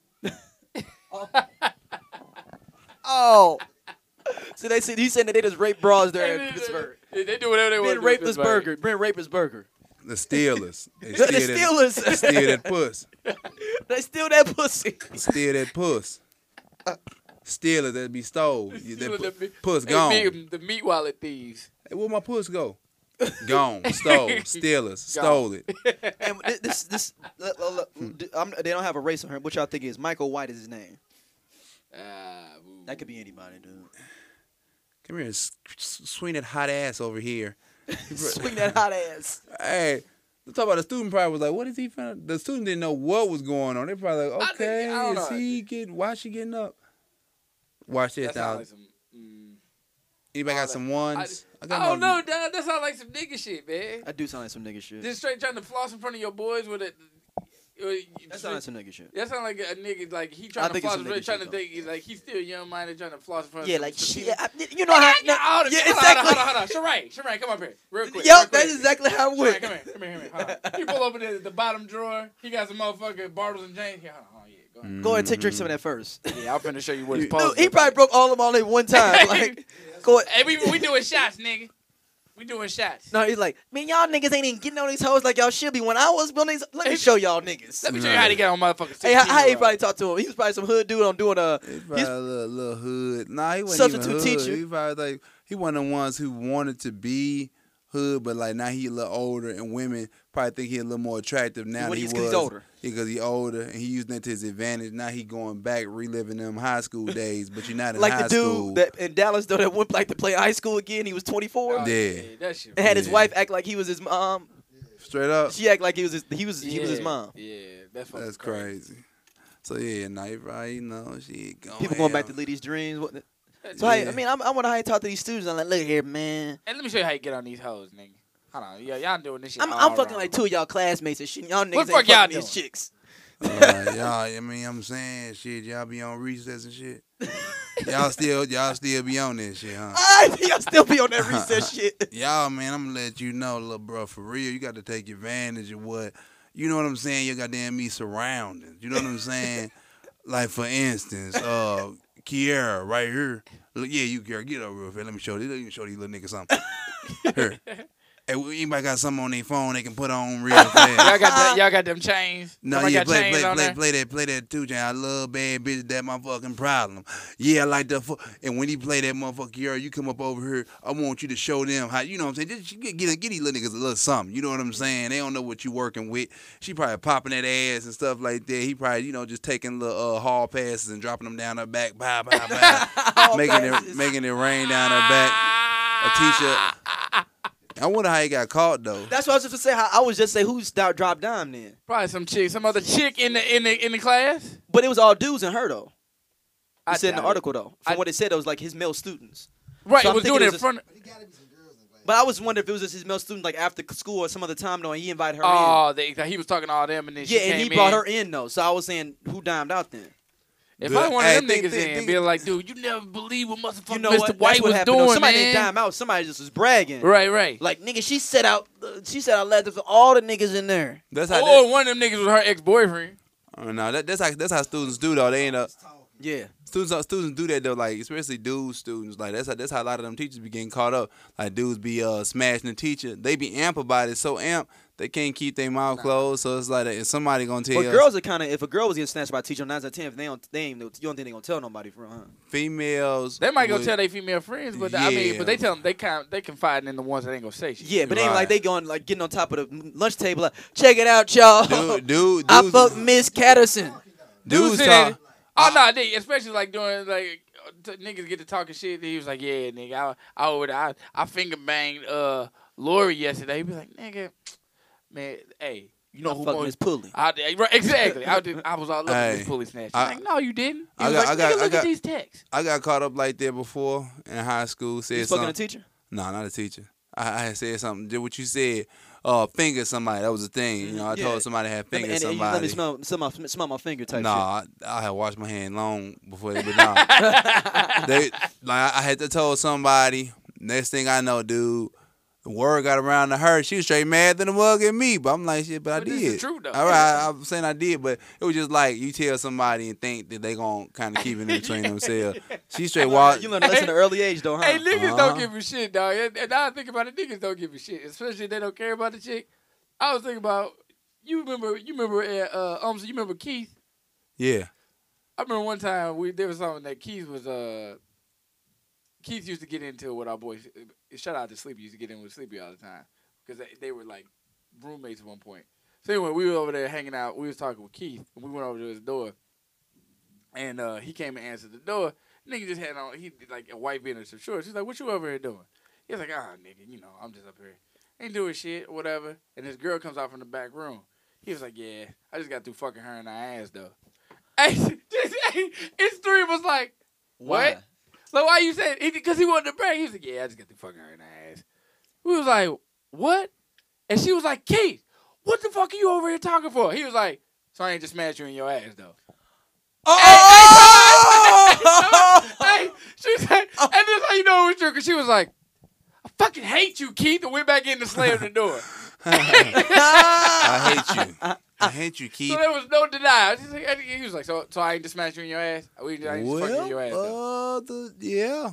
Oh. So he said that they just rape bras there in Pittsburgh. They do whatever they want. Rape this burger. Rape his burger. The Steelers. The Steelers. They steal that puss. They steal that pussy. Steal that puss. Steelers that be stole. Puss gone. The meat wallet thieves. Hey, where my puss go? Gone. Stole. Steelers. Stole it. And they don't have a race on her. What y'all think is? Michael White is his name. That could be anybody, dude. Come here and swing that hot ass over here. Swing that hot ass. Hey, let's talk about the student probably was like, what is he finna? The student didn't know what was going on. They probably like, okay, is he getting, why she getting up? Watch this now. Like Anybody got some ones? I don't know, dog. That sounds like some nigga shit, man. I do sound like some nigga shit. Just straight trying to floss in front of your boys with it. That sounds like some nigga shit. That sound like a nigga, like he trying to floss, trying to think, like he's still young minded, trying to floss in front of. Yeah, like shit. You know how? Yeah, exactly. Hold on. Sharai, come up here, real quick. Yep, that's exactly how it went. Come here. Hold on. He pull open the bottom drawer. He got some motherfucking Bartles and James. Here, hold on, yeah, go ahead. Go ahead and drink some of that first. Yeah, I'm finna show you what it's supposed. He probably broke all of them all at one time. Like, go ahead. Hey, we doing shots, nigga. We doing shots. No, he's like, man, y'all niggas ain't even getting on these hoes like y'all should be. When I was building these, let me show y'all niggas. Let me show you how to get on motherfuckers. Hey, how he probably talked to him? He was probably some hood dude on doing He's probably a little hood. Nah, he wasn't substitute even hood. teacher. He probably like he one of the ones who wanted to be hood, but like now he a little older, and women probably think he a little more attractive now than he was. Because he's older. Because he's older, and he using that to his advantage. Now he going back, reliving them high school days, but you're not in like high the dude school. that in Dallas though that went like to play high school again. He was 24. Yeah. That shit. And had his wife act like he was his mom. Straight up. She act like he was his mom. Yeah, that's crazy. So yeah, night right, you know, shit going. People going back to lead these dreams. So I wonder how he talk to these students. I'm like, look here, man. And let me show you how you get on these hoes, nigga. Hold on, y'all doing this shit. I'm fucking like two of y'all classmates and shit. Y'all niggas what the ain't fuck y'all fucking doing? these chicks. Y'all, I mean, I'm saying shit. Y'all be on recess and shit. Y'all still be on this shit, huh? Y'all still be on that recess shit. Y'all, man, I'm gonna let you know, little bro, for real. You got to take advantage of what, you know what I'm saying. You goddamn me surroundings. You know what I'm saying? Like for instance, Kiara right here. Look, yeah, you Kiara, get over real fast. Let me show these little niggas something. Here. Hey, anybody got something on their phone they can put on real fast? y'all got them chains? No, yeah, play that too, Jay. I love bad bitches, that my fucking problem. Yeah, I like that. And when he play that motherfucker, you come up over here, I want you to show them how, you know what I'm saying? Just get these little niggas a little something. You know what I'm saying? They don't know what you working with. She probably popping that ass and stuff like that. He probably, just taking little hall passes and dropping them down her back, bye, making it rain down her back. A t-shirt. I wonder how he got caught though. That's what I was just to say. I was just say who's dropped dime then. Probably some other chick in the class. But it was all dudes and her though. I said in the article though. From what it said, it was like his male students. Right, so it was doing it in front. But I was wondering if it was just his male student, like after school or some other time though, and he invited her in. Oh, he was talking to all them, and then she and he brought her in though. So I was saying, who dimed out then? If I wanted them niggas in, be like, dude, you never believe what motherfucker Mr. White was happened, doing, somebody man. didn't dime out. Somebody just was bragging. Right. Like, nigga, she set out letters for all the niggas in there. That's how. One of them niggas was her ex-boyfriend. Oh no, that's how students do though. They end up. Yeah. Students do that though, like especially dudes students. Like that's how a lot of them teachers be getting caught up. Like dudes be smashing the teacher. They be amp about it, so amp they can't keep their mouth closed. So it's like if somebody gonna tell you. But girls are kind of, if a girl was getting snatched by a teacher on 9 out of 10, if you don't think they gonna tell nobody for huh? Females. They might go tell their female friends, but but they tell them they confide in the ones that ain't gonna say shit. Yeah, but it ain't like they going like getting on top of the lunch table. Like, check it out, y'all. Dude, I fucked Miss Catterson. Dudes talk. Oh no, especially like during like niggas get to talking shit. He was like, yeah, nigga, I finger banged Lori yesterday. He be like, nigga, man, hey, you know who Miss Pulley? Right, exactly. I was all over Miss Pulley snatch. Like, no, you didn't. Look at these texts. I got caught up like that before in high school. Said you fucking a teacher? No, not a teacher. I had said something. Did what you said. Finger somebody. That was a thing. I told somebody I had fingered somebody. Let me smell my finger type shit. I had washed my hand long before they went down. I had to tell somebody. Next thing I know, dude, the word got around to her. She was straight mad than the mug at me. But I'm like, shit, but I did. This is true, though. All right, I'm saying I did, but it was just like you tell somebody and think that they gonna kind of keep it in between themselves. She straight walked. You learn a lesson at an early age, though, huh? Hey, niggas don't give a shit, dog. And now I think about it, niggas don't give a shit, especially if they don't care about the chick. I was thinking about you remember you remember Keith? Yeah. I remember one time there was something that Keith used to get into with our boys. Shout out to Sleepy, used to get in with Sleepy all the time because they were like roommates at one point. So anyway, we were over there hanging out. We was talking with Keith, and we went over to his door. And he came and answered the door. Nigga just had on, he like a white beanie and some shorts. He's like, what you over here doing? He was like, nigga, you know, I'm just up here. Ain't doing shit, whatever. And this girl comes out from the back room. He was like, yeah, I just got through fucking her in her ass, though. Hey, it's three of us like, what? So why you saying? Because he wanted to brag. He was like, yeah, I just got through fucking her in her ass. We was like, what? And she was like, Keith, what the fuck are you over here talking for? He was like, so I ain't just smashed you in your ass, though. Hey, she said, and this how you know it was true, because she was like, I fucking hate you, Keith, and went back in and slammed the door. I hate you. I hate you, Keith. So there was no denial. He was like, so I ain't just smashed you in your ass? I ain't just fucking you in your ass, though. Yeah.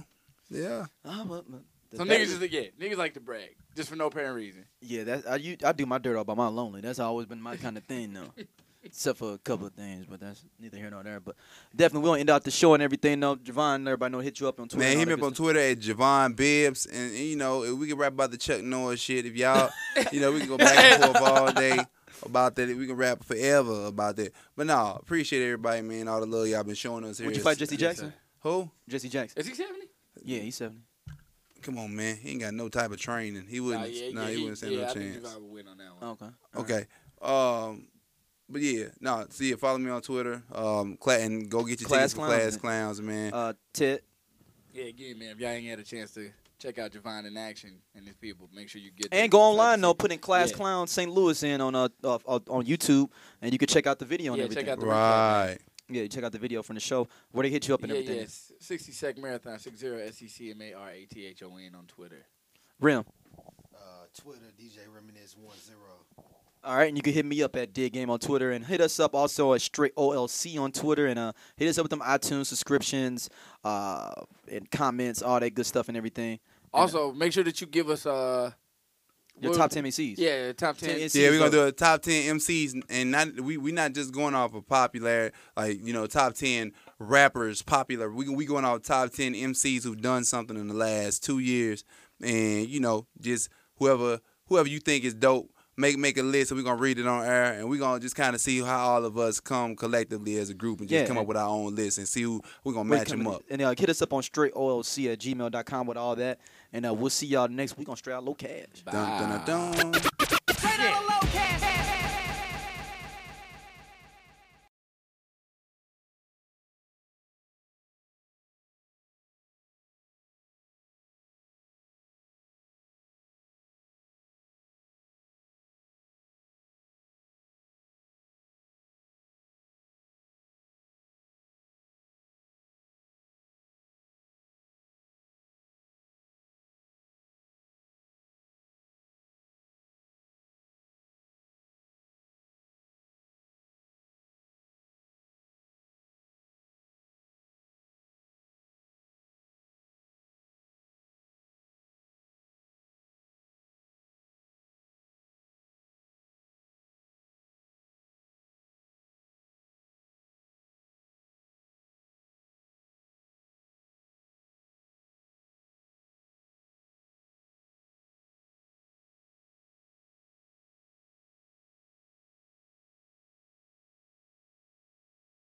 So niggas niggas like to brag, just for no apparent reason. Yeah, I do my dirt all by my lonely. That's always been my kind of thing, though. Except for a couple of things, but that's neither here nor there. But definitely, we'll end out the show and everything, though. Javon, everybody know, hit you up on Twitter. Man, hit me up on Twitter at Javon Bibbs. And, you know, if we can rap about the Chuck Norris shit. If y'all, you know, we can go back and forth all day about that. We can rap forever about that. But no, appreciate everybody, man. All the love y'all been showing us here. Would you fight Jesse Jackson? Who? Jesse Jackson. Is he 70? Yeah, he's 70. Come on, man. He ain't got no type of training. He wouldn't. He wouldn't stand no I chance. think Javon would win on that one. Okay. Okay. But yeah, follow me on Twitter. And go get your tickets for Class Clowns, man. Ted. Yeah, again, man, if y'all ain't had a chance to check out Javon in action and his people, make sure you get And go online, though, put in Class Clowns St. Louis in on YouTube, and you can check out the video and everything. Check out the right. Yeah, check out the video from the show where they hit you up and everything. Yeah, 60 Sec Marathon, 60 SECMARATHON on Twitter. Rim. Twitter, DJ Reminisce 10. All right, and you can hit me up at Dig Game on Twitter, and hit us up also at Straight OLC on Twitter, and hit us up with them iTunes subscriptions, and comments, all that good stuff and everything. Also, make sure that you give us your top 10 MCs. Yeah, top 10 MCs. Yeah, we're gonna do a top 10 MCs, and we not just going off of popular, like, you know, top 10 rappers popular. We going off top 10 MCs who've done something in the last 2 years, and you know, just whoever you think is dope. Make a list, and we're going to read it on air, and we're going to just kind of see how all of us come collectively as a group and just come up with our own list and see who we're going to match them up. And hit us up on straightolc@gmail.com with all that, and we'll see y'all next week on Straight Out Low Cash. Dun, dun, dun, dun. Straight Out Low Cash.